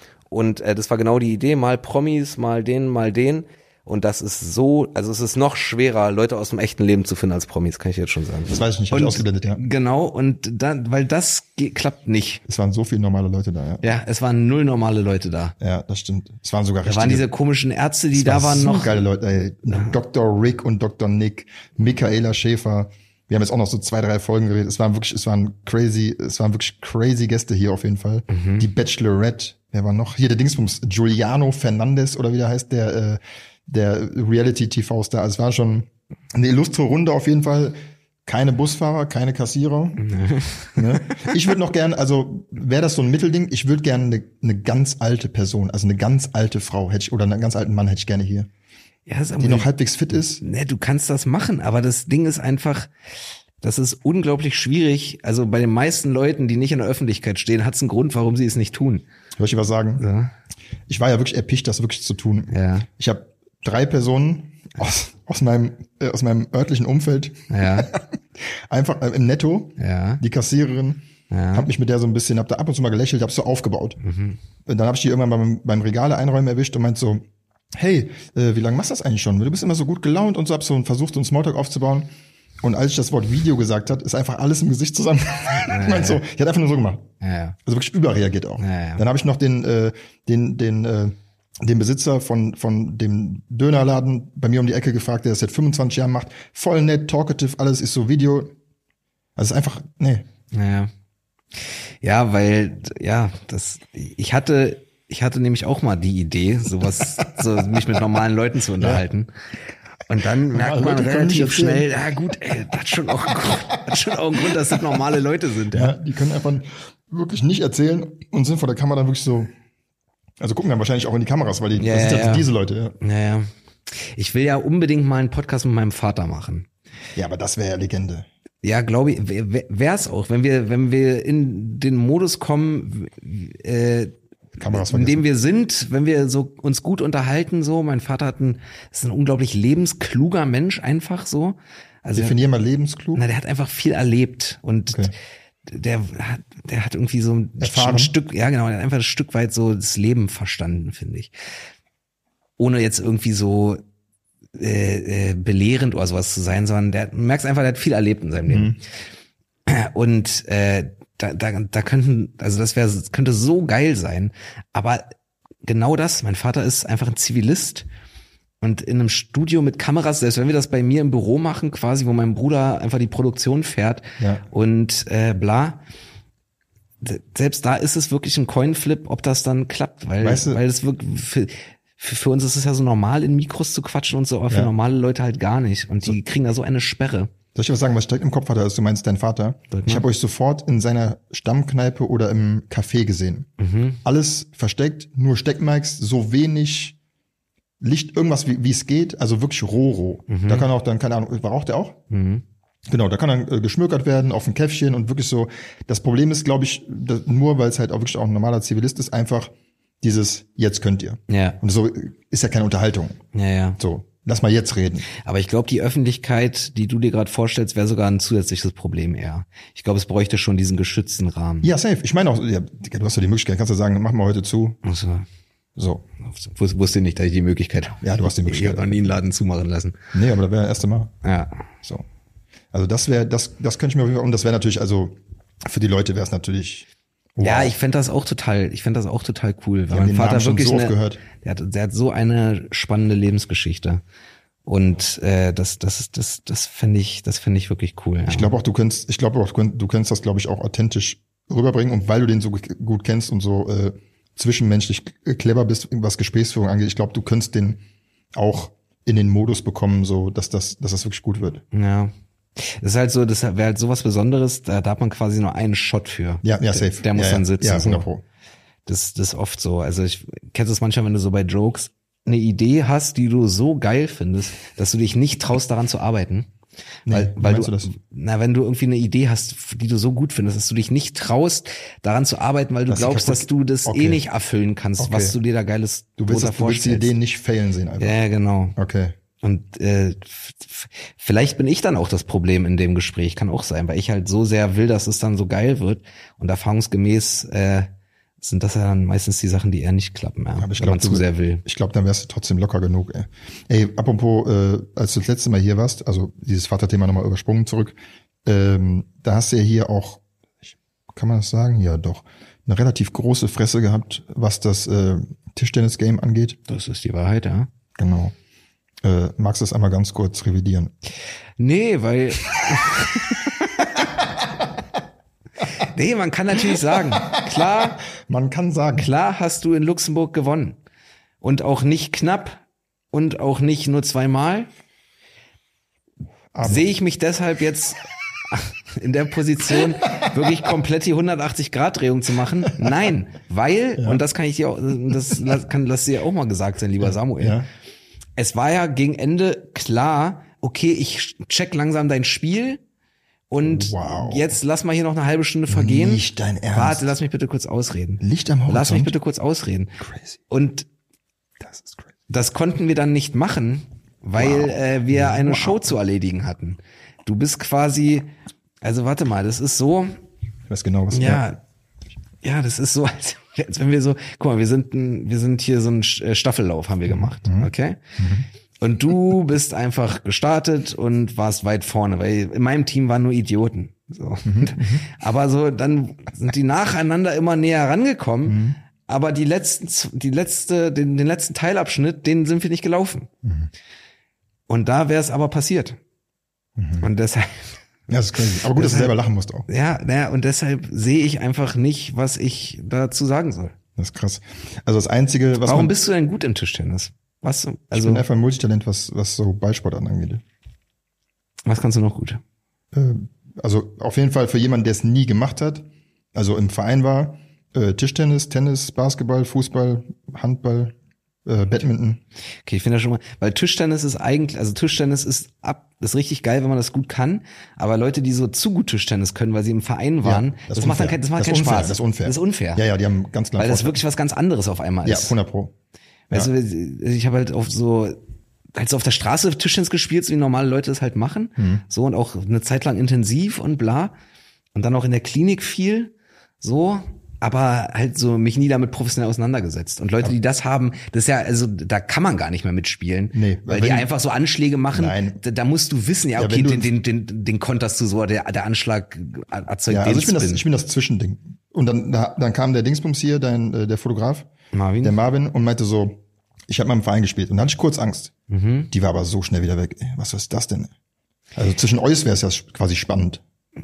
Und äh, das war genau die Idee, mal Promis, mal den, mal den. Und das ist so, also es ist noch schwerer, Leute aus dem echten Leben zu finden als Promis, kann ich jetzt schon sagen. Das weiß ich nicht, hab ich Und ausgeblendet, ja. Genau, und dann, weil das ge- klappt nicht. Es waren so viele normale Leute da, ja. Ja, es waren null normale Leute da. Ja, das stimmt. Es waren sogar Da richtige, waren diese komischen Ärzte, die es da waren so noch. geile Leute, ey. Doktor Rick und Doktor Nick, Michaela Schäfer. Wir haben jetzt auch noch so zwei, drei Folgen geredet. Es waren wirklich, es waren crazy, es waren wirklich crazy Gäste hier auf jeden Fall. Mhm. Die Bachelorette, wer war noch? Hier der Dingsbums, Giuliano Fernandes oder wie der heißt, der, äh, der Reality-T V-Star. Also es war schon eine illustre Runde auf jeden Fall. Keine Busfahrer, keine Kassierer. Ne? Ich würde noch gern, also wäre das so ein Mittelding, ich würde gerne eine, eine ganz alte Person, also eine ganz alte Frau hätte ich, oder einen ganz alten Mann hätte ich gerne hier, Ja, das ist die noch halbwegs fit ist. Ne, du kannst das machen, aber das Ding ist einfach, das ist unglaublich schwierig. Also bei den meisten Leuten, die nicht in der Öffentlichkeit stehen, hat es einen Grund, warum sie es nicht tun. Soll ich dir was sagen? Ja. Ich war ja wirklich erpicht, das wirklich zu tun. Ja. Ich habe drei Personen aus, aus meinem äh, aus meinem örtlichen Umfeld Ja. einfach äh, im Netto, Ja. die Kassiererin, Ja. hab mich mit der so ein bisschen, hab da ab und zu mal gelächelt, hab so aufgebaut. Mhm. Und dann habe ich die irgendwann beim, beim Regale einräumen erwischt und meint so, hey, äh, wie lange machst du das eigentlich schon? Du bist immer so gut gelaunt und so, hab so versucht, so einen Smalltalk aufzubauen. Und als ich das Wort Video gesagt hat, ist einfach alles im Gesicht zusammen. Ich meinte so, ich hatte einfach nur so gemacht. Ja, ja. Also wirklich überreagiert auch. Ja, ja. Dann habe ich noch den, äh, den, den, äh, den Besitzer von, von dem Dönerladen bei mir um die Ecke gefragt, der das seit fünfundzwanzig Jahren macht. Voll nett, talkative, alles ist so Video. Also es ist einfach, nee. Ja. Ja, weil, ja, das, ich hatte, ich hatte nämlich auch mal die Idee, sowas, so, mich mit normalen Leuten zu unterhalten. Und dann merkt man Leute können nicht relativ erzählen. schnell, ja gut, ey, das hat schon auch einen Grund, hat schon auch einen Grund, dass das normale Leute sind, Ja, ja. die können einfach wirklich nicht erzählen und sind vor der Kamera dann wirklich so, also gucken dann wahrscheinlich auch in die Kameras, weil die, Ja, das sind ja, ja, ja. diese Leute, ja. Naja. Ich will ja unbedingt mal einen Podcast mit meinem Vater machen. Ja, aber das wäre ja Legende. Ja, glaube ich, wäre es auch, wenn wir, wenn wir in den Modus kommen, äh, Kameras in dem vergessen. wir sind, wenn wir so uns gut unterhalten, so. Mein Vater hat ein, ist ein unglaublich lebenskluger Mensch, einfach so. Also, Definier mal lebensklug. na, der hat einfach viel erlebt und Okay. der hat, der hat irgendwie so ein, Erfahren. ein Stück, ja genau, der hat einfach ein Stück weit so das Leben verstanden, finde ich. Ohne jetzt irgendwie so äh, äh, belehrend oder sowas zu sein, sondern der, du merkst einfach, der hat viel erlebt in seinem Leben. Und äh, da, da, da könnten, also das wäre, könnte so geil sein. Aber genau das, mein Vater ist einfach ein Zivilist und in einem Studio mit Kameras, selbst wenn wir das bei mir im Büro machen, quasi, wo mein Bruder einfach die Produktion fährt Ja. und äh, bla. d- Selbst da ist es wirklich ein Coinflip, ob das dann klappt, weil, Weißt du- weil es wirklich für, für, für uns ist es ja so normal, in Mikros zu quatschen und so, aber für Ja. normale Leute halt gar nicht. Und die kriegen da so eine Sperre. Soll ich was sagen, was ich direkt im Kopf hatte, als du meinst, dein Vater? Sag mal. Ich habe euch sofort in seiner Stammkneipe oder im Café gesehen. Mhm. Alles versteckt, nur Steckmikes, so wenig Licht, irgendwas wie wie es geht, also wirklich roh-roh. Da kann auch dann, keine Ahnung, raucht er auch? Mhm. Genau, da kann dann äh, geschmökert werden auf ein Käffchen und wirklich so. Das Problem ist, glaube ich, das, nur weil es halt auch wirklich auch ein normaler Zivilist ist, einfach dieses, jetzt könnt ihr. Ja, Und so ist ja keine Unterhaltung. ja, ja. So. lass mal jetzt reden. Aber ich glaube, die Öffentlichkeit, die du dir gerade vorstellst, wäre sogar ein zusätzliches Problem eher. Ich glaube, es bräuchte schon diesen geschützten Rahmen. Ja, safe. Ich meine auch, ja, du hast ja die Möglichkeit, kannst du sagen, mach mal heute zu. Also, So. wus- wusste nicht, dass ich die Möglichkeit habe. Ja, du hast die Ich Möglichkeit. habe noch nie einen Laden zumachen lassen. Nee, aber das wäre das erste Mal. Ja. So. Also das wäre, das, das könnte ich mir auf jeden Fall, und das wäre natürlich, also für die Leute wäre es natürlich. Wow. Ja, ich fände das auch total, ich fände das auch total cool, weil haben mein den Vater Namen schon wirklich so oft eine, gehört. der hat, der hat so eine spannende Lebensgeschichte. Und äh, das, das ist, das, das finde ich, das finde ich wirklich cool. Ja. Ich glaube auch, du könntest, ich glaube auch, du könnt- du könntest das, glaube ich, auch authentisch rüberbringen. Und weil du den so g- gut kennst und so äh, zwischenmenschlich k- clever bist, was Gesprächsführung angeht, ich glaube, du könntest den auch in den Modus bekommen, so dass das, dass das wirklich gut wird. Ja. Das ist halt so, das wäre halt sowas Besonderes, da, da hat man quasi nur einen Shot für. Ja, ja, Der, safe. der muss ja, dann ja. sitzen. Ja, hundert so. Pro. Das, das ist oft so. Also ich kennst es manchmal, wenn du so bei Jokes eine Idee hast, die du so geil findest, dass du dich nicht traust, daran zu arbeiten. Nee, weil, wie weil meinst du, du das? na, wenn du irgendwie eine Idee hast, die du so gut findest, dass du dich nicht traust, daran zu arbeiten, weil du Dass sie glaubst, kaputt- dass du das Okay. eh nicht erfüllen kannst, Okay. was du dir da geiles Du willst, drunter das, du willst die vorstellst. Ideen nicht failen sehen einfach. Ja, genau. Okay. Und äh, f- f- vielleicht bin ich dann auch das Problem in dem Gespräch, kann auch sein, weil ich halt so sehr will, dass es dann so geil wird. Und erfahrungsgemäß äh, sind das ja dann meistens die Sachen, die eher nicht klappen, ja, Aber ich wenn glaub, man zu du- sehr will. Ich glaube, dann wärst du trotzdem locker genug, ey. Ey, apropos, äh, als du das letzte Mal hier warst, also dieses Vaterthema nochmal übersprungen zurück, ähm, da hast du ja hier auch, ich, kann man das sagen? Ja, doch, eine relativ große Fresse gehabt, was das äh, Tischtennis-Game angeht. Das ist die Wahrheit, ja. Genau. Äh, magst du das einmal ganz kurz revidieren? Nee, weil nee, man kann natürlich sagen, klar, Man kann sagen. klar hast du in Luxemburg gewonnen. Und auch nicht knapp und auch nicht nur zweimal. Aber- Sehe ich mich deshalb jetzt in der Position, wirklich komplett die hundertachtzig-Grad-Drehung zu machen? Nein, weil, und das kann ich dir auch, das kann, lass dir auch mal gesagt sein, lieber Samuel. Ja. Es war ja gegen Ende klar, okay, ich check langsam dein Spiel und Wow. jetzt lass mal hier noch eine halbe Stunde vergehen. Nicht dein Ernst. Warte, lass mich bitte kurz ausreden. Licht am Horizont. Lass mich bitte kurz ausreden. Crazy. Und Das ist crazy. das konnten wir dann nicht machen, weil Wow. äh, wir eine Wow. Show zu erledigen hatten. Du bist quasi, also warte mal, das ist so, Ich weiß genau, was ja, ja, das ist so, als, als wenn wir so, guck mal, wir sind ein, wir sind hier so ein Sch- äh, Staffellauf haben wir gemacht, okay? Und du bist einfach gestartet und warst weit vorne, weil in meinem Team waren nur Idioten. So. Aber so, dann sind die nacheinander immer näher rangekommen. Aber die letzten, z- die letzte, den, den letzten Teilabschnitt, den sind wir nicht gelaufen. Und da wäre es aber passiert. Und deshalb, Ja, das ist crazy. Aber gut, dass du selber lachen musst auch. ja, naja, und deshalb sehe ich einfach nicht, was ich dazu sagen soll. Das ist krass. Also das Einzige, was Warum man, bist du denn gut im Tischtennis? Was, ich also, bin einfach ein Multitalent, was, was so Ballsportarten angeht. was kannst du noch gut? Äh, also auf jeden Fall für jemanden, der es nie gemacht hat, also im Verein war, äh, Tischtennis, Tennis, Basketball, Fußball, Handball, äh, Badminton. Okay, ich finde das schon mal, weil Tischtennis ist eigentlich, also Tischtennis ist ab, das ist richtig geil, wenn man das gut kann, aber Leute, die so zu gut Tischtennis können, weil sie im Verein waren, Ja, das, macht dann unfair. kein, das macht Das keinen ist unfair, Spaß. das ist unfair. Das ist unfair. Ja, ja, die haben ganz klar weil das Vorteil. wirklich was ganz anderes auf einmal Ja, ist. hundert Pro. Weißt Ja. du, ich habe halt auf so, halt so auf der Straße Tischtennis gespielt, so wie normale Leute das halt machen. Mhm. So und auch eine Zeit lang intensiv und bla. Und dann auch in der Klinik viel. So. Aber halt so mich nie damit professionell auseinandergesetzt. Und Leute, die das haben, das ist ja, also da kann man gar nicht mehr mitspielen. Nee, weil wenn die du- einfach so Anschläge machen. Nein. Da, da musst du wissen, ja, Ja, okay, wenn du- den, den, den, den konterst du so, der, der Anschlag erzeugt Ja, den also ich bin das, Spin. ich bin das Zwischending. Und dann, da- dann kam der Dingsbums hier, dein, äh, der Fotograf, Marvin? der Marvin, und meinte so, ich habe mal im Verein gespielt. Und da hatte ich kurz Angst. Mhm. Die war aber so schnell wieder weg. Ey, was ist das denn? Also zwischen euch wäre es ja quasi spannend.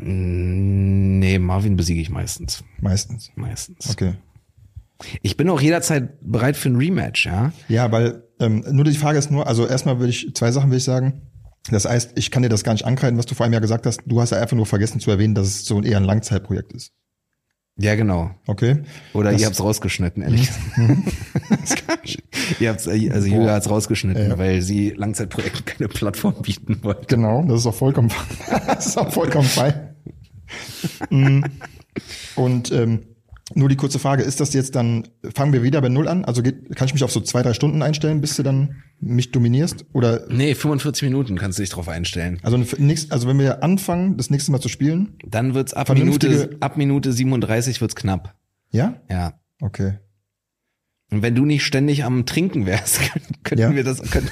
Nee, Marvin besiege ich meistens. Meistens. Meistens. Okay. Ich bin auch jederzeit bereit für ein Rematch, ja. Ja, weil ähm, nur die Frage ist nur, also erstmal will ich, zwei Sachen will ich sagen. Das heißt, ich kann dir das gar nicht ankreiden, was du vor einem Jahr gesagt hast. Du hast ja einfach nur vergessen zu erwähnen, dass es so eher ein Langzeitprojekt ist. Ja, genau. Okay? Oder Das- ihr habt's rausgeschnitten, ehrlich gesagt. ihr habt's, also Julia hat's rausgeschnitten, Ja. weil sie Langzeitprojekten keine Plattform bieten wollte. Genau, das ist auch vollkommen, das ist auch vollkommen frei. Mm. Und ähm, Nur die kurze Frage, ist das jetzt dann, fangen wir wieder bei Null an? Also geht, kann ich mich auf so zwei, drei Stunden einstellen, bis du dann mich dominierst? Oder? Nee, fünfundvierzig Minuten kannst du dich drauf einstellen. Also, nächst, also wenn wir anfangen, das nächste Mal zu spielen? Dann wird's ab Minute, ab Minute siebenunddreißig wird's knapp. Ja? Ja. Okay. Und wenn du nicht ständig am Trinken wärst, könnten ja. wir das, könnten,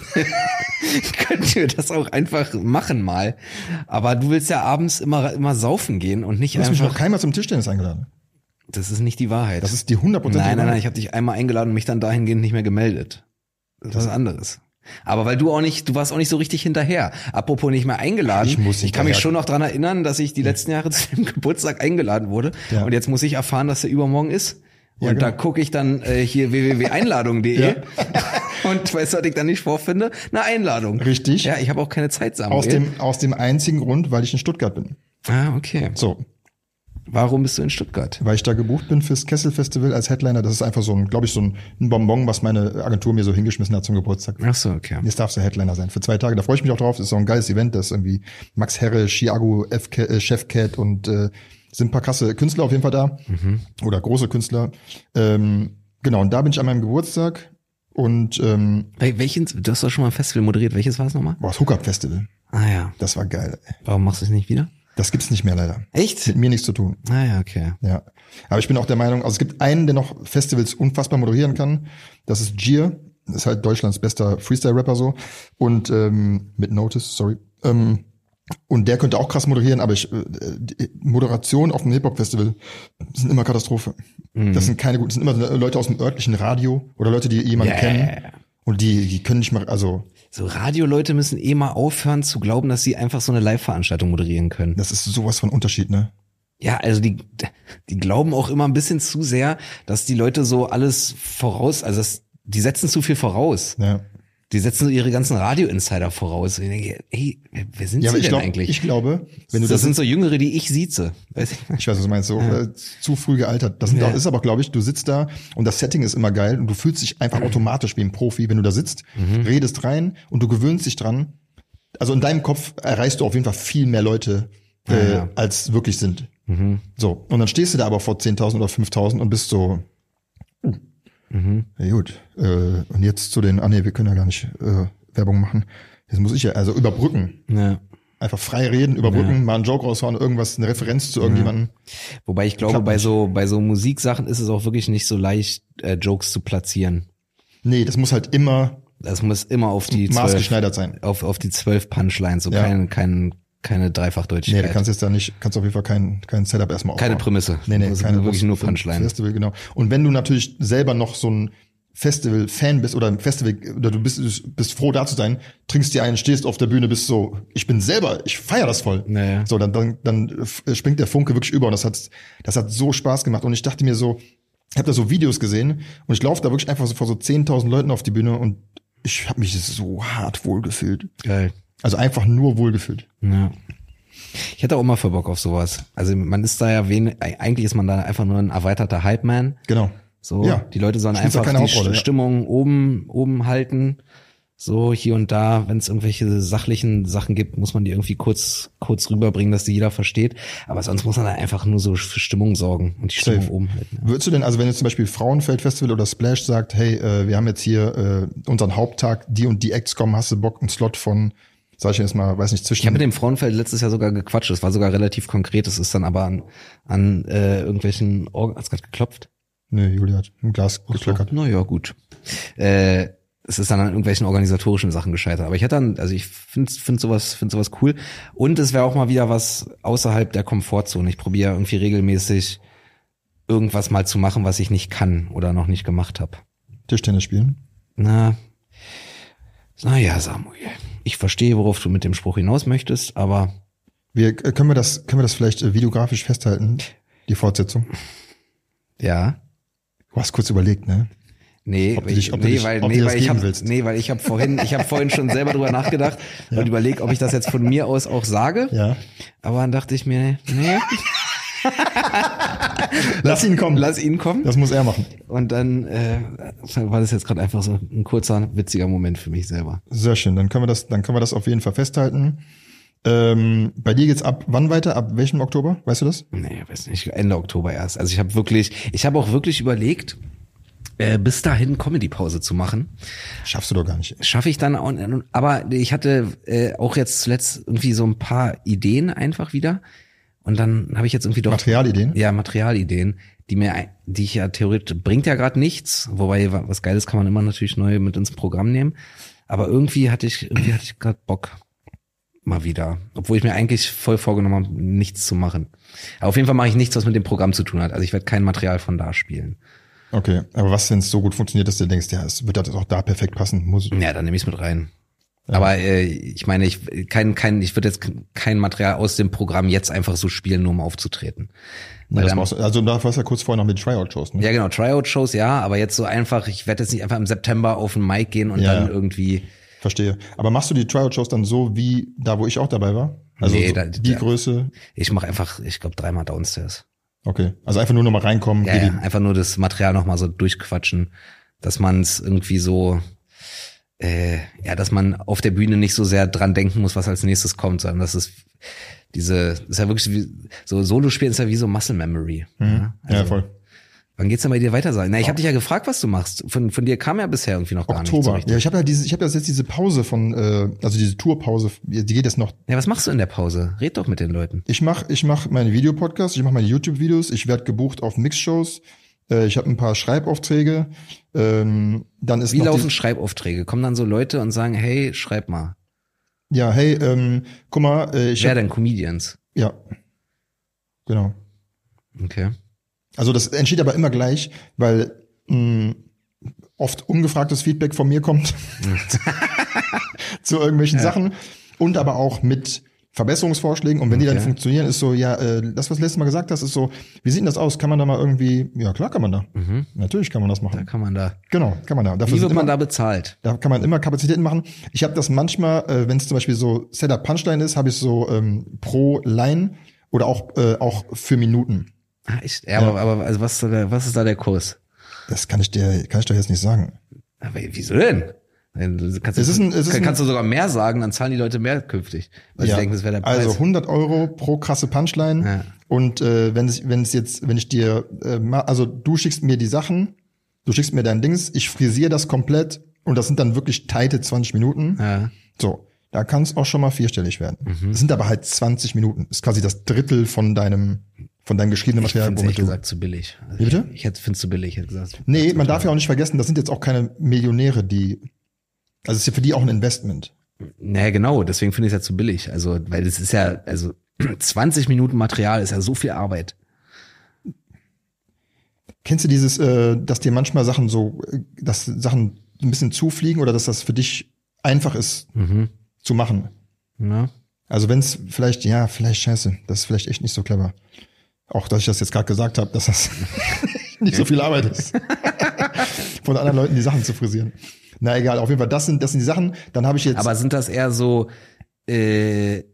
könnten wir das auch einfach machen mal. Aber du willst ja abends immer, immer saufen gehen und nicht einfach. Du hast einfach. mich noch keinmal zum Tischtennis eingeladen. Das ist nicht die Wahrheit. Das ist die hundert Prozent. Nein, nein, nein, ich habe dich einmal eingeladen und mich dann dahingehend nicht mehr gemeldet. Das ist was anderes. Aber weil du auch nicht, du warst auch nicht so richtig hinterher. Apropos nicht mehr eingeladen. Ich, muss ich kann mich schon noch dran erinnern, dass ich die letzten Jahre zu dem Geburtstag eingeladen wurde. Ja. Und jetzt muss ich erfahren, dass der übermorgen ist. Und ja, genau. Da gucke ich dann äh, hier w w w punkt einladung punkt de ja. Und weißt du, was ich dann nicht vorfinde? Eine Einladung. Richtig. Ja, ich habe auch keine Zeit, Samuel. Aus dem, aus dem einzigen Grund, weil ich in Stuttgart bin. Ah, okay. So. Warum bist du in Stuttgart? Weil ich da gebucht bin fürs Kessel Festival als Headliner. Das ist einfach so ein, glaube ich, so ein, ein Bonbon, was meine Agentur mir so hingeschmissen hat zum Geburtstag. Ach so, okay. Jetzt darfst du Headliner sein für zwei Tage. Da freue ich mich auch drauf. Das ist so ein geiles Event. Das ist irgendwie Max Herre, Chiago, F K, äh, Chef Cat und äh, sind ein paar krasse Künstler auf jeden Fall da. Mhm. Oder große Künstler. Ähm, genau, und da bin ich an meinem Geburtstag. Und ähm, welchen, du hast doch schon mal ein Festival moderiert. Welches war es nochmal? Boah, das Hookup Festival. Ah ja. Das war geil. Ey. Warum machst du es nicht wieder? Das gibt's nicht mehr leider. Echt? Mit mir nichts zu tun. Ah ja, okay. Ja. Aber ich bin auch der Meinung, also es gibt einen, der noch Festivals unfassbar moderieren kann. Das ist Gier. Das ist halt Deutschlands bester Freestyle-Rapper so. Und ähm, mit Notice, sorry. Ähm, und der könnte auch krass moderieren, aber ich, äh, die Moderation auf einem Hip-Hop-Festival sind immer Katastrophe. Mhm. Das sind keine guten, das sind immer Leute aus dem örtlichen Radio oder Leute, die jemanden yeah. kennen. Und die, die können nicht mal, also. So Radioleute müssen eh mal aufhören zu glauben, dass sie einfach so eine Live-Veranstaltung moderieren können. Das ist sowas von Unterschied, ne? Ja, also die, die glauben auch immer ein bisschen zu sehr, dass die Leute so alles voraus, also das, die setzen zu viel voraus. Ja. Die setzen so ihre ganzen Radio-Insider voraus. Und ich denke, hey, wer sind ja, sie denn glaub, eigentlich? Ich glaube, wenn du das, das sind so Jüngere, die ich sieze. Weiß ich. ich weiß, was du meinst, so ja. äh, zu früh gealtert. Das sind ja. auch, ist aber, glaube ich, du sitzt da und das Setting ist immer geil und du fühlst dich einfach mhm. automatisch wie ein Profi, wenn du da sitzt, mhm. redest rein und du gewöhnst dich dran. Also in deinem Kopf erreichst du auf jeden Fall viel mehr Leute, äh, ja, ja. als wirklich sind. Mhm. So, und dann stehst du da aber vor zehntausend oder fünftausend und bist so, uh, mhm. ja gut, äh, und jetzt zu den, ah nee, wir können ja gar nicht äh, Werbung machen. Jetzt muss ich ja, also überbrücken. Ja. Einfach frei reden, überbrücken, ja. mal einen Joke raushauen, irgendwas, eine Referenz zu irgendjemandem. Ja. Wobei ich glaube, bei so, bei so Musiksachen ist es auch wirklich nicht so leicht, äh, Jokes zu platzieren. Nee, das muss halt immer, das muss immer auf die maßgeschneidert sein. Auf, auf die zwölf Punchlines, so ja. kein, kein, keine Dreifachdeutigkeit. Nee, du kannst jetzt da nicht, kannst auf jeden Fall kein, kein Setup erstmal aufbauen. Keine Prämisse. Nee, nee, keine, wirklich nur Punchline. Festival, genau. Und wenn du natürlich selber noch so ein Festival-Fan bist oder ein Festival, oder du bist, du bist froh da zu sein, trinkst dir einen, stehst auf der Bühne, bist so, ich bin selber, ich feiere das voll. Naja. So, dann, dann, dann springt der Funke wirklich über und das hat, das hat so Spaß gemacht und ich dachte mir so, ich habe da so Videos gesehen und ich laufe da wirklich einfach so vor so zehntausend Leuten auf die Bühne und ich habe mich so hart wohlgefühlt. Geil. Also einfach nur wohlgefühlt. Ja. Ich hätte auch immer für Bock auf sowas. Also man ist da ja wen, eigentlich ist man da einfach nur ein erweiterter Hype-Man. Genau. So, ja. Die Leute sollen einfach die St- Stimmung ja. oben, oben halten. So, hier und da, wenn es irgendwelche sachlichen Sachen gibt, muss man die irgendwie kurz, kurz rüberbringen, dass die jeder versteht. Aber sonst muss man da einfach nur so für Stimmung sorgen und die Safe. Stimmung oben halten. Ja. Würdest du denn, also wenn jetzt zum Beispiel Frauenfeld Festival oder Splash sagt, hey, äh, wir haben jetzt hier äh, unseren Haupttag, die und die Acts kommen, hast du Bock, einen Slot von, sag ich jetzt mal, weiß nicht, zwischen... Ich habe mit dem Frauenfeld letztes Jahr sogar gequatscht, das war sogar relativ konkret, das ist dann aber an, an äh, irgendwelchen, Organ- hat's gerade geklopft? Nee, Julia hat ein Glas geklöckert. So, na ja, gut. Äh, es ist dann an irgendwelchen organisatorischen Sachen gescheitert. Aber ich hätte dann, also ich finde find sowas, finde sowas cool. Und es wäre auch mal wieder was außerhalb der Komfortzone. Ich probiere irgendwie regelmäßig irgendwas mal zu machen, was ich nicht kann oder noch nicht gemacht habe. Tischtennis spielen? Na, na ja, Samuel. Ich verstehe, worauf du mit dem Spruch hinaus möchtest, aber wir können wir das, können wir das vielleicht videografisch festhalten? Die Fortsetzung? Ja. Du hast kurz überlegt, ne? Nee, ob du dich, ob nee, du dich, weil, ob nee, du weil ich habe, willst. nee, weil ich habe vorhin, ich habe vorhin schon selber drüber nachgedacht ja. und überlegt, ob ich das jetzt von mir aus auch sage. Ja. Aber dann dachte ich mir, nee. Lass ihn kommen. Lass ihn kommen. Das muss er machen. Und dann äh, war das jetzt gerade einfach so ein kurzer, witziger Moment für mich selber. Sehr schön. Dann können wir das, dann können wir das auf jeden Fall festhalten. Ähm, bei dir geht's ab wann weiter? Ab welchem Oktober? Weißt du das? Nee, weiß nicht, Ende Oktober erst. Also ich habe wirklich, ich habe auch wirklich überlegt, äh, bis dahin Comedy-Pause zu machen. Schaffst du doch gar nicht. Schaffe ich dann auch, aber ich hatte äh, auch jetzt zuletzt irgendwie so ein paar Ideen einfach wieder. Und dann habe ich jetzt irgendwie doch Materialideen? Ja, Materialideen, die mir, die ich ja theoretisch, bringt ja gerade nichts, wobei was Geiles kann man immer natürlich neu mit ins Programm nehmen. Aber irgendwie hatte ich, irgendwie hatte ich gerade Bock. Mal wieder. Obwohl ich mir eigentlich voll vorgenommen habe, nichts zu machen. Aber auf jeden Fall mache ich nichts, was mit dem Programm zu tun hat. Also ich werde kein Material von da spielen. Okay, aber was, wenn es so gut funktioniert, dass du denkst, ja, es wird das auch da perfekt passen, muss. Ja, dann nehme ich es mit rein. Ja. Aber äh, ich meine, ich kein kein ich würde jetzt kein Material aus dem Programm jetzt einfach so spielen, nur um aufzutreten. Ja, das brauchst du, also da warst du ja kurz vorher noch mit Tryout-Shows, ne? Ja, genau, Tryout-Shows, ja, aber jetzt so einfach, ich werde jetzt nicht einfach im September auf den Mic gehen und Ja, dann ja. irgendwie. Verstehe. Aber machst du die Tryout-Shows dann so wie da, wo ich auch dabei war? Also Nee, so da- die da- Größe? Ich mache einfach, ich glaube, dreimal Downstairs. Okay. Also einfach nur noch mal reinkommen. Ja, geh ja, die- einfach nur das Material nochmal so durchquatschen, dass man es irgendwie so, äh, ja, dass man auf der Bühne nicht so sehr dran denken muss, was als nächstes kommt, sondern dass es diese, das ist ja wirklich wie, so Solo-Spielen ist ja wie so Muscle Memory. Mhm. Also, Ja, voll. Wann geht's denn bei dir weiter? Na, ich habe dich ja gefragt, was du machst. Von, von dir kam ja bisher irgendwie noch gar nichts. So Oktober. richtig. Ja, ich habe ja diese, ich habe ja jetzt diese Pause von, äh, also diese Tourpause, die geht jetzt noch. Ja, was machst du in der Pause? Red doch mit den Leuten. Ich mache ich mach meine Videopodcasts, ich mache meine YouTube-Videos, ich werde gebucht auf Mixshows, äh, ich habe ein paar Schreibaufträge, ähm, dann ist Wie noch laufen die, Schreibaufträge? Kommen dann so Leute und sagen, hey, schreib mal. ja, hey, ähm, guck mal, äh, ich Wer hab, denn? Comedians? ja, genau. Okay. Also das entsteht aber immer gleich, weil mh, oft ungefragtes Feedback von mir kommt zu irgendwelchen Ja. Sachen und aber auch mit Verbesserungsvorschlägen. Und wenn die dann Okay. funktionieren, ist so, ja, äh, das, was du letztes Mal gesagt hast, ist so, wie sieht denn das aus? Kann man da mal irgendwie, ja klar kann man da. Mhm. Natürlich kann man das Da machen. kann man da. Genau, kann man da. Dafür Wie sind wird man immer, da bezahlt? da kann man immer Kapazitäten machen. Ich habe das manchmal, äh, wenn es zum Beispiel so Setup Punchline ist, habe ich so ähm, pro Line oder auch, äh, auch für Minuten. Ah, echt? Ja, aber, aber also was, ist da der, was ist da der Kurs? Das kann ich dir, kann ich doch jetzt nicht sagen. Aber wieso denn? Du kannst, Es ist ein- es ist kann, ein- kannst du sogar mehr sagen, dann zahlen die Leute mehr künftig. Weil sie denken, das wäre der Preis. Also hundert Euro pro krasse Punchline. Ja. Und äh, wenn es wenn es jetzt, wenn ich dir, äh, ma- also du schickst mir die Sachen, du schickst mir dein Dings, ich frisiere das komplett und das sind dann wirklich tighte zwanzig Minuten. Ja. So, da kann es auch schon mal vierstellig werden. Mhm. Das sind aber halt zwanzig Minuten. Das ist quasi das Drittel von deinem von deinem geschriebenen Ich Material. finde ehrlich womit du- gesagt zu billig. Also Wie bitte? Ich, ich hätte find's zu billig, hätte gesagt. Nee, man darf ja auch nicht vergessen, das sind jetzt auch keine Millionäre, die, also es ist ja für die auch ein Investment. Naja, genau, deswegen finde ich es ja zu billig. Also, weil das ist ja, also zwanzig Minuten Material ist ja so viel Arbeit. Kennst du dieses, äh, dass dir manchmal Sachen so, äh, dass Sachen ein bisschen zufliegen oder dass das für dich einfach ist Mhm. zu machen? Ja. Also wenn es vielleicht, ja, vielleicht scheiße, das ist vielleicht echt nicht so clever. Auch, dass ich das jetzt gerade gesagt habe, dass das nicht so viel Arbeit ist, von anderen Leuten die Sachen zu frisieren. Na egal, auf jeden Fall, das sind, das sind die Sachen. Dann habe ich jetzt, Aber sind das eher so, äh,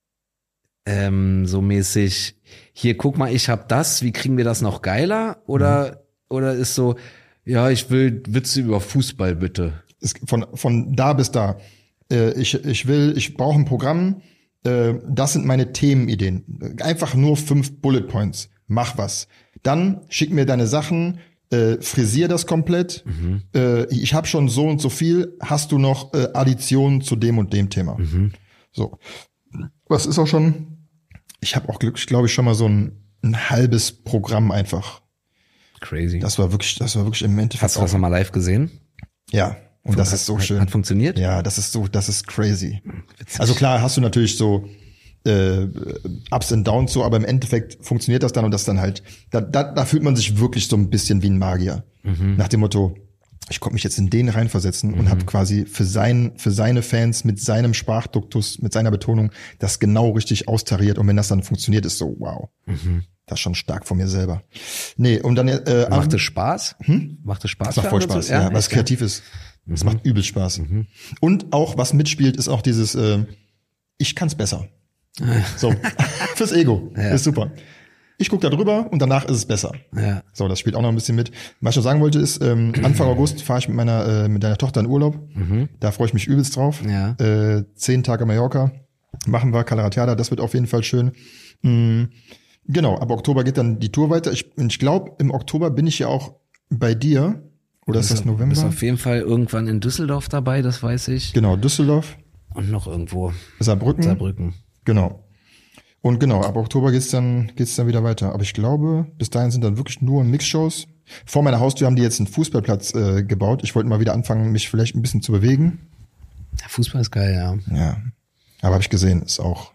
ähm, so mäßig, hier guck mal, ich hab das, wie kriegen wir das noch geiler? Oder, mhm. oder ist so, ja, ich will Witze über Fußball, bitte. ist von von da bis da. Äh, ich ich will, ich brauche ein Programm. Äh, das sind meine Themenideen. Einfach nur fünf Bullet Points. Mach was. Dann schick mir deine Sachen. Äh, frisier das komplett. Mhm. Äh, ich habe schon so und so viel. Hast du noch äh, Additionen zu dem und dem Thema? Mhm. So. Was ist auch schon? Ich habe auch glücklich, glaube ich, schon mal so ein, ein halbes Programm einfach. Crazy. Das war wirklich, das war wirklich im Endeffekt. Hast du das auch, nochmal live gesehen? ja. Und das hat, ist so hat, schön. Hat funktioniert? Ja, das ist so, das ist crazy. Witzig. Also klar, hast du natürlich so äh, Ups and Downs so, aber im Endeffekt funktioniert das dann und das dann halt, da, da, da fühlt man sich wirklich so ein bisschen wie ein Magier. Mhm. Nach dem Motto, ich konnte mich jetzt in den reinversetzen Mhm. und habe quasi für sein, für seine Fans mit seinem Sprachduktus, mit seiner Betonung das genau richtig austariert. Und wenn das dann funktioniert, ist so, wow. Mhm. Das ist schon stark von mir selber. Nee, und dann äh, Macht es Spaß? Hm? Macht es Spaß? Das macht voll Spaß, ja, ja, was echt, kreativ ist. Das macht übel Spaß. Mhm. Und auch, was mitspielt, ist auch dieses, äh, ich kann's besser. So, fürs Ego. Ja. Ist super. Ich gucke da drüber und danach ist es besser. Ja. So, das spielt auch noch ein bisschen mit. Was ich noch sagen wollte ist, ähm, Anfang August fahre ich mit meiner, äh, mit deiner Tochter in Urlaub. Mhm. Da freue ich mich übelst drauf. Ja. Äh, zehn Tage Mallorca. Machen wir, Calaratiada, das wird auf jeden Fall schön. Mhm. Genau, ab Oktober geht dann die Tour weiter. Ich, ich glaube, im Oktober bin ich ja auch bei dir. Oder ist das November? Du bist auf jeden Fall irgendwann in Düsseldorf dabei, das weiß ich. Genau, Düsseldorf. Und noch irgendwo. Saarbrücken. Saarbrücken. Genau. Und genau, ab Oktober geht's dann, geht's dann wieder weiter. Aber ich glaube, bis dahin sind dann wirklich nur Mixshows. Vor meiner Haustür haben die jetzt einen Fußballplatz äh, gebaut. Ich wollte mal wieder anfangen, mich vielleicht ein bisschen zu bewegen. Ja, Fußball ist geil, ja. Ja. Aber habe ich gesehen, ist auch.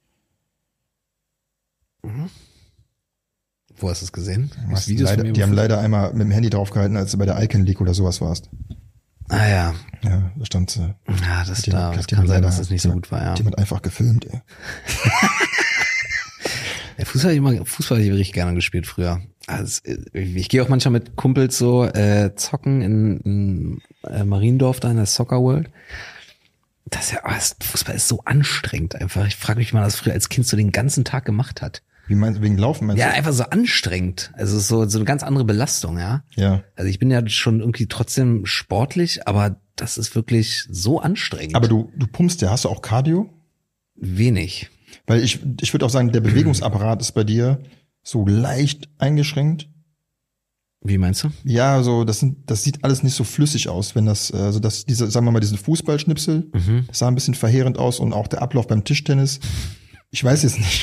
Mhm. Wo hast du es gesehen? Was, leider, die haben leider einmal mit dem Handy draufgehalten, als du bei der Icon League oder sowas warst. Ah ja. Ja, da stand sie. Ja, das, da, das kann sein, dass es nicht so gut war, ja. Jemand einfach gefilmt, ey. Ja, Fußball habe ich immer, Fußball habe ich richtig gerne gespielt früher. Also, ich, ich gehe auch manchmal mit Kumpels so äh, zocken in, in äh, Mariendorf da in der Soccer World. Das ist ja, oh, das, Fußball ist so anstrengend einfach. Ich frage mich mal, was früher als Kind so den ganzen Tag gemacht hat. Wie meinst du, wegen Laufen meinst du? Ja, einfach so anstrengend. Also so so eine ganz andere Belastung, ja. Ja. Also ich bin ja schon irgendwie trotzdem sportlich, aber das ist wirklich so anstrengend. Aber du du pumpst ja, hast du auch Cardio? Wenig. Weil ich ich würde auch sagen, der Bewegungsapparat ist bei dir so leicht eingeschränkt. Wie meinst du? Ja, so das sind das sieht alles nicht so flüssig aus, wenn das also das diese sagen wir mal diesen Fußballschnipsel, Mhm. das sah ein bisschen verheerend aus und auch der Ablauf beim Tischtennis. Ich weiß jetzt nicht.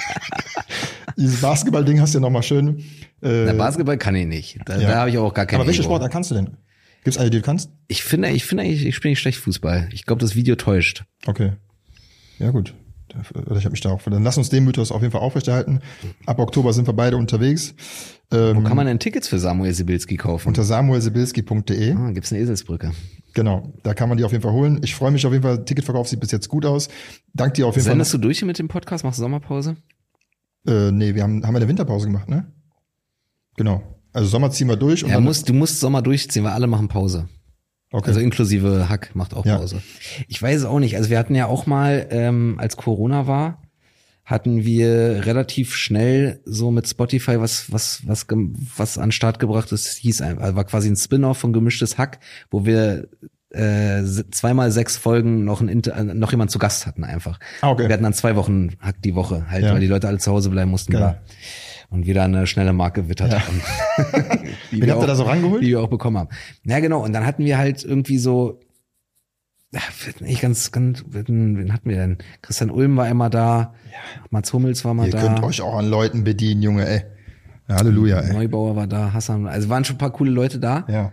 Dieses Basketball-Ding hast du ja nochmal schön. Äh, Na, Basketball kann ich nicht. Da, ja. da habe ich auch gar keine Aber welche Ego. Sportart kannst du denn? Gibt's eine, die du kannst? Ich finde, ich finde eigentlich, ich spiele nicht schlecht Fußball. Ich glaube, das Video täuscht. Okay. Ja, gut. Ich habe mich da auch. Dann lass uns den Mythos auf jeden Fall aufrechterhalten. Ab Oktober sind wir beide unterwegs. Ähm, Wo kann man denn Tickets für Samuel Sibilski kaufen? Unter samuel sibilski punkt de. Ah, gibt's eine Eselsbrücke. Genau, da kann man die auf jeden Fall holen. Ich freue mich auf jeden Fall. Ticketverkauf sieht bis jetzt gut aus. Dank dir auf jeden Sendest Fall. du durch hier mit dem Podcast? Machst du Sommerpause? Äh, nee, wir haben, haben wir eine Winterpause gemacht, ne? Genau. Also Sommer ziehen wir durch. Und Ja, dann, musst, du musst Sommer durchziehen, weil alle machen Pause. okay. Also inklusive Hack macht auch Ja. Pause. Ich weiß es auch nicht. Also wir hatten ja auch mal, ähm, als Corona war, hatten wir relativ schnell so mit Spotify was was was gem- was an den Start gebracht ist, hieß einfach, also war quasi ein Spin-off von Gemischtes Hack, wo wir äh, zweimal sechs Folgen noch ein Inter- äh, noch jemand zu Gast hatten einfach. Ah, okay. Wir hatten dann zwei Wochen Hack die Woche, halt, Ja. weil die Leute alle zu Hause bleiben mussten. Geil. Bla. Und wir da eine schnelle Marke gewittert Ja. haben. Die Wen wir habt ihr auch- da so rangeholt? Die wir auch bekommen haben. Ja, genau. Und dann hatten wir halt irgendwie so, ja, ich ganz, ganz, wen, wen hatten wir denn? Christian Ulm war immer da, Mats Hummels war mal Ihr da, könnt euch auch an Leuten bedienen, Junge, ey. Ja, Halleluja, ey. Neubauer war da, Hassan, also waren schon ein paar coole Leute da. Ja.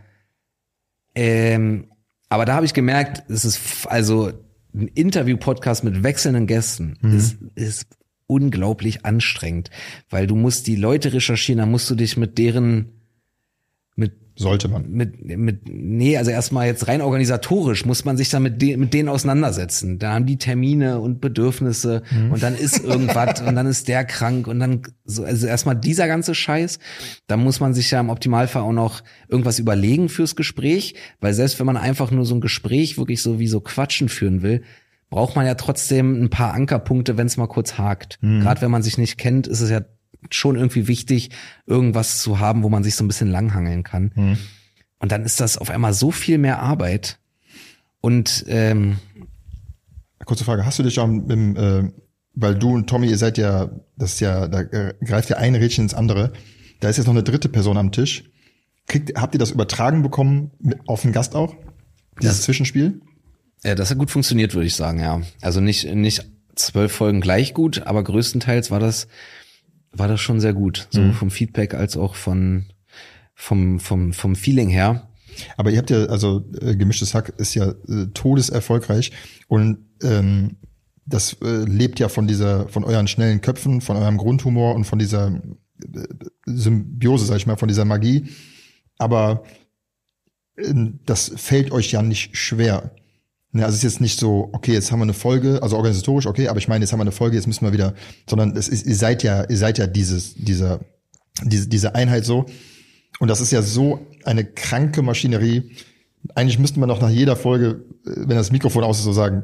Ähm, aber da habe ich gemerkt, es ist f- also ein Interview-Podcast mit wechselnden Gästen Mhm. ist, ist unglaublich anstrengend, weil du musst die Leute recherchieren, dann musst du dich mit deren mit Sollte man. mit mit nee, also erstmal jetzt rein organisatorisch muss man sich dann mit, de, mit denen auseinandersetzen. Da haben die Termine und Bedürfnisse und dann ist irgendwas und dann ist der krank und dann so, also erstmal dieser ganze Scheiß. Da muss man sich ja im Optimalfall auch noch irgendwas überlegen fürs Gespräch, weil selbst wenn man einfach nur so ein Gespräch wirklich so wie so Quatschen führen will, braucht man ja trotzdem ein paar Ankerpunkte, wenn es mal kurz hakt. Gerade wenn man sich nicht kennt, ist es ja schon irgendwie wichtig, irgendwas zu haben, wo man sich so ein bisschen langhangeln kann. Mhm. Und dann ist das auf einmal so viel mehr Arbeit. Und ähm, Kurze Frage, hast du dich schon im, äh, weil du und Tommy, ihr seid ja, das ist ja, da äh, greift ja ein Rädchen ins andere. Da ist jetzt noch eine dritte Person am Tisch. Kriegt, habt ihr das übertragen bekommen mit, auf den Gast auch? Dieses Das- Zwischenspiel? äh, das hat gut funktioniert, würde ich sagen, ja. Also nicht nicht zwölf Folgen gleich gut, aber größtenteils war das war das schon sehr gut, so Mhm. vom Feedback als auch von vom vom vom Feeling her. Aber ihr habt ja, also äh, Gemischtes Hack ist ja äh, todeserfolgreich und ähm, das äh, lebt ja von dieser, von euren schnellen Köpfen, von eurem Grundhumor und von dieser äh, Symbiose, sag ich mal, von dieser Magie. Aber äh, das fällt euch ja nicht schwer. Ne, also es ist jetzt nicht so, okay, jetzt haben wir eine Folge, also organisatorisch, okay, aber ich meine, jetzt haben wir eine Folge, jetzt müssen wir wieder, sondern es ist, ihr seid ja, ihr seid ja dieses, dieser, diese, diese Einheit so. Und das ist ja so eine kranke Maschinerie. Eigentlich müsste man doch nach jeder Folge, äh, wenn das Mikrofon aus ist, so sagen.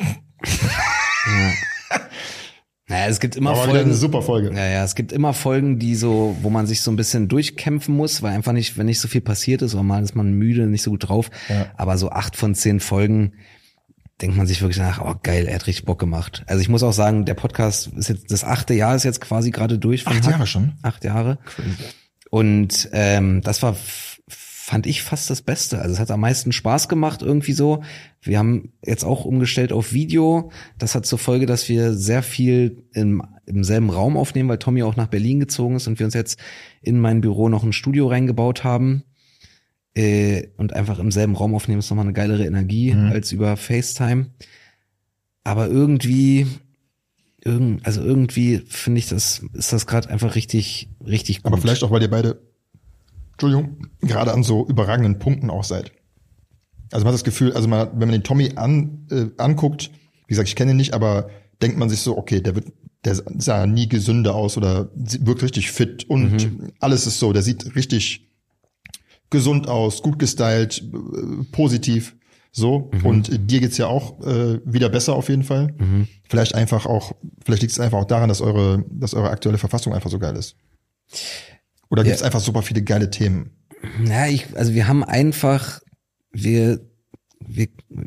Naja, es gibt immer Aber wieder Folgen. eine super Folge. Ja, ja, es gibt immer Folgen, die so, wo man sich so ein bisschen durchkämpfen muss, weil einfach nicht, wenn nicht so viel passiert ist, oder mal ist man müde, nicht so gut drauf. Ja. Aber so acht von zehn Folgen, denkt man sich wirklich nach, oh geil, er hat richtig Bock gemacht. Also ich muss auch sagen, der Podcast ist jetzt, das achte Jahr ist jetzt quasi gerade durch. Von Acht Hack. Jahre schon? Acht Jahre. Crazy. Und ähm, das war, fand ich fast das Beste. Also es hat am meisten Spaß gemacht irgendwie so. Wir haben jetzt auch umgestellt auf Video. Das hat zur Folge, dass wir sehr viel im, im selben Raum aufnehmen, weil Tommy auch nach Berlin gezogen ist und wir uns jetzt in mein Büro noch ein Studio reingebaut haben. Äh, und einfach im selben Raum aufnehmen ist nochmal eine geilere Energie mhm. als über FaceTime. Aber irgendwie, irgend, also irgendwie finde ich das, ist das gerade einfach richtig, richtig gut. Aber vielleicht auch, weil ihr beide, Entschuldigung, gerade an so überragenden Punkten auch seid. Also man hat das Gefühl, also man, wenn man den Tommy an, äh, anguckt, wie gesagt, ich kenne ihn nicht, aber denkt man sich so, okay, der wird, der sah nie gesünder aus oder wirkt richtig fit und mhm. alles ist so, der sieht richtig gesund aus, gut gestylt, äh, positiv, so. Mhm. Und äh, dir geht's ja auch äh, wieder besser auf jeden Fall. Mhm. Vielleicht einfach auch, vielleicht liegt es einfach auch daran, dass eure, dass eure aktuelle Verfassung einfach so geil ist. Oder gibt's ja. einfach super viele geile Themen? Ja, ich, also wir haben einfach, wir, wir,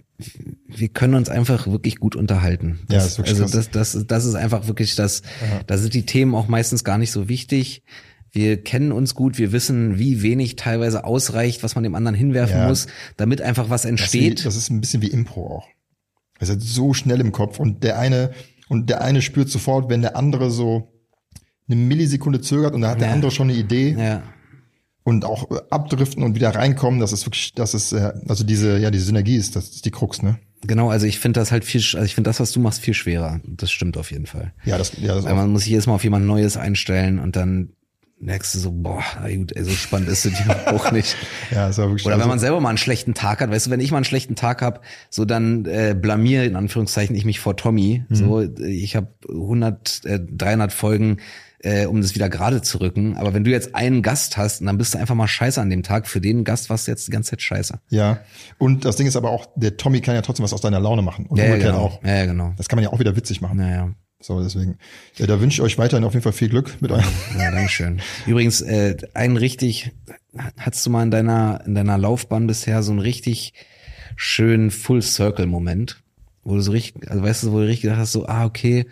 wir können uns einfach wirklich gut unterhalten. Das, ja, das ist wirklich also das, das, das ist einfach wirklich das, Aha. da sind die Themen auch meistens gar nicht so wichtig. Wir kennen uns gut, wir wissen, wie wenig teilweise ausreicht, was man dem anderen hinwerfen ja. muss, damit einfach was entsteht. Das ist, das ist ein bisschen wie Impro auch. Es ist so schnell im Kopf und der eine, und der eine spürt sofort, wenn der andere so eine Millisekunde zögert und da hat ja. der andere schon eine Idee. Ja. Und auch abdriften und wieder reinkommen, das ist wirklich, das ist, also diese, ja, diese Synergie ist, das ist die Krux, ne? Genau, also ich finde das halt viel, also ich finde das, was du machst, viel schwerer. Das stimmt auf jeden Fall. Ja, das, ja, das Weil man muss sich jedes Mal auf jemand Neues einstellen und dann merkst du so, boah, na gut, ey, so spannend ist es ja auch nicht. Ja, ist ja wirklich. Oder wenn man selber mal einen schlechten Tag hat, weißt du, wenn ich mal einen schlechten Tag habe, so dann äh, blamier in Anführungszeichen ich mich vor Tommy. Mhm. So, ich habe hundert, äh, dreihundert Folgen, äh, um das wieder gerade zu rücken. Aber wenn du jetzt einen Gast hast, und dann bist du einfach mal scheiße an dem Tag. Für den Gast warst du jetzt die ganze Zeit scheiße. Ja, und das Ding ist aber auch, der Tommy kann ja trotzdem was aus deiner Laune machen. Und ja, ja, umgekehrt genau. auch. Ja, ja, genau. Das kann man ja auch wieder witzig machen. Ja, ja. So, deswegen. Ja, da wünsche ich euch weiterhin auf jeden Fall viel Glück mit eurem. Ja, Dankeschön. Übrigens, äh, einen richtig, hattest du mal in deiner, in deiner Laufbahn bisher so einen richtig schönen Full-Circle-Moment, wo du so richtig, also weißt du, wo du richtig gedacht hast, so, ah, okay,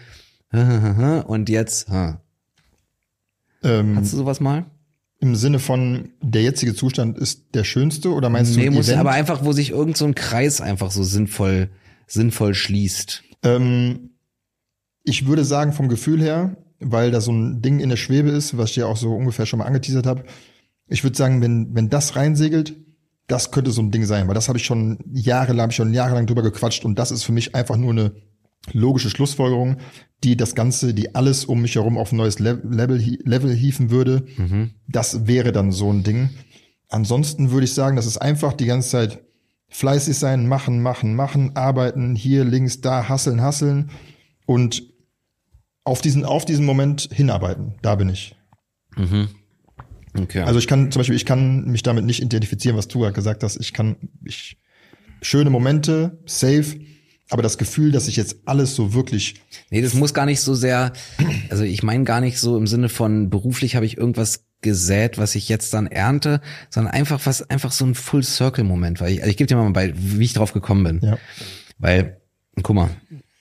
und jetzt, ähm, hattest du sowas mal? Im Sinne von, der jetzige Zustand ist der schönste, oder meinst nee, du? Nee, muss aber einfach, wo sich irgend so ein Kreis einfach so sinnvoll, sinnvoll schließt. Ähm, Ich würde sagen, vom Gefühl her, weil da so ein Ding in der Schwebe ist, was ich ja auch so ungefähr schon mal angeteasert habe, ich würde sagen, wenn wenn das reinsegelt, das könnte so ein Ding sein, weil das habe ich schon jahrelang, hab ich schon jahrelang drüber gequatscht und das ist für mich einfach nur eine logische Schlussfolgerung, die das Ganze, die alles um mich herum auf ein neues Level, Level hieven würde. Mhm. Das wäre dann so ein Ding. Ansonsten würde ich sagen, das ist einfach die ganze Zeit fleißig sein, machen, machen, machen, arbeiten, hier, links, da, hasseln, hasseln und auf diesen, auf diesen Moment hinarbeiten. Da bin ich. Mhm. Okay. Also ich kann, zum Beispiel, ich kann mich damit nicht identifizieren, was du gerade gesagt hast. Ich kann, ich, schöne Momente, safe, aber das Gefühl, dass ich jetzt alles so wirklich. Nee, das muss gar nicht so sehr, also ich meine gar nicht so im Sinne von beruflich habe ich irgendwas gesät, was ich jetzt dann ernte, sondern einfach was, einfach so ein Full-Circle-Moment, weil ich, also ich gebe dir mal bei, wie ich drauf gekommen bin. Ja. Weil, guck mal,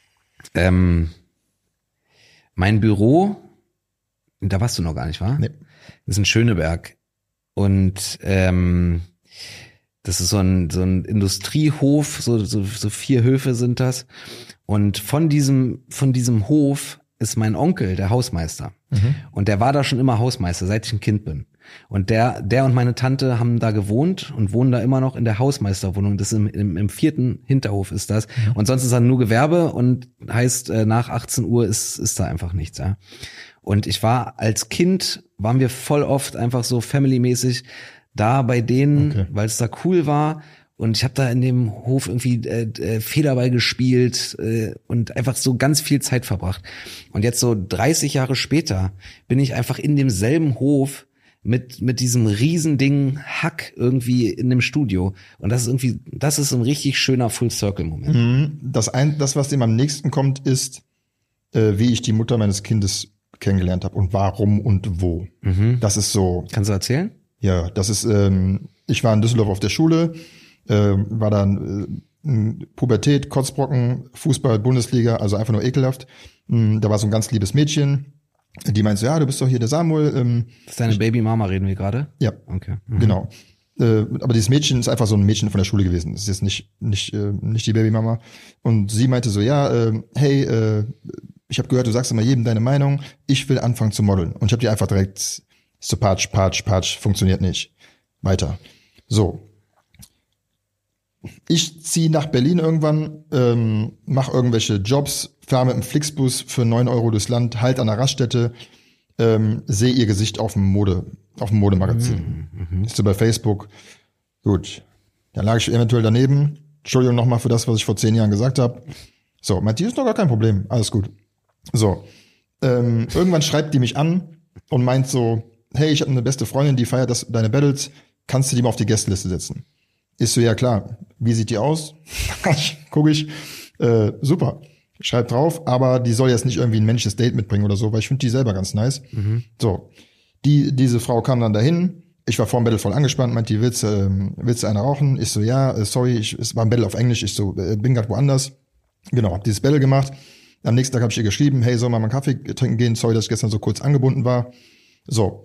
ähm, mein Büro, da warst du noch gar nicht, wa? Nee. Das ist in Schöneberg. Und ähm, das ist so ein so ein Industriehof, so, so so vier Höfe sind das. Und von diesem von diesem Hof ist mein Onkel, der Hausmeister. Mhm. Und der war da schon immer Hausmeister, seit ich ein Kind bin. Und der der und meine Tante haben da gewohnt und wohnen da immer noch in der Hausmeisterwohnung. Das ist im, im, im vierten Hinterhof ist das. Mhm. Und sonst ist dann nur Gewerbe und heißt, äh, nach achtzehn Uhr ist ist da einfach nichts. Ja. Und ich war als Kind, waren wir voll oft einfach so family-mäßig da bei denen, okay. weil es da cool war. Und ich habe da in dem Hof irgendwie äh, äh, Federball gespielt äh, und einfach so ganz viel Zeit verbracht. Und jetzt so dreißig Jahre später bin ich einfach in demselben Hof mit mit diesem Riesending Hack irgendwie in dem Studio. Und das ist irgendwie, das ist ein richtig schöner Full-Circle-Moment. Das, ein, das, was dem am nächsten kommt, ist, äh, wie ich die Mutter meines Kindes kennengelernt habe und warum und wo. Mhm. Das ist so. Kannst du erzählen? Ja, das ist, ähm, ich war in Düsseldorf auf der Schule, äh, war dann Pubertät, Kotzbrocken, Fußball, Bundesliga, also einfach nur ekelhaft. Da war so ein ganz liebes Mädchen, die meinte so, ja, du bist doch hier der Samuel. Ähm, das ist deine Babymama, reden wir gerade? Ja, okay. Mhm. Genau. Äh, aber dieses Mädchen ist einfach so ein Mädchen von der Schule gewesen. Das ist jetzt nicht nicht äh, nicht die Babymama. Und sie meinte so, ja, äh, hey, äh, ich habe gehört, du sagst immer jedem deine Meinung. Ich will anfangen zu modeln. Und ich habe die einfach direkt so patsch, patsch, patsch, funktioniert nicht. Weiter. So. Ich ziehe nach Berlin irgendwann, ähm, mache irgendwelche Jobs, fahre mit dem Flixbus für neun Euro durchs Land, halt an der Raststätte, ähm, sehe ihr Gesicht auf dem Mode, auf dem Modemagazin. Mhm. Ist so bei Facebook. Gut. Dann lag ich eventuell daneben. Entschuldigung nochmal für das, was ich vor zehn Jahren gesagt habe. So, meint die, ist doch gar kein Problem. Alles gut. So. Ähm, irgendwann schreibt die mich an und meint so, hey, ich habe eine beste Freundin, die feiert das, deine Battles. Kannst du die mal auf die Gästeliste setzen? Ist so, ja klar. Wie sieht die aus? Guck ich. Äh, super. Schreib drauf, aber die soll jetzt nicht irgendwie ein männliches Date mitbringen oder so, weil ich finde die selber ganz nice. Mhm. So. Die, diese Frau kam dann dahin. Ich war vor dem Battle voll angespannt, meinte, die willst, äh, willst du eine rauchen? Ich so, ja, äh, sorry, ich, es war ein Battle auf Englisch. Ich so, äh, bin grad woanders. Genau, hab dieses Battle gemacht. Am nächsten Tag habe ich ihr geschrieben, hey, soll mal einen Kaffee trinken gehen? Sorry, dass ich gestern so kurz angebunden war. So.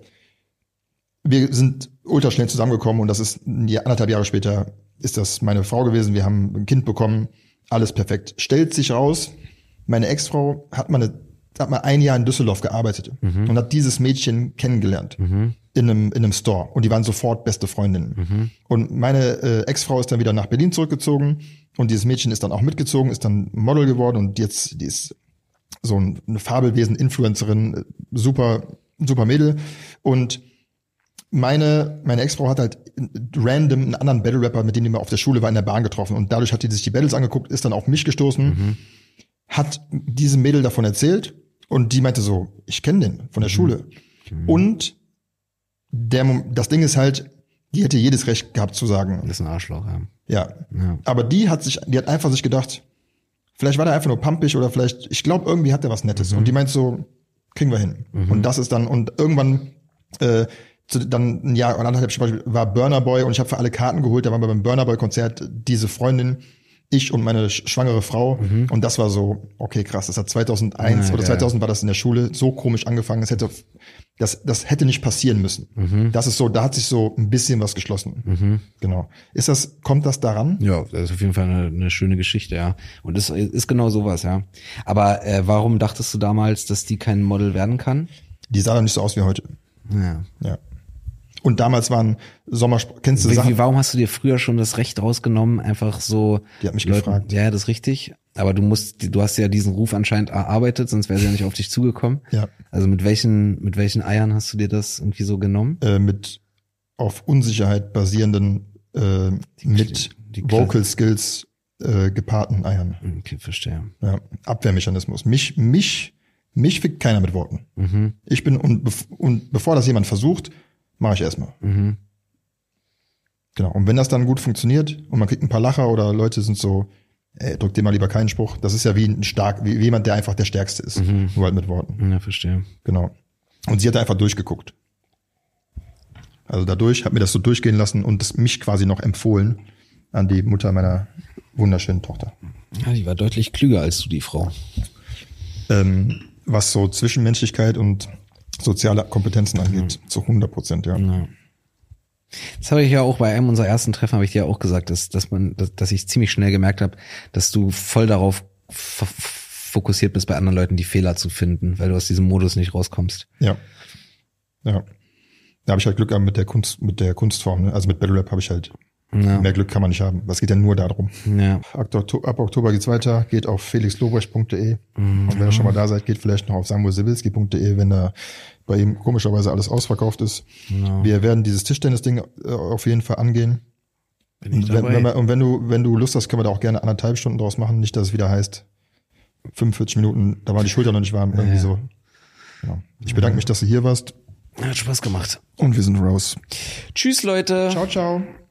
Wir sind ultra schnell zusammengekommen und das ist anderthalb Jahre später ist das meine Frau gewesen. Wir haben ein Kind bekommen. Alles perfekt. Stellt sich raus, meine Ex-Frau hat mal, eine, hat mal ein Jahr in Düsseldorf gearbeitet mhm. und hat dieses Mädchen kennengelernt mhm. in einem, in einem Store. Und die waren sofort beste Freundinnen. Mhm. Und meine äh, Ex-Frau ist dann wieder nach Berlin zurückgezogen und dieses Mädchen ist dann auch mitgezogen, ist dann Model geworden und jetzt, die ist so eine Fabelwesen, Influencerin, super, super Mädel. Und Meine, meine Ex-Frau hat halt random einen anderen Battle-Rapper, mit dem die mal auf der Schule war, in der Bahn getroffen. Und dadurch hat die sich die Battles angeguckt, ist dann auf mich gestoßen, mhm. hat diesem Mädel davon erzählt und die meinte so, ich kenne den von der mhm. Schule. Mhm. Und der, das Ding ist halt, die hätte jedes Recht gehabt zu sagen. Das ist ein Arschloch, ja. Ja. ja. Aber die hat sich, die hat einfach sich gedacht, vielleicht war der einfach nur pampig oder vielleicht, ich glaube, irgendwie hat der was Nettes. Mhm. Und die meint so, kriegen wir hin. Mhm. Und das ist dann, und irgendwann, äh, Zu, dann ein Jahr oder anderthalb Beispiel war Burna Boy und ich habe für alle Karten geholt. Da waren wir beim Burna Boy Konzert diese Freundin, ich und meine schwangere Frau mhm. und das war so, okay krass, das hat zweitausendeins ja, oder zweitausend ja. war das in der Schule so komisch angefangen. Das hätte, das, das hätte nicht passieren müssen. Mhm. Das ist so, da hat sich so ein bisschen was geschlossen. Mhm. Genau. Ist das, kommt das daran? Ja, das ist auf jeden Fall eine, eine schöne Geschichte, ja. Und das ist genau sowas, ja. Aber äh, warum dachtest du damals, dass die kein Model werden kann? Die sah doch nicht so aus wie heute. Ja. Ja. Und damals waren Sommersport, kennst du wie, Sachen? Warum hast du dir früher schon das Recht rausgenommen, einfach so? Die hat mich Leuten, gefragt. Ja, das ist richtig. Aber du musst, du hast ja diesen Ruf anscheinend erarbeitet, sonst wäre sie ja nicht auf dich zugekommen. Ja. Also mit welchen, mit welchen Eiern hast du dir das irgendwie so genommen? Äh, mit auf Unsicherheit basierenden, äh, die, mit die Vocal Skills äh, gepaarten Eiern. Okay, verstehe. Ja, Abwehrmechanismus. Mich, mich, mich fickt keiner mit Worten. Mhm. Ich bin, und, bev- und bevor das jemand versucht, mache ich erstmal. Mhm. Genau. Und wenn das dann gut funktioniert und man kriegt ein paar Lacher oder Leute sind so, ey, drück dir mal lieber keinen Spruch. Das ist ja wie ein stark, wie, wie jemand, der einfach der Stärkste ist. Mhm. Nur halt mit Worten. Ja, verstehe. Genau. Und sie hat einfach durchgeguckt. Also dadurch, hat mir das so durchgehen lassen und das mich quasi noch empfohlen an die Mutter meiner wunderschönen Tochter. Ja, die war deutlich klüger als du, die Frau. Ähm, was so Zwischenmenschlichkeit und soziale Kompetenzen angeht, mhm. zu hundert Prozent, ja. ja. Das habe ich ja auch bei einem unserer ersten Treffen, habe ich dir ja auch gesagt, dass, dass man, dass, dass ich ziemlich schnell gemerkt habe, dass du voll darauf f- fokussiert bist, bei anderen Leuten die Fehler zu finden, weil du aus diesem Modus nicht rauskommst. Ja. Ja. Da habe ich halt Glück gehabt mit der Kunst, mit der Kunstform, ne? Also mit Battle Rap habe ich halt ja. mehr Glück kann man nicht haben. Was geht ja nur darum. Ja. Ab, ab Oktober geht's weiter, geht auf felix lobrecht punkt de mhm. und wenn ihr schon mal da seid, geht vielleicht noch auf samuel sibilski punkt de, wenn da bei ihm komischerweise alles ausverkauft ist. Ja. Wir werden dieses Tischtennis-Ding äh, auf jeden Fall angehen. Bin ich und wenn, wenn wir, und wenn du, wenn du Lust hast, können wir da auch gerne anderthalb Stunden draus machen. Nicht, dass es wieder heißt, fünfundvierzig Minuten, da war die Schulter noch nicht warm, irgendwie ja. so. Genau. Ich bedanke mich, dass du hier warst. Hat Spaß gemacht. Und wir sind raus. Tschüss, Leute. Ciao, ciao.